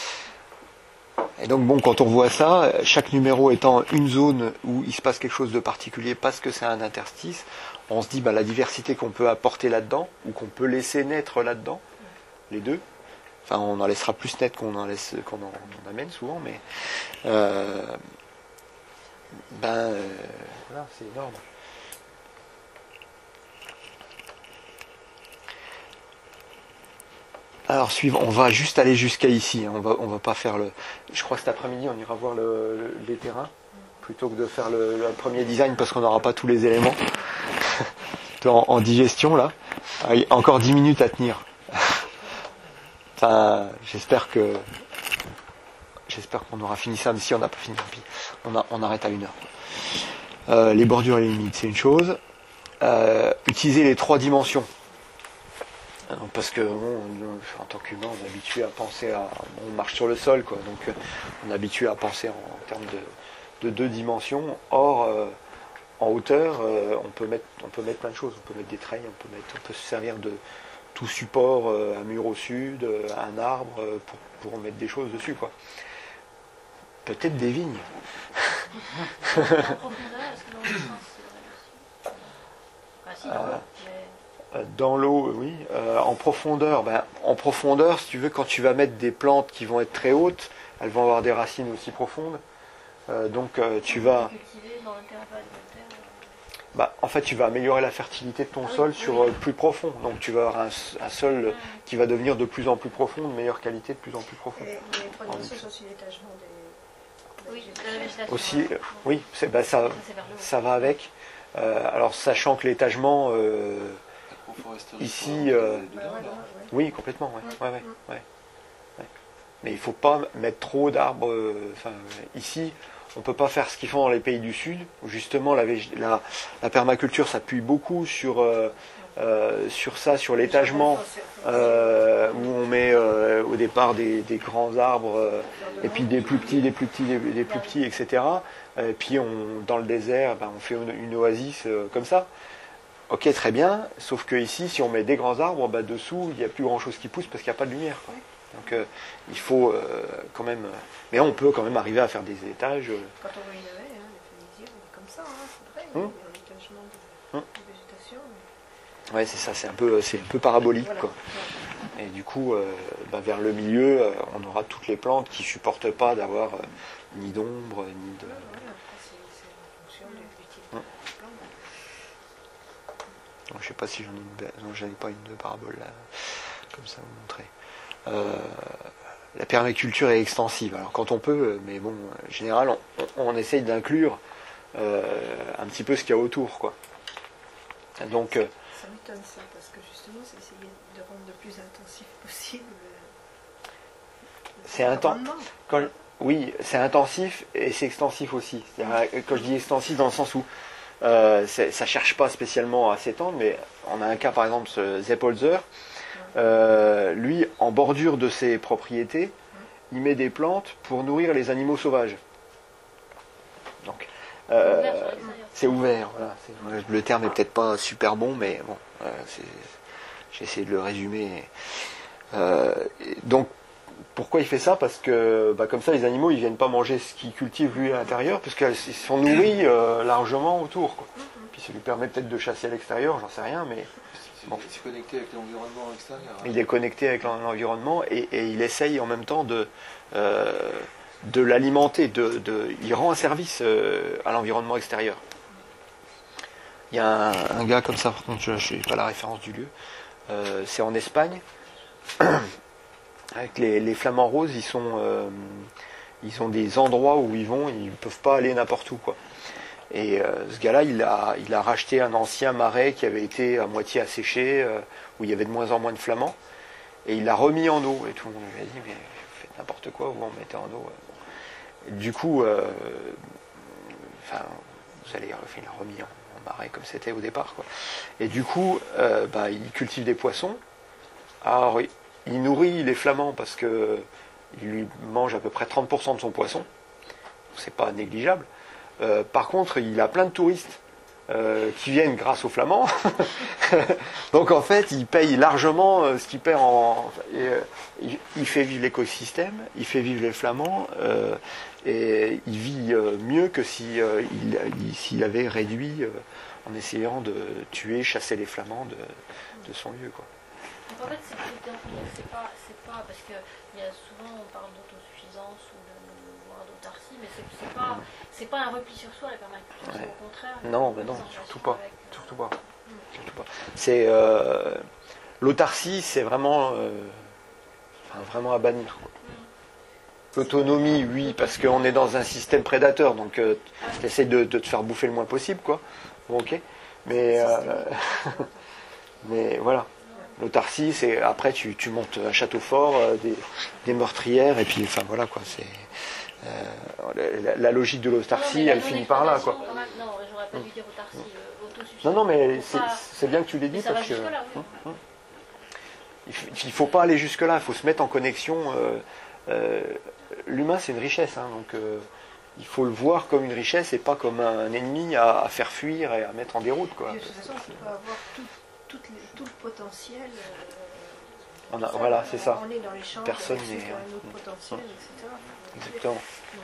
Et donc bon, quand on voit ça, chaque numéro étant une zone où il se passe quelque chose de particulier parce que c'est un interstice, on se dit bah, la diversité qu'on peut apporter là-dedans, ou qu'on peut laisser naître là-dedans, les deux, enfin on en laissera plus naître qu'on en laisse qu'on en, on amène souvent, mais euh, ben euh, voilà, c'est énorme. Alors suivant, on va juste aller jusqu'à ici. On va, on va pas faire le. Je crois que cet après-midi, on ira voir le, le- les terrains plutôt que de faire le, le premier design parce qu'on n'aura pas tous les éléments en, en digestion là. Ah, il y a encore dix minutes à tenir. Enfin, j'espère que j'espère qu'on aura fini ça, mais si on n'a pas fini, on, a, on arrête à une heure. Euh, les bordures et les limites, c'est une chose. Euh, utiliser les trois dimensions. Alors, parce que bon, en tant qu'humain, on est habitué à penser à, on marche sur le sol, quoi. Donc on est habitué à penser en, en termes de, de deux dimensions. Or, euh, en hauteur, euh, on peut mettre, on peut mettre plein de choses. On peut mettre des trails, on peut mettre, on peut se servir de tout support, euh, un mur au sud, euh, un arbre, euh, pour, pour mettre des choses dessus, quoi. Peut-être des vignes. En profondeur, est-ce que dans le sens, c'est ah, si, dans l'eau, mais... Dans l'eau, oui. Euh, en profondeur, ben, en profondeur, si tu veux, quand tu vas mettre des plantes qui vont être très hautes, elles vont avoir des racines aussi profondes. Euh, donc euh, tu vas, cultiver dans l'intervalle de terre. euh, bah, en fait, tu vas améliorer la fertilité de ton Ah oui, sol oui. sur euh, plus profond. Donc tu vas avoir un, un sol Mm. qui va devenir de plus en plus profond, de meilleure qualité, de plus en plus profond. Et les trois dimensions sont aussi l'étagement des, Oui, de la végétation. Aussi, ouais. euh, oui, c'est, bah, ça, Ça, c'est vers le haut. ça va avec. Euh, alors sachant que l'étagement, euh, Agroforesterie, Ici, faut euh, aller dedans, Bah ouais, là. ouais, ouais. oui, complètement, ouais, ouais, ouais, ouais, ouais. Mais il ne faut pas mettre trop d'arbres. euh, Enfin, ici, on ne peut pas faire ce qu'ils font dans les pays du Sud, où justement la, vég- la, la permaculture s'appuie beaucoup sur, euh, euh, sur ça, sur l'étagement, euh, où on met euh, au départ des, des grands arbres, euh, et puis des plus petits, des plus petits, des, des plus petits, et cetera. Et puis on, dans le désert, ben, on fait une, une oasis euh, comme ça. Ok, très bien, sauf que ici, si on met des grands arbres, bah, dessous, il n'y a plus grand chose qui pousse parce qu'il n'y a pas de lumière, quoi. Donc euh, il faut euh, quand même. euh, Mais on peut quand même arriver à faire des étages. euh, Quand on voit une haie, hein, les feuillisiers, on est comme ça, hein, c'est vrai, il y a Hum. un étagement de, Hum. de végétation. Ouais, c'est ça, c'est un peu, c'est un peu parabolique, Voilà. quoi. Et du coup, euh, bah, vers le milieu, euh, on aura toutes les plantes qui supportent pas d'avoir euh, ni d'ombre, ni de. Voilà, après, c'est c'est en fonction de l'utilité Hum. des plantes. Alors, je sais pas si j'en ai une, ba- non, j'en ai pas une de parabole là, comme ça vous montrer. Euh, la permaculture est extensive. Alors quand on peut, mais bon, en général, on, on, on essaye d'inclure euh, un petit peu ce qu'il y a autour, quoi. Donc, euh, Ça m'étonne ça, parce que justement, c'est essayer de rendre le plus intensif possible. euh, c'est le intense. rendement. Quand, oui, c'est intensif et c'est extensif aussi. C'est-à-dire, euh, quand je dis extensif, dans le sens où euh, c'est- ça cherche pas spécialement à s'étendre, mais on a un cas par exemple, ce Zeppolzer. Euh, lui, en bordure de ses propriétés, il met des plantes pour nourrir les animaux sauvages. Donc, euh, Ouvert sur l'extérieur. c'est ouvert. Voilà. C'est- le terme est peut-être pas super bon, mais bon, euh, c'est- j'ai essayé de le résumer. Euh, et donc, pourquoi il fait ça? Parce que bah, comme ça, les animaux, ils viennent pas manger ce qu'ils cultivent lui à l'intérieur, puisqu'ils sont nourris euh, largement autour, quoi. Puis ça lui permet peut-être de chasser à l'extérieur, j'en sais rien, mais C'est Bon. c'est connecté avec l'environnement extérieur. hein. il est connecté avec l'en- l'environnement et, et il essaye en même temps de, euh, de l'alimenter, de, de, il rend un service euh, à l'environnement extérieur. Il y a un, un gars comme ça, par contre je n'ai pas la référence du lieu, euh, c'est en Espagne, avec les, les flamants roses, ils, sont, euh, ils ont des endroits où ils vont, ils ne peuvent pas aller n'importe où, quoi. Et euh, ce gars-là, il a, il a racheté un ancien marais qui avait été à moitié asséché, euh, où il y avait de moins en moins de flamands, et il l'a remis en eau. Et tout le monde lui a dit, mais vous faites n'importe quoi, vous en mettez en eau. Et du coup, euh, enfin, vous allez, enfin, il l'a remis en, en marais comme c'était au départ, quoi. Et du coup, euh, bah, il cultive des poissons. Alors, il, il nourrit les flamands parce que il lui mange à peu près trente pour cent de son poisson. C'est pas négligeable. Euh, par contre, il a plein de touristes euh, qui viennent grâce aux flamands. Donc en fait, il paye largement euh, ce qu'il perd en. Et, euh, il, il fait vivre l'écosystème, il fait vivre les flamands, euh, et il vit euh, mieux que si euh, il, il- s'il avait réduit euh, en essayant de tuer, chasser les flamands de, de son lieu, quoi. Donc en fait, c'est c'est pas, c'est pas parce que il y a souvent on parle d'autosuffisance ou de, voire d'autarcie, mais c'est c'est pas, c'est pas un repli sur soi la permaculture, c'est Ouais. au contraire. Non, une mais non, mise en surtout relation pas, avec, euh, surtout pas, surtout pas. C'est euh, l'autarcie, c'est vraiment, euh, enfin, vraiment à bannir, quoi. L'autonomie, oui, parce qu'on est dans un système prédateur, donc euh, tu essaies de, de te faire bouffer le moins possible, quoi. Bon, ok. Mais, euh, mais voilà. L'autarcie, c'est après tu, tu montes à château fort, euh, des, des meurtrières, et puis enfin voilà quoi. C'est euh, la, la logique de l'autarcie, elle finit par là, quoi. Non, j'aurais pas dû dire autarcie, euh, autosuffisance. Non, non, mais c'est pas... c'est bien que tu l'aies dit ça parce va que. jusque-là, oui. Hum, hum. Il ne faut pas aller jusque-là, il faut se mettre en connexion. Euh, euh, L'humain, c'est une richesse, hein, donc euh, il faut le voir comme une richesse et pas comme un ennemi à, à faire fuir et à mettre en déroute, quoi. De toute façon, on peut avoir tout, tout, les, tout le potentiel. Euh, on a, ça, voilà, c'est ça. On est dans l'échange, Personne avec n'est. un autre potentiel, et cetera. Exactement.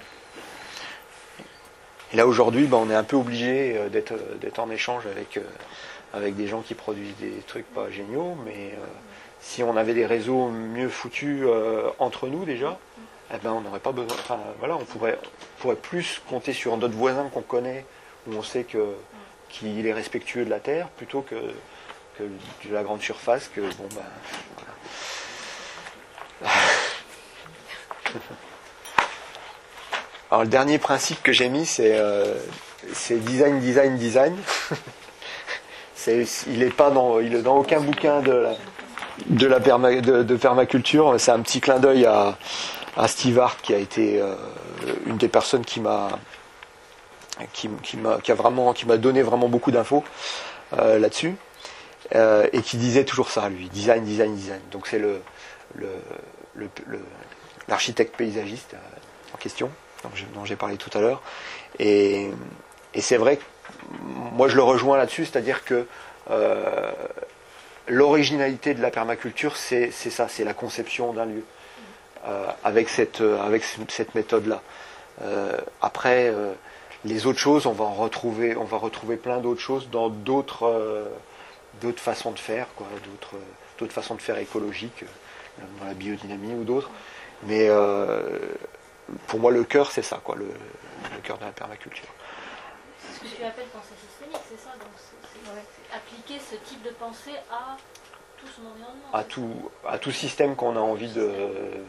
Et là, aujourd'hui, ben, on est un peu obligé d'être d'être en échange avec, euh, avec des gens qui produisent des trucs pas géniaux, mais euh, si on avait des réseaux mieux foutus euh, entre nous déjà, eh ben, on n'aurait pas besoin. Enfin, voilà, on pourrait, on pourrait plus compter sur d'autres voisins qu'on connaît, où on sait que qu'il est respectueux de la terre, plutôt que, que de la grande surface. Que bon, ben, voilà. Alors le dernier principe que j'ai mis, c'est euh, c'est design, design, design. c'est, il n'est pas dans, il est dans aucun bouquin de la, de la perma, de, de permaculture. C'est un petit clin d'œil à, à Steve Hart, qui a été euh, une des personnes qui m'a, qui, qui m'a, qui a vraiment, qui m'a donné vraiment beaucoup d'infos euh, là-dessus, euh, et qui disait toujours ça, lui, design, design, design. Donc c'est le, le, le, le l'architecte paysagiste euh, en question, dont j'ai parlé tout à l'heure, et, et c'est vrai que moi je le rejoins là-dessus, c'est-à-dire que euh, l'originalité de la permaculture, c'est, c'est ça, c'est la conception d'un lieu, euh, avec cette, avec cette méthode-là. Euh, après, euh, les autres choses, on va en retrouver, on va retrouver plein d'autres choses dans d'autres, euh, d'autres façons de faire, quoi, d'autres, d'autres façons de faire écologiques, dans la biodynamie ou d'autres, mais euh, pour moi, le cœur, c'est ça, quoi, le, le cœur de la permaculture. C'est ce que tu appelles pensée systémique, c'est ça, donc c'est, c'est, ouais. c'est appliquer ce type de pensée à tout son environnement. À tout, à tout système qu'on a envie de. Mais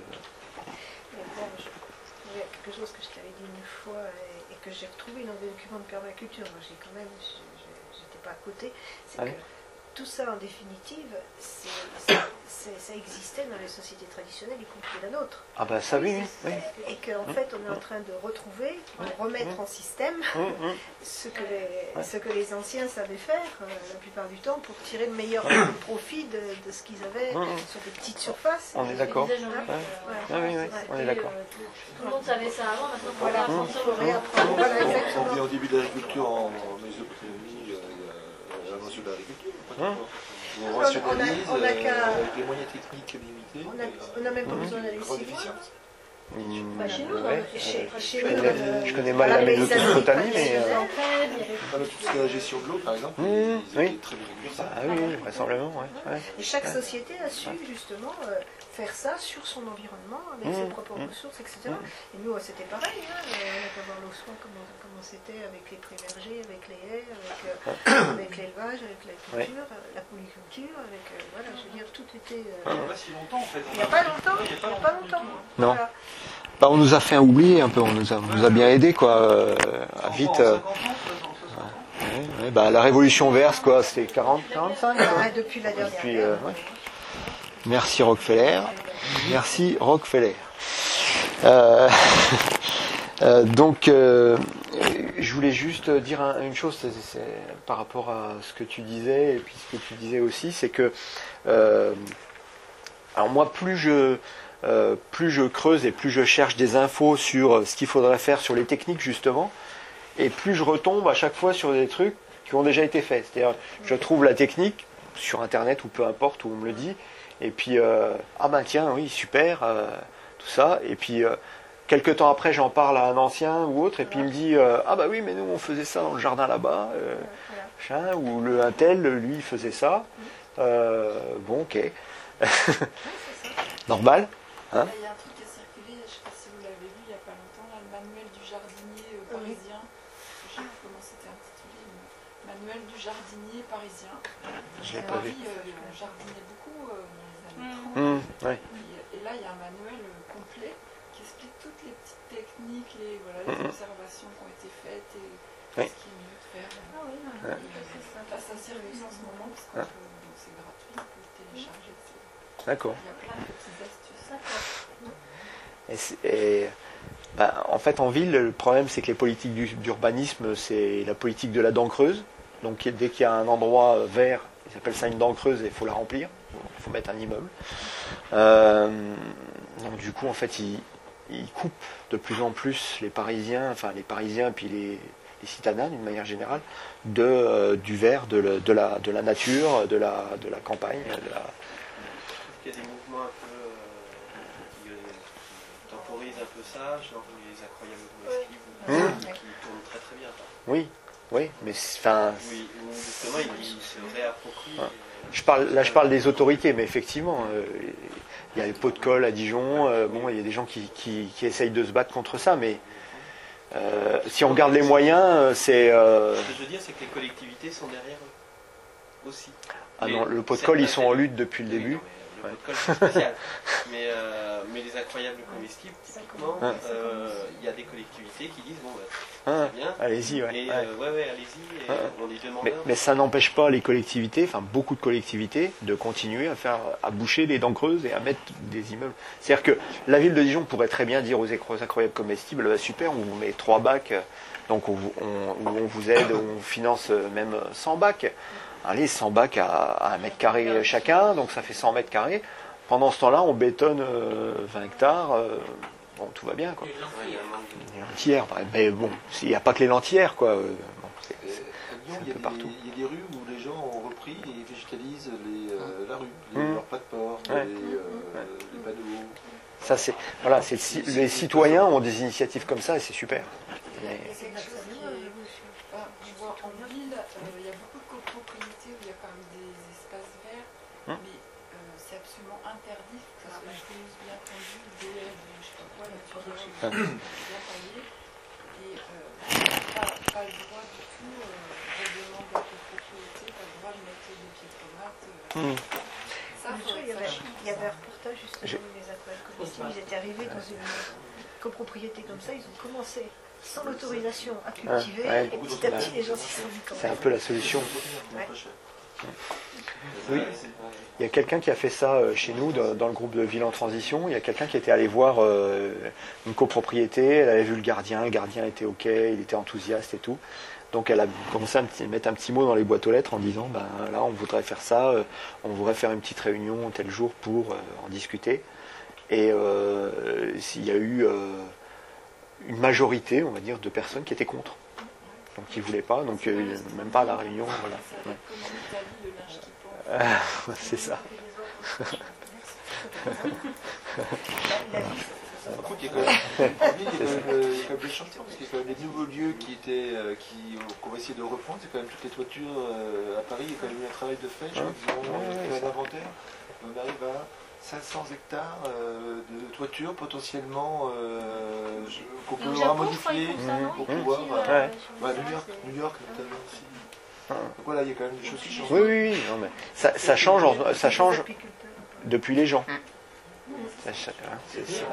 bon, je, il y a quelque chose que je t'avais dit une fois et, et que j'ai retrouvé dans des documents de permaculture. Moi, j'ai quand même, je, je, j'étais pas à côté. C'est ah que oui. Tout ça, en définitive, c'est, c'est, c'est, ça existait dans les sociétés traditionnelles, y compris la nôtre. Ah ben ça oui, oui. Et qu'en mmh. fait, on est en train de retrouver, de remettre mmh. en système mmh. ce, que les, ce que les anciens savaient faire, euh, la plupart du temps, pour tirer le meilleur profit de, de ce qu'ils avaient mmh. sur des petites surfaces. On est d'accord. Disais, ouais. Ouais. Ouais. Ah oui, oui, on est d'accord. Euh, tout, tout le monde savait ça avant, maintenant on voilà, apprendre ça au réapprendre. Voilà, exactement. On dit en début d'agriculture en Mésopotamie, il y a la notion d'agriculture. Hum. On rationalise euh, avec les moyens techniques limités. On n'a même pas besoin d'aller si loin. Mmh, bah, chez nous, ouais. chez, chez je, nous connais, euh, je connais mal la Mésopotamie, mais. Euh... Tout ce qui est la gestion de l'eau, par exemple, mmh, ils oui. étaient très bien réguliers. Ah oui, vraisemblablement, ouais. ouais. Et chaque société a su justement euh, faire ça sur son environnement, avec mmh, ses propres mmh. ressources, et cetera. Mmh. Et nous, c'était pareil, hein, on a qu'à voir l'eau soin, comment, comment c'était avec les pré-vergers, avec les haies, avec, euh, avec l'élevage, avec la culture, ouais. la polyculture, avec, euh, voilà, je veux dire, tout était... Euh, il n'y a pas si longtemps, en fait. Il n'y a pas longtemps, il n'y a pas longtemps. Non. Voilà. Bah, on nous a fait oublier un peu, on nous a, on nous a bien aidé quoi, euh, à vite. Euh, ouais, ouais, bah, la révolution verte quoi, c'était quarante, quarante-cinq quoi. Ah, depuis la dernière. Depuis, euh, ouais. Merci Rockefeller, merci Rockefeller. Euh, euh, donc, euh, je voulais juste dire un, une chose, c'est, c'est, par rapport à ce que tu disais et puis ce que tu disais aussi, c'est que, euh, alors moi plus je Euh, plus je creuse et plus je cherche des infos sur ce qu'il faudrait faire sur les techniques justement, et plus je retombe à chaque fois sur des trucs qui ont déjà été faits. C'est-à-dire, je trouve la technique sur internet ou peu importe où on me le dit, et puis euh, ah ben tiens oui super euh, tout ça, et puis euh, quelques temps après j'en parle à un ancien ou autre, et puis il me dit euh, ah bah oui mais nous on faisait ça dans le jardin là-bas, euh, machin, ou le un tel lui il faisait ça, euh, bon ok, normal. Hein? Il y a un truc qui a circulé, je ne sais pas si vous l'avez vu il n'y a pas longtemps, là, le manuel du jardinier euh, parisien. Je ne sais pas comment c'était intitulé, mais manuel du jardinier parisien. Je l'ai pas vu. Euh, on jardinait beaucoup euh, dans les années mmh. trente. Mmh, ouais. Et, et là, il y a un manuel euh, complet qui explique toutes les petites techniques, les, voilà, les Mhm. observations qui ont été faites et Oui. ce qui est mieux de faire. Ah oui, non, Ouais. c'est ça. Là, ça circule en ce moment parce que Ouais. bon, c'est gratuit, on peut le télécharger. c'est- D'accord. Il y a plein de petites astuces. Et, c'est- et, bah, en fait, en ville, le problème, c'est que les politiques du- d'urbanisme, c'est la politique de la dent creuse. Donc, dès qu'il y a un endroit euh, vert, ils appellent ça une dent creuse et il faut la remplir. Il faut mettre un immeuble. Euh, donc, du coup, en fait, ils, ils coupent de plus en plus les Parisiens, enfin les Parisiens et puis les, les citadins, d'une manière générale, de, euh, du vert, de, le- de, la, de la nature, de la, de la campagne. De la... Il y a des mouvements un peu euh, qui, euh, qui temporisent un peu ça, genre les incroyables comestibles, Mmh. qui tournent très très bien. Quoi. Oui, oui, mais c'est- enfin. Oui, où justement ils, ils se réapproprient. Ouais. Je parle, là, je parle des autorités, mais effectivement, euh, il y a les pots de colle à Dijon. Euh, bon, il y a des gens qui, qui, qui essayent de se battre contre ça, mais euh, si on regarde les moyens, euh, c'est. Euh... Ce que je veux dire, c'est que les collectivités sont derrière eux aussi. Ah Mais non, le pot de colle, ils sont en certains- lutte depuis le Oui, début. non, mais le pot de colle, c'est spécial. mais, euh, mais les incroyables comestibles, typiquement, Ouais. euh, il y a des collectivités qui disent bon, bah, Ah, très bien. allez-y, ouais. Et, ouais. euh, ouais, ouais, allez-y. Et Ouais. on les demande. Mais, mais ça n'empêche pas les collectivités, enfin beaucoup de collectivités, de continuer à faire, à boucher les dents creuses et à mettre des immeubles. C'est-à-dire que la ville de Dijon pourrait très bien dire aux écro- incroyables comestibles, bah, super, on vous met trois bacs, euh, donc on, vous- on, on vous aide, on finance euh, même cent bacs. Allez, cent bacs à, à un mètre carré chacun, donc ça fait cent mètres carrés. Pendant ce temps-là, on bétonne euh, vingt hectares, euh, bon, tout va bien, quoi. Ouais, il y a un manque de- Les lentières, bah, mais bon, il n'y a pas que les lentières, quoi. euh, bon, c'est- Et c'est- à Lyon, c'est il y, a un peu des, partout. il y a des rues où les gens ont repris et végétalisent les, euh, la rue, les, Mmh. leurs pas de porte, Ouais. les, euh, les panneaux. Ça, c'est, voilà, c'est le ci- les citoyens ont des initiatives comme ça et c'est super. Il y a Mais- quelque chose qui est. Enfin, je vois en ville, euh, il y a beaucoup de copropriétés où il y a quand même des espaces verts, Hum. mais euh, c'est absolument interdit que ça soit une pelouse bien tendue, des haies, des je sais pas quoi, naturelles, bien taillées. Et euh, pas, pas le droit du tout, euh, je demande à la copropriété, pas le droit de mettre des pieds de tomates. euh, Hum. Ça, Il faudrait y que avait, ça change. il y avait un reportage justement où les incroyables comestibles, ils étaient arrivés dans une copropriété comme ça, ils ont commencé sans l'autorisation à cultiver, ouais. et petit à petit les gens s'y sont mis quand C'est un même. peu la solution. Ouais. Oui. Il y a quelqu'un qui a fait ça euh, chez nous, dans, dans le groupe de Ville en Transition. Il y a quelqu'un qui était allé voir euh, une copropriété, elle avait vu le gardien, le gardien était OK, il était enthousiaste et tout. Donc elle a commencé à me petit- mettre un petit mot dans les boîtes aux lettres en disant, ben là on voudrait faire ça, euh, on voudrait faire une petite réunion tel jour pour euh, en discuter. Et euh, il y a eu euh, une majorité, on va dire, de personnes qui étaient contre. Donc ils ne voulaient pas, donc euh, même pas à la réunion. Voilà. Ça va être comme en Italie, le linge qui pend. Ah, c'est ça. Par contre, il y a quand même, en ville, il y a quand même, euh, il y a quand même des chantiers, parce qu'il y a quand même des nouveaux lieux qui étaient, euh, qui, qu'on va essayer de reprendre. C'est quand même toutes les toitures euh, à Paris. Il y a quand même eu un travail de fait. Je crois qu'ils ont fait un inventaire. On arrive à cinq cents hectares euh, de toitures potentiellement euh, je- qu'on peut Le Japon, modifier je crois, ils font ça, non pour Ils pouvoir. cultivent, euh, euh, Ouais. ouais, New York, New York notamment aussi. Donc voilà, il y a quand même des choses qui changent. Oui, oui, oui. Non, mais ça, ça change, en- ça change depuis les gens. Ça cha- hein, c'est ça.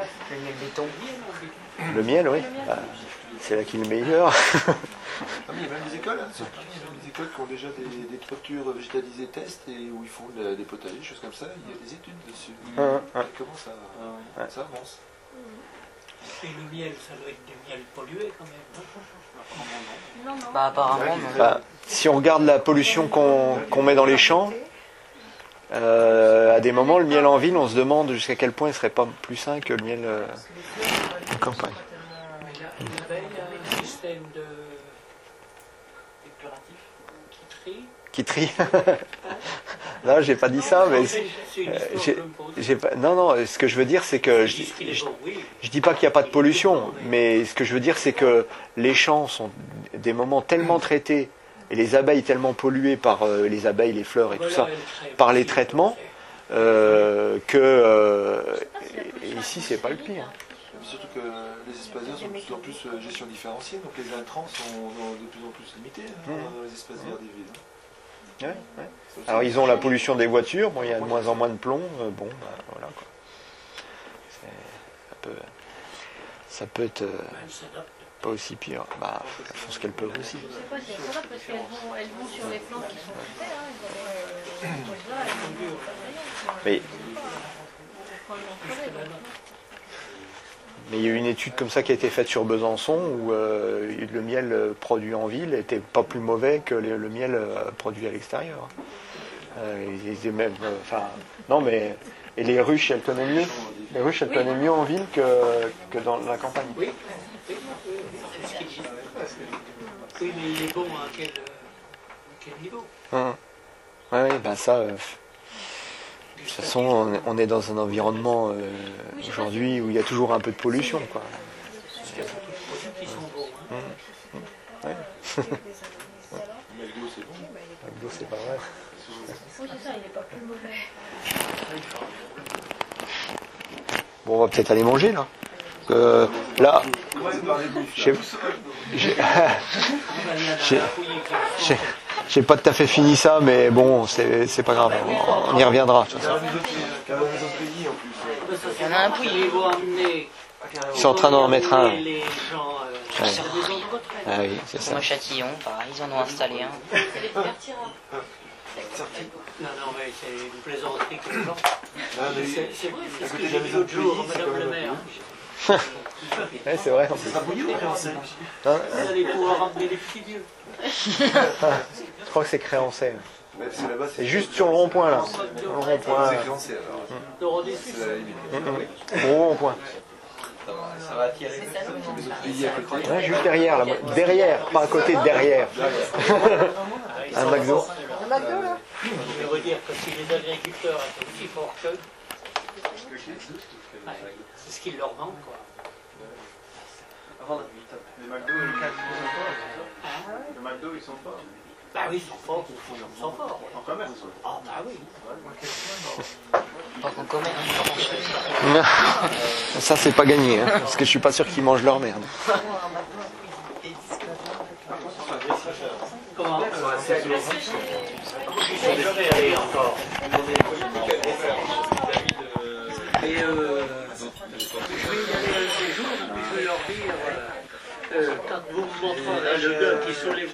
Le miel, oui. Bah, c'est là qu'il est le meilleur. Ah, mais il y a même des écoles, hein, surtout, il y a même des écoles qui ont déjà des, des toitures végétalisées test et où ils font de- des potagers, des choses comme ça. Il y a des études dessus. Hum, hum. Comment ça, Ouais. ça avance? Et le miel, ça doit être du miel pollué quand même. Non, non. Bah apparemment, non. Bah, si on regarde la pollution qu'on qu'on met dans les champs, euh, à des moments, le miel en ville, on se demande jusqu'à quel point il serait pas plus sain que le miel euh, en campagne. Mais là, l'abeille a un système de qui trie. Qui trie. Non, j'ai pas dit ça, mais C'est c'est une euh, histoire j'ai- que me pose. j'ai pas. Non, non. Ce que je veux dire, c'est que je, Qui trie je, les eaux, oui. je dis pas qu'il n'y a pas de pollution, mais ce que je veux dire, c'est que les champs sont des moments tellement traités et les abeilles tellement polluées par euh, les abeilles, les fleurs et tout Voilà, ça, elle crève par les aussi, traitements, tout à fait. euh, que euh, et ici c'est pas le pire. Mais surtout que les espaces verts sont de plus en plus euh, gestion différenciée, donc les intrants sont euh, de plus en plus limités hein, Mmh. dans les espaces verts des villes. Ouais, ouais. Alors ils ont la pollution des voitures, bon il y a de moins en moins de plomb, euh, bon bah, voilà quoi. C'est un peu. ça peut être euh, Elles s'adaptent. pas aussi pire. Bah, elles font ce qu'elles peuvent aussi. Je sais pas si elles s'adaptent parce qu'elles vont, elles vont sur les plantes qui sont coupées. Hein. Elles vont, euh, là, elles vont pas de Mais rayon. Faut le montrer, donc. Mais il y a eu une étude comme ça qui a été faite sur Besançon où euh, le miel euh, produit en ville n'était pas plus mauvais que le, le miel euh, produit à l'extérieur. Euh, ils étaient même, euh, enfin, non mais et les ruches elles tenaient mieux. Les ruches elles Oui. tenaient mieux en ville que, que dans la campagne. Oui, oui, oui, c'est ce qu'il dit. Oui, mais il est bon à quel, à quel niveau? Hum. Ouais, ouais, ben ça. euh, de toute façon, on est, on est dans un environnement euh, aujourd'hui où il y a toujours un peu de pollution, quoi. Il y a beaucoup de produits qui sont bons. Hein. Hum. Ouais. Mais le goût, c'est bon. Avec l'eau, c'est pas vrai. Oui, c'est ça, il n'est pas plus mauvais. Bon, on va peut-être aller manger là. Euh, là, j'ai j'ai- j'ai- j'ai- j'ai pas tout à fait fini ça, mais bon, c'est c'est pas grave. On, on y reviendra. De toute façon. Il y en a un pouilly. Ils vont amener. Ils sont en train d'en mettre un. Les gens euh, Ouais. sur des maisons de retraite. Ah oui, c'est ça. Moi, Châtillon, pareil, ils en ont installé un. C'est les Bertira. Non, non, mais c'est une plaisanterie que les gens. Ah, mais C'est c'est vrai, c'est à ce côté que de j'ai la dit maison l'autre de jour, Pouilly, c'est madame quand le même- maire. Ouais, c'est vrai. C'est pas bouilli ou créancé? Hein, Vous allez pouvoir ramener les petits vieux. je crois que c'est créancé. Ouais, parce que là-bas, C'est juste sur le rond-point là. Sur le rond-point. C'est créancé alors. De redessus. C'est la limite. Hum, hum. Au rond-point. Ça va attirer. Les autres pays à côté. Ouais, juste derrière, là. Derrière, pas à côté, derrière. Un McDo. Un McDo là? Je vais redire que si les agriculteurs étaient aussi forts qu'eux, ouais, c'est ce qu'ils leur manque, quoi. Avant, les McDo, les quatre, ils sont forts, c'est ça? Les McDo, ils sont forts. Bah oui, ils sont forts, ils sont forts. En commerce. Ah bah oui. Pas qu'on commet, hein, Ça, c'est pas gagné, hein, parce que je suis pas sûr qu'ils mangent leur merde. Comment? C'est agressif. J'y suis jamais allé encore. Et euh, je vais y aller un de ces jours, et je vais leur dire, euh, euh, quand vous me montrerez le gars qui soulève